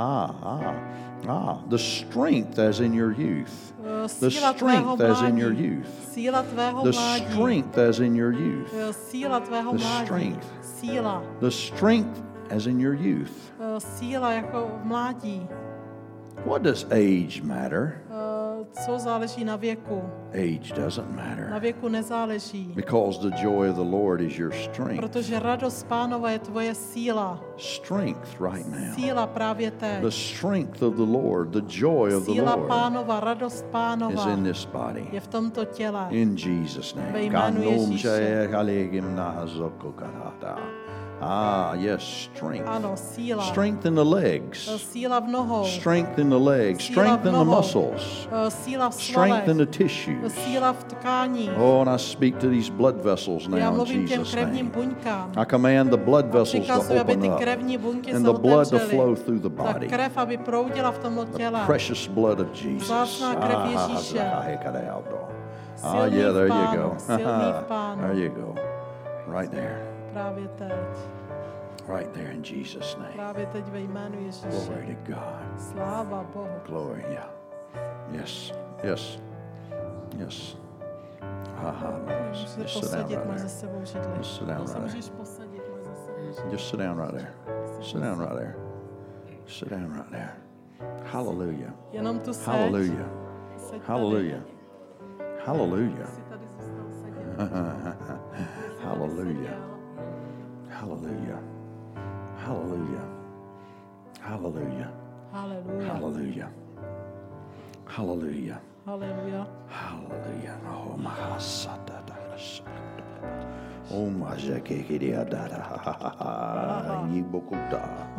Speaker 2: The strength as in your youth. The
Speaker 3: Síla tvého
Speaker 2: strength as in your
Speaker 3: mládí.
Speaker 2: youth.
Speaker 3: Síla tvého
Speaker 2: The
Speaker 3: mládí.
Speaker 2: strength as in your youth.
Speaker 3: Síla tvého
Speaker 2: The
Speaker 3: mládí.
Speaker 2: strength.
Speaker 3: Síla.
Speaker 2: The strength as in your youth.
Speaker 3: Síla jako v mládí.
Speaker 2: What does age matter?
Speaker 3: Co záleží na věku?
Speaker 2: Age doesn't
Speaker 3: Na
Speaker 2: matter.
Speaker 3: věku nezáleží.
Speaker 2: Because the joy of the Lord is your strength.
Speaker 3: Protože radost Pánova je tvoje síla.
Speaker 2: Strength right now.
Speaker 3: Síla právě teď.
Speaker 2: The strength of the Lord, the joy of the
Speaker 3: Síla
Speaker 2: Lord
Speaker 3: Pánova, radost
Speaker 2: is
Speaker 3: Pánova
Speaker 2: in this body.
Speaker 3: je v tomto těle.
Speaker 2: In Jesus'
Speaker 3: Ve
Speaker 2: name.
Speaker 3: jménu Ježíše.
Speaker 2: Yes, strength.
Speaker 3: Ano, síla.
Speaker 2: Strength in the legs.
Speaker 3: Síla v nohou.
Speaker 2: Strength in the legs.
Speaker 3: Síla
Speaker 2: Strength
Speaker 3: v
Speaker 2: in the
Speaker 3: nohou.
Speaker 2: muscles.
Speaker 3: Síla v
Speaker 2: Strength in the
Speaker 3: svalech.
Speaker 2: tissues.
Speaker 3: Síla v tkání.
Speaker 2: Oh, and I speak to these blood vessels
Speaker 3: Já
Speaker 2: now in
Speaker 3: mluvím těm
Speaker 2: Jesus'
Speaker 3: krevním
Speaker 2: name.
Speaker 3: buňkám.
Speaker 2: I command the blood vessels to
Speaker 3: Přikazuji, aby
Speaker 2: open
Speaker 3: ty
Speaker 2: up
Speaker 3: krevní buňky
Speaker 2: and
Speaker 3: se
Speaker 2: the blood to flow
Speaker 3: otevřely.
Speaker 2: through the
Speaker 3: Ta
Speaker 2: body.
Speaker 3: krev, aby proudila v tomto těle.
Speaker 2: Precious blood of Jesus.
Speaker 3: Vzácná krev Ježíše.
Speaker 2: Yeah, there you go.
Speaker 3: Silný v Pánu.
Speaker 2: There you go. Right there.
Speaker 3: Právě teď.
Speaker 2: Right there in Jesus' name.
Speaker 3: Právě teď ve jménu Ježíše.
Speaker 2: Glory to God.
Speaker 3: Sláva Bohu.
Speaker 2: Glory, yeah. Yes, yes, yes.
Speaker 3: Můžeš se
Speaker 2: Just sit down
Speaker 3: posadit,
Speaker 2: right
Speaker 3: máš za
Speaker 2: there.
Speaker 3: sebou židli.
Speaker 2: Just sit down
Speaker 3: Se
Speaker 2: right
Speaker 3: můžeš posadit, máš za sebou židli.
Speaker 2: Just sit down right there. Sit down right there. Sit down right there. Hallelujah.
Speaker 3: Jenom tu seď.
Speaker 2: Hallelujah.
Speaker 3: Seď tady.
Speaker 2: Hallelujah. Hallelujah.
Speaker 3: Si tady zůstal sedět.
Speaker 2: Hallelujah. Hallelujah. Hallelujah. Hallelujah.
Speaker 3: Haleluja.
Speaker 2: Hallelujah. Hallelujah.
Speaker 3: Haleluja.
Speaker 2: Hallelujah. Oh my Oh my Jakekiria Dada. Yibokuta.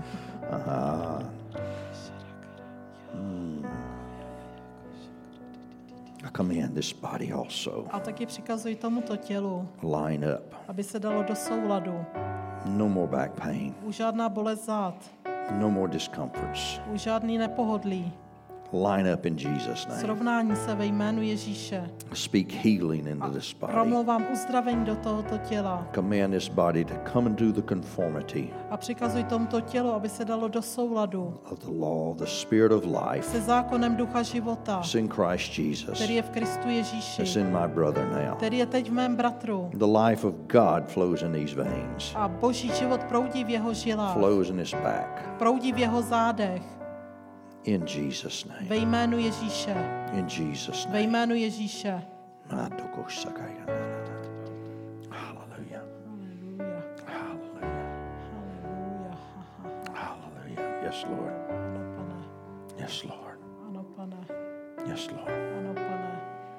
Speaker 2: I command this body also.
Speaker 3: A taky přikazuji tomuto tělu,
Speaker 2: Line up.
Speaker 3: aby se dalo do souladu.
Speaker 2: No more back pain.
Speaker 3: Už žádná bolest zad.
Speaker 2: No more discomforts.
Speaker 3: Už žádný nepohodlí.
Speaker 2: Line up in Jesus' name.
Speaker 3: Srovnání se ve jménu Ježíše.
Speaker 2: Speak healing into this body.
Speaker 3: Promlouvám uzdravení do tohoto těla.
Speaker 2: Command this body to come into the conformity
Speaker 3: A přikazuji tomuto tělu, aby se dalo do souladu
Speaker 2: of the law, the spirit of life.
Speaker 3: se zákonem ducha života,
Speaker 2: It's in Christ Jesus.
Speaker 3: který je v Kristu
Speaker 2: It's
Speaker 3: Ježíši,
Speaker 2: in my brother now.
Speaker 3: který je teď v mém bratru.
Speaker 2: The life of God flows in these veins,
Speaker 3: A boží život proudí v jeho žilách,
Speaker 2: flows in his back.
Speaker 3: proudí v jeho zádech.
Speaker 2: In Jesus' name.
Speaker 3: Ve jménu Ježíše.
Speaker 2: In Jesus'
Speaker 3: Ve
Speaker 2: name.
Speaker 3: jménu Ježíše.
Speaker 2: Hallelujah.
Speaker 3: Haleluja.
Speaker 2: Hallelujah.
Speaker 3: Haleluja.
Speaker 2: Hallelujah. Yes, Lord.
Speaker 3: Ano, pane.
Speaker 2: Yes, Lord.
Speaker 3: Ano, pane.
Speaker 2: Yes, Lord.
Speaker 3: Ano, pane.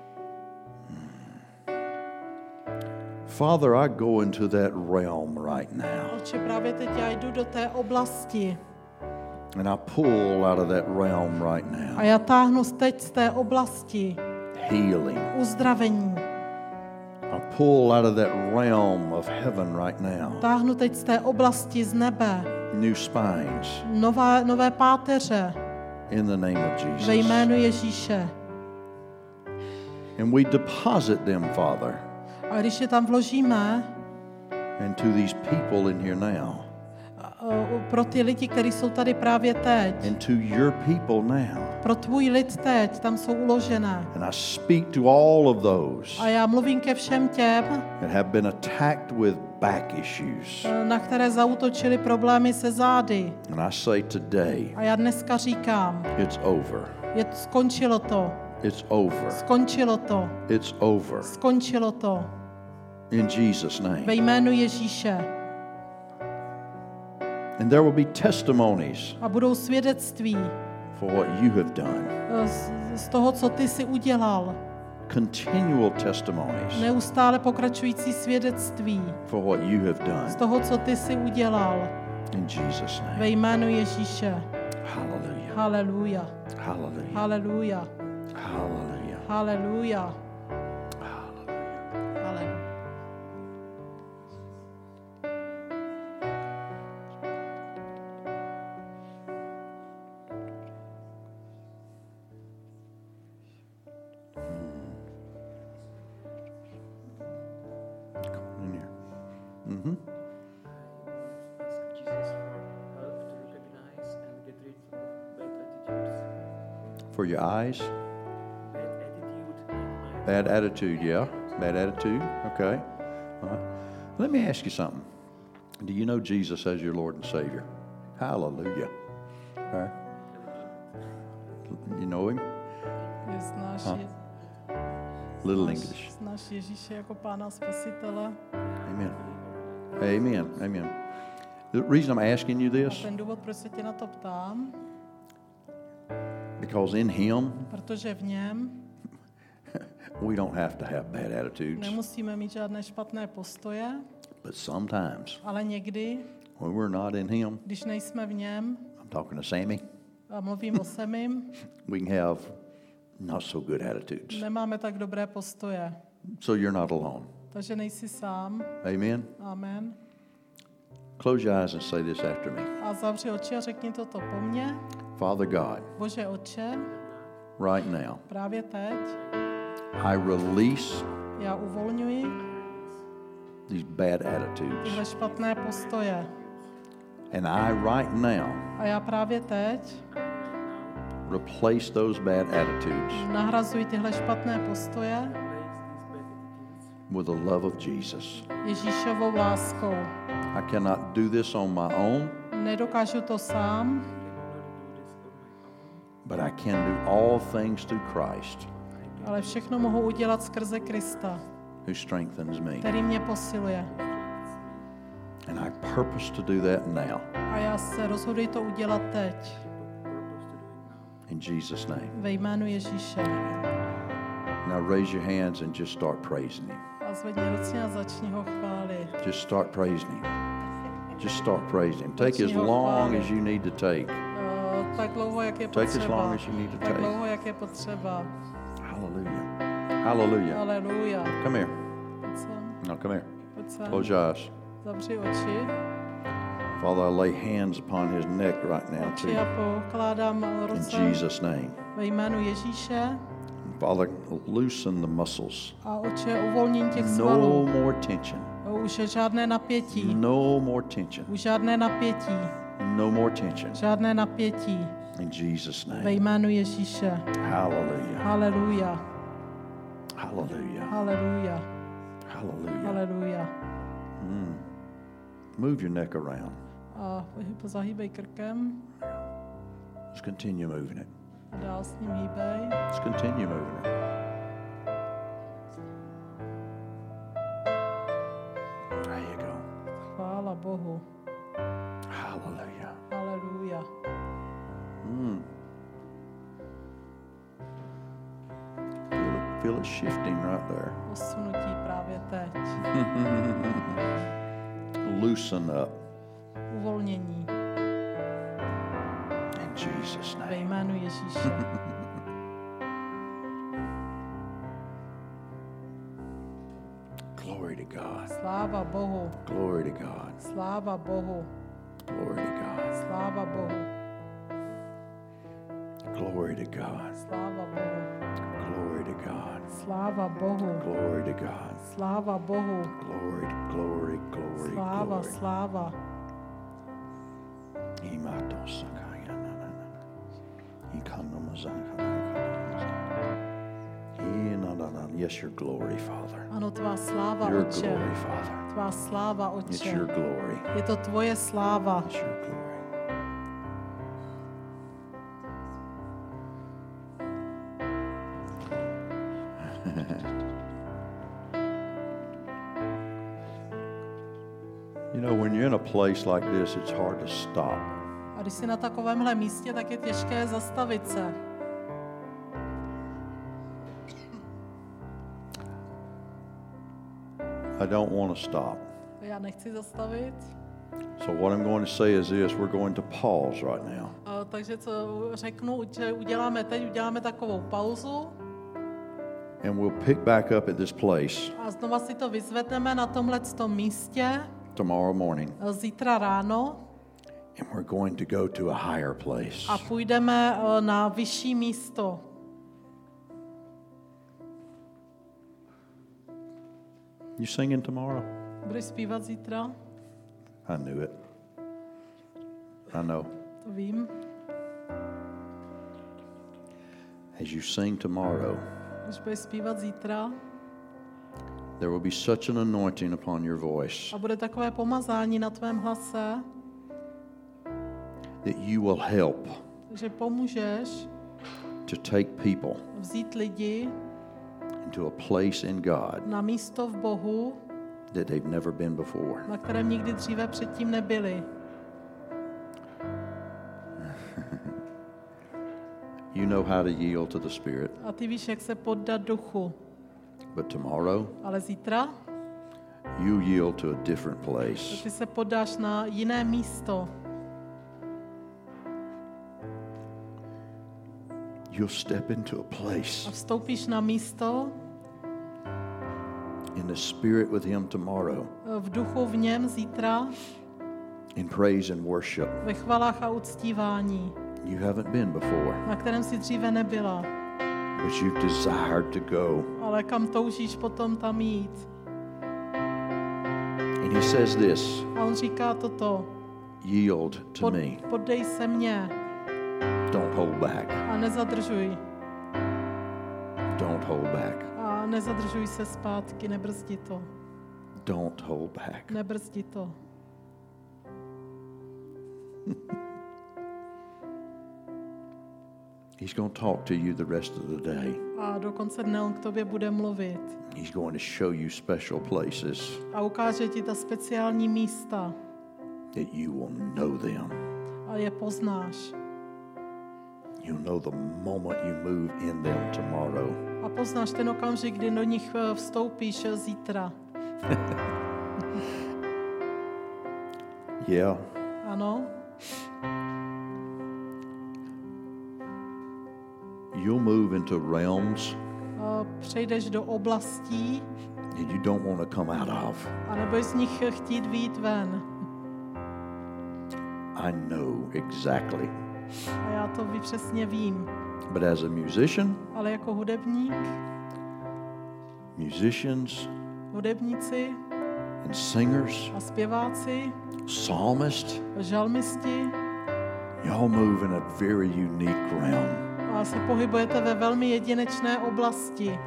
Speaker 2: Father, I go into that realm right now.
Speaker 3: Otče, právě teď já jdu do té oblasti
Speaker 2: And I pull out of that realm right now.
Speaker 3: a já táhnu teď z té oblasti
Speaker 2: Healing.
Speaker 3: uzdravení.
Speaker 2: I pull out of that realm of heaven right now.
Speaker 3: Táhnu teď z té oblasti z nebe.
Speaker 2: New spines
Speaker 3: Nové páteře
Speaker 2: in the name of
Speaker 3: ve
Speaker 2: Jesus.
Speaker 3: jménu Ježíše.
Speaker 2: And we deposit them, Father,
Speaker 3: A když je tam vložíme,
Speaker 2: and to these people in here now,
Speaker 3: pro ty lidi, kteří jsou tady právě teď,
Speaker 2: and to your people now.
Speaker 3: pro tvůj lid teď, tam jsou uložené.
Speaker 2: And I speak to all of those
Speaker 3: A já mluvím ke všem těm,
Speaker 2: that have been attacked with back issues.
Speaker 3: na které zaútočili problémy se zády.
Speaker 2: And I say today,
Speaker 3: A já dneska říkám,
Speaker 2: it's over.
Speaker 3: skončilo to,
Speaker 2: It's over.
Speaker 3: skončilo to,
Speaker 2: It's over.
Speaker 3: skončilo to.
Speaker 2: In Jesus'
Speaker 3: Ve
Speaker 2: name.
Speaker 3: jménu Ježíše.
Speaker 2: And there will be testimonies
Speaker 3: A budou svědectví
Speaker 2: for what you have done.
Speaker 3: z toho, co ty jsi udělal.
Speaker 2: Continual testimonies
Speaker 3: Neustále pokračující svědectví
Speaker 2: for what you have
Speaker 3: z
Speaker 2: done.
Speaker 3: toho, co ty jsi udělal.
Speaker 2: In Jesus'
Speaker 3: Ve
Speaker 2: name.
Speaker 3: jménu Ježíše.
Speaker 2: Hallelujah.
Speaker 3: Haleluja.
Speaker 2: Hallelujah.
Speaker 3: Haleluja.
Speaker 2: Hallelujah.
Speaker 3: Haleluja.
Speaker 2: Hallelujah.
Speaker 3: Haleluja.
Speaker 2: In here. Mm-hmm.
Speaker 5: Ask Jesus for help to recognize and get rid of bad attitudes.
Speaker 2: For your eyes.
Speaker 5: Bad attitude and
Speaker 2: Bad attitude, yeah. Bad attitude. Okay. Let me ask you something. Do you know Jesus as your Lord and Savior? Hallelujah. Okay. You know him? Little English.
Speaker 3: Znáš Ježíše jako Pána Spasitele.
Speaker 2: Amen. Amen. Amen. The reason I'm asking you
Speaker 3: A
Speaker 2: this,
Speaker 3: ten důvod, proč se tě na to ptám,
Speaker 2: because in him,
Speaker 3: protože v něm
Speaker 2: we don't have to have bad attitudes.
Speaker 3: nemusíme mít žádné špatné postoje,
Speaker 2: But sometimes,
Speaker 3: ale někdy,
Speaker 2: when we're not in him,
Speaker 3: když nejsme v něm,
Speaker 2: I'm talking to Sammy,
Speaker 3: a mluvím o Semim,
Speaker 2: we can have not so good attitudes.
Speaker 3: nemáme tak dobré postoje.
Speaker 2: So you're not alone.
Speaker 3: Takže nejsi sám.
Speaker 2: Amen.
Speaker 3: Amen.
Speaker 2: Close your eyes and say this after me.
Speaker 3: A zavři oči a řekni toto po mně.
Speaker 2: Father God,
Speaker 3: Bože Otče,
Speaker 2: right now,
Speaker 3: právě teď
Speaker 2: I release
Speaker 3: já uvolňuji
Speaker 2: these bad attitudes.
Speaker 3: tyhle špatné postoje.
Speaker 2: And I right now
Speaker 3: A já právě teď
Speaker 2: replace those bad attitudes
Speaker 3: nahrazuji tyhle špatné postoje
Speaker 2: with the love of Jesus.
Speaker 3: Ježíšovou láskou.
Speaker 2: I cannot do this on my own,
Speaker 3: Nedokážu to sám,
Speaker 2: but I can do all things through Christ
Speaker 3: ale všechno mohu udělat skrze Krista,
Speaker 2: who strengthens me.
Speaker 3: který mě posiluje.
Speaker 2: And I purpose to do that now.
Speaker 3: A já se rozhoduji to udělat teď.
Speaker 2: In Jesus' name.
Speaker 3: Ve jménu Ježíše.
Speaker 2: Now raise your hands and just start praising him.
Speaker 3: A zvedni ruce a začni ho chválit.
Speaker 2: Just start praising him. Just start praising him. Take as long as you need to take.
Speaker 3: Tak dlouho, jak je
Speaker 2: Take as
Speaker 3: potřeba.
Speaker 2: long as you need to
Speaker 3: Tak
Speaker 2: take.
Speaker 3: dlouho, jak je potřeba.
Speaker 2: Hallelujah. Hallelujah.
Speaker 3: Haleluja.
Speaker 2: Come here.
Speaker 3: Pojď sem,
Speaker 2: No, come here.
Speaker 3: pojď sem.
Speaker 2: Close your eyes.
Speaker 3: Zavři oči.
Speaker 2: Father, I lay hands upon his neck right now
Speaker 3: Oči
Speaker 2: too.
Speaker 3: a pokládám
Speaker 2: In
Speaker 3: ruce
Speaker 2: Jesus' name.
Speaker 3: ve jménu Ježíše.
Speaker 2: Father, loosen the muscles.
Speaker 3: A oče, uvolnění těch
Speaker 2: No
Speaker 3: svalů.
Speaker 2: more tension.
Speaker 3: Už žádné napětí.
Speaker 2: No more tension.
Speaker 3: Už žádné napětí.
Speaker 2: No more tension.
Speaker 3: Žádné napětí.
Speaker 2: In Jesus'
Speaker 3: Ve
Speaker 2: name.
Speaker 3: jménu Ježíše.
Speaker 2: Hallelujah.
Speaker 3: Haleluja.
Speaker 2: Hallelujah.
Speaker 3: Haleluja.
Speaker 2: Hallelujah.
Speaker 3: Haleluja.
Speaker 2: Move your neck around.
Speaker 3: A zahýbej krkem
Speaker 2: Just continue moving it.
Speaker 3: a dál s ním hýbej.
Speaker 2: Just continue moving it. There you go.
Speaker 3: Chvála Bohu.
Speaker 2: Hallelujah.
Speaker 3: Haleluja.
Speaker 2: Feel it shifting right there.
Speaker 3: Posunutí právě teď.
Speaker 2: Loosen up
Speaker 3: Uvolnění
Speaker 2: in Jesus'
Speaker 3: ve
Speaker 2: name.
Speaker 3: jménu Ježíše. Sláva Bohu.
Speaker 2: Glory to God.
Speaker 3: Sláva Bohu.
Speaker 2: Glory to God.
Speaker 3: Sláva Bohu.
Speaker 2: Glory to God.
Speaker 3: Sláva Bohu.
Speaker 2: Glory to God.
Speaker 3: Sláva Bohu.
Speaker 2: Glory to God.
Speaker 3: Sláva Bohu.
Speaker 2: Glory, glory, glory,
Speaker 3: Sláva,
Speaker 2: glory.
Speaker 3: sláva.
Speaker 2: Yes, your glory, Father.
Speaker 3: Ano, tvá sláva,
Speaker 2: Your
Speaker 3: Otče.
Speaker 2: glory, Father.
Speaker 3: Tvá sláva,
Speaker 2: It's
Speaker 3: Otče.
Speaker 2: your glory.
Speaker 3: Je to tvoje sláva.
Speaker 2: It's your glory. You know, when you're in a place like this, it's hard to stop.
Speaker 3: A když jsi na takovémhle místě, tak je těžké zastavit se.
Speaker 2: I don't want to stop.
Speaker 3: Já nechci zastavit.
Speaker 2: So what I'm going to say is this, we're going to pause right now.
Speaker 3: Takže co řeknu, že uděláme teď, uděláme takovou pauzu
Speaker 2: And we'll pick back up at this place
Speaker 3: a znova si to vyzvedneme na tomhletom místě
Speaker 2: tomorrow morning.
Speaker 3: zítra ráno
Speaker 2: And we're going to go to a higher place.
Speaker 3: a půjdeme na vyšší místo.
Speaker 2: You singing tomorrow?
Speaker 3: Budeš zpívat zítra?
Speaker 2: I knew it. I know.
Speaker 3: To vím.
Speaker 2: As you sing tomorrow,
Speaker 3: Když budeš zpívat zítra
Speaker 2: there will be such an anointing upon your voice
Speaker 3: a bude takové pomazání na tvém hlase,
Speaker 2: that you will help
Speaker 3: že pomůžeš
Speaker 2: to take people
Speaker 3: vzít lidi
Speaker 2: into a place in God
Speaker 3: na místo v Bohu,
Speaker 2: that they've never been before.
Speaker 3: na kterém nikdy dříve předtím nebyli.
Speaker 2: You know how to yield to the Spirit.
Speaker 3: A ty víš, jak se poddat duchu.
Speaker 2: But tomorrow,
Speaker 3: Ale zítra
Speaker 2: you yield to a different place.
Speaker 3: ty se poddáš na jiné místo.
Speaker 2: You'll step into a
Speaker 3: A
Speaker 2: place
Speaker 3: vstoupíš na místo
Speaker 2: in the Spirit with Him tomorrow
Speaker 3: v duchu v něm zítra
Speaker 2: in praise and worship.
Speaker 3: ve chvalách a uctívání,
Speaker 2: You haven't been before,
Speaker 3: na kterém si dříve nebyla.
Speaker 2: but you've desired to go.
Speaker 3: Ale kam toužíš potom tam jít?
Speaker 2: And He says this,
Speaker 3: A on říká toto.
Speaker 2: yield to me.
Speaker 3: Poddej se mně
Speaker 2: Don't hold back.
Speaker 3: a nezadržuj.
Speaker 2: Don't hold back.
Speaker 3: A nezadržuj se zpátky, nebrzdi to.
Speaker 2: Don't hold back.
Speaker 3: Nebrzdi to.
Speaker 2: He's going to talk to you the rest of the day.
Speaker 3: A do konce dne on k tobě bude mluvit.
Speaker 2: He's going to show you special places
Speaker 3: A ukáže ti ta speciální místa.
Speaker 2: that you will know them.
Speaker 3: A je poznáš.
Speaker 2: You'll know the moment you move in them tomorrow.
Speaker 3: A poznáš ten okamžik, kdy do nich vstoupíš zítra.
Speaker 2: Yeah.
Speaker 3: Ano?
Speaker 2: You'll move into realms
Speaker 3: Přejdeš do oblastí
Speaker 2: that you don't want to come out of.
Speaker 3: a nebudeš z nich chtít vyjít ven.
Speaker 2: I know exactly.
Speaker 3: A já to přesně vím.
Speaker 2: But as a musician,
Speaker 3: Ale jako hudebník,
Speaker 2: musicians
Speaker 3: hudebníci
Speaker 2: and singers,
Speaker 3: a zpěváci,
Speaker 2: psalmists,
Speaker 3: žalmisti
Speaker 2: y'all move in a very unique realm.
Speaker 3: a se pohybujete ve velmi jedinečné oblasti,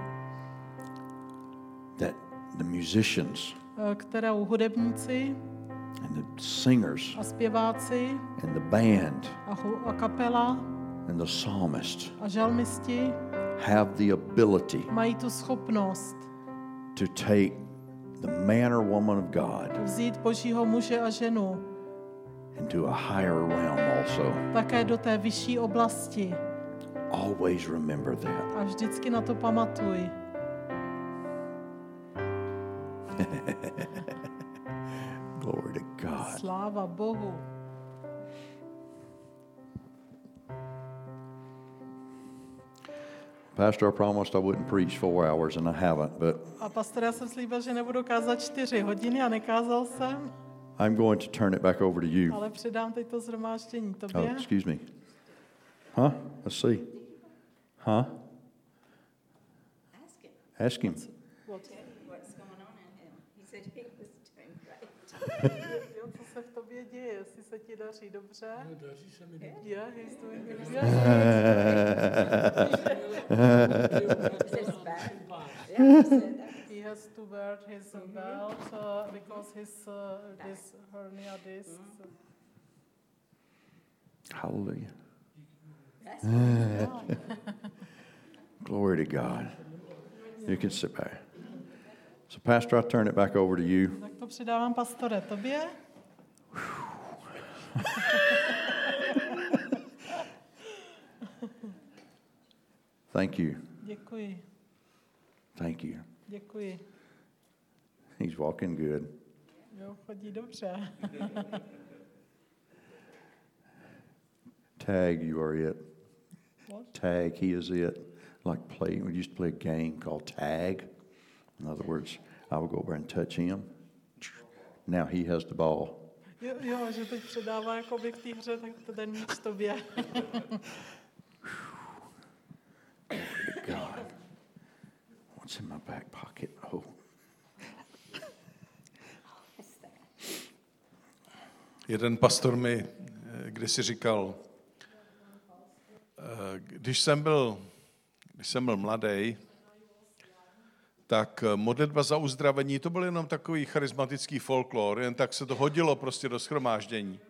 Speaker 2: That the musicians
Speaker 3: kterou hudebníci
Speaker 2: and the singers
Speaker 3: a zpěváci
Speaker 2: and the band
Speaker 3: a kapela
Speaker 2: and the psalmist
Speaker 3: a žalmisti
Speaker 2: have the ability
Speaker 3: mají tu schopnost
Speaker 2: to take the man or woman of God
Speaker 3: vzít Božího muže a ženu
Speaker 2: into a higher realm also.
Speaker 3: také do té vyšší oblasti.
Speaker 2: Always remember that.
Speaker 3: A vždycky na to pamatuj.
Speaker 2: Glory to God.
Speaker 3: Sláva Bohu.
Speaker 2: Pastor, I promised I wouldn't preach 4 hours, and I haven't, but
Speaker 3: A pastor, já jsem slíbil, že nebudu kázat 4 hodiny a nekázal jsem,
Speaker 2: I'm going to turn it back over to you.
Speaker 3: ale předám teď to shromáždění
Speaker 2: Oh,
Speaker 3: tobě.
Speaker 2: excuse me. Huh? Let's see. Huh? Ask him.
Speaker 6: What's going on in him? He said he was doing great.
Speaker 3: Jo, co se v tobě děje, jestli se ti daří dobře?
Speaker 4: No, daří se mi dobře.
Speaker 3: Yeah, he's doing good.
Speaker 6: He said it's bad. Yeah, he said that.
Speaker 3: He has to wear his belt because his this hernia disc.
Speaker 2: Hallelujah.
Speaker 6: That's
Speaker 2: Glory to God. You can sit back. So, Pastor, I turn it back over to you.
Speaker 3: Tak to předávám pastore tobě.
Speaker 2: Thank you.
Speaker 3: Děkuji,
Speaker 2: Thank you.
Speaker 3: děkuji.
Speaker 2: He's walking good.
Speaker 3: Jo, chodí dobře.
Speaker 2: Tag, you are it.
Speaker 3: What?
Speaker 2: Tag, he is it. Like we used to play a game called tag. In other words, I would go over and touch him. Now he has the ball.
Speaker 3: Jo, že teď předává jako by v té hře, tak to ten míč tobě.
Speaker 2: God. What's in my back pocket? Oh.
Speaker 1: Jeden pastor mi kdysi říkal, když jsem byl mladý, tak modlitba za uzdravení, to byl jenom takový charismatický folklor, jen tak se to hodilo prostě do shromáždění.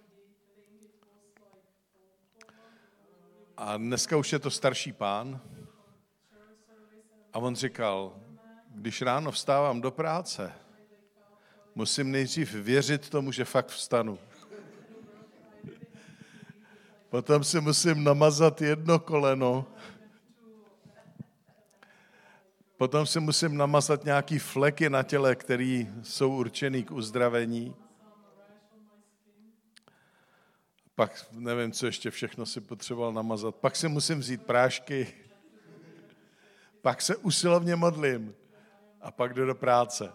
Speaker 1: A dneska už je to starší pán a on říkal, když ráno vstávám do práce, musím nejdřív věřit tomu, že fakt vstanu. Potom si musím namazat jedno koleno. Potom si musím namazat nějaký fleky na těle, které jsou určený k uzdravení. Pak nevím, co ještě všechno si potřeboval namazat. Pak si musím vzít prášky. Pak se usilovně modlím. A pak jdu do práce.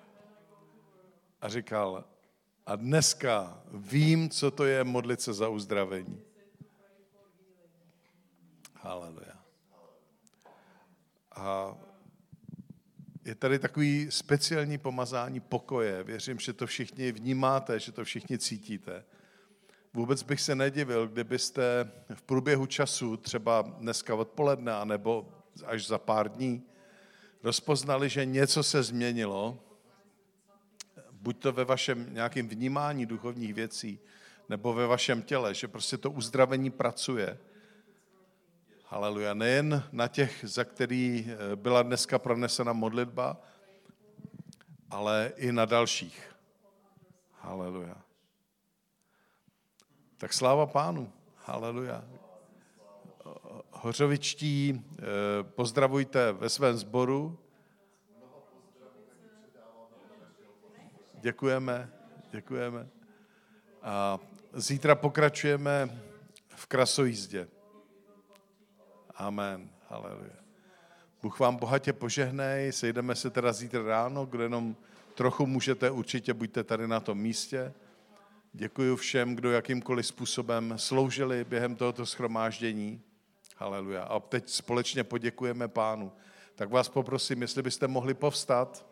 Speaker 1: A říkal, a dneska vím, co to je modlit se za uzdravení. Haleluja. A je tady takový speciální pomazání pokoje. Věřím, že to všichni vnímáte, že to všichni cítíte. Vůbec bych se nedivil, kdybyste v průběhu času, třeba dneska odpoledne, anebo až za pár dní, rozpoznali, že něco se změnilo, buď to ve vašem nějakém vnímání duchovních věcí, nebo ve vašem těle, že prostě to uzdravení pracuje. Haleluja. Nejen na těch, za který byla dneska pronesena modlitba, ale i na dalších. Haleluja. Tak sláva Pánu. Haleluja. Hořovičtí, pozdravujte ve svém sboru. Děkujeme. A zítra pokračujeme v krasojízdě. Amen. Haleluja. Bůh vám bohatě požehnej, sejdeme se teda zítra ráno, kdo jenom trochu můžete, určitě buďte tady na tom místě. Děkuji všem, kdo jakýmkoliv způsobem sloužili během tohoto shromáždění. Haleluja. A teď společně poděkujeme Pánu. Tak vás poprosím, jestli byste mohli povstat.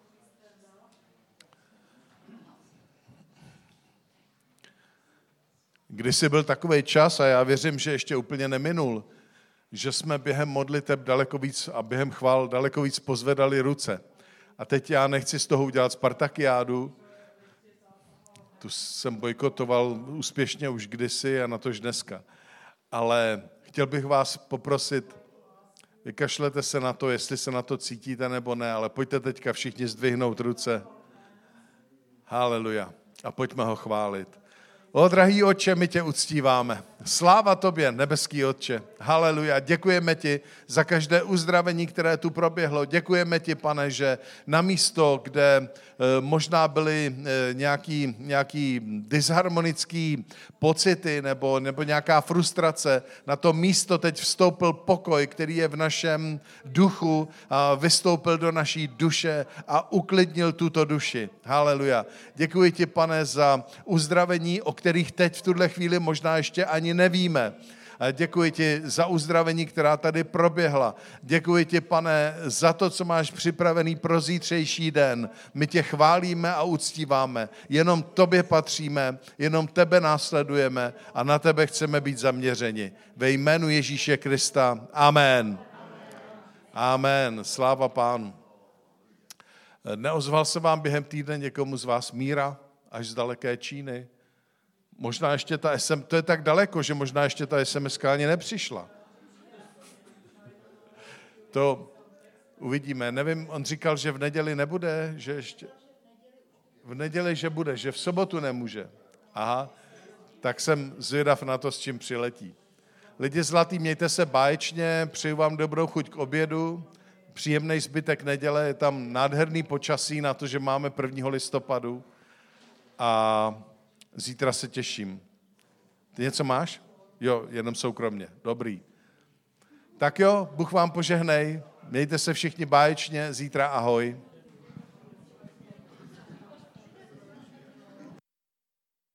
Speaker 1: Kdysi byl takový čas, a já věřím, že ještě úplně neminul, že jsme během modliteb daleko víc a během chvál daleko víc pozvedali ruce. A teď já nechci z toho udělat spartakiádu, tu jsem bojkotoval úspěšně už kdysi a natož dneska. Ale chtěl bych vás poprosit, vykašlete se na to, jestli se na to cítíte nebo ne, ale pojďte teďka všichni zdvihnout ruce. Haleluja. A pojďme ho chválit. O, drahý Otče, my tě uctíváme. Sláva tobě, nebeský Otče. Haleluja. Děkujeme ti za každé uzdravení, které tu proběhlo. Děkujeme ti, Pane, že na místo, kde možná byly nějaký disharmonický pocity nebo nějaká frustrace, na to místo teď vstoupil pokoj, který je v našem duchu, a vystoupil do naší duše a uklidnil tuto duši. Haleluja. Děkuji ti, Pane, za uzdravení, o kterých teď v tuhle chvíli možná ještě ani nevíme. Děkuji ti za uzdravení, která tady proběhla. Děkuji ti, Pane, za to, co máš připravený pro zítřejší den. My tě chválíme a uctíváme. Jenom tobě patříme, jenom tebe následujeme a na tebe chceme být zaměřeni. Ve jménu Ježíše Krista. Amen. Amen. Sláva Pánu. Neozval se vám během týdne někomu z vás Míra až z daleké Číny? Možná ještě to je tak daleko, že možná ještě ta SMS ani nepřišla. To uvidíme. Nevím, on říkal, že v neděli nebude, že ještě... V neděli, že bude, že v sobotu nemůže. Aha, tak jsem zvědav na to, s čím přiletí. Lidi zlatý, mějte se báječně, přeju vám dobrou chuť k obědu, příjemný zbytek neděle, je tam nádherný počasí na to, že máme 1. listopadu a zítra se těším. Ty něco máš? Jo, jenom soukromně. Dobrý. Tak jo, Bůh vám požehnej, mějte se všichni báječně, zítra ahoj.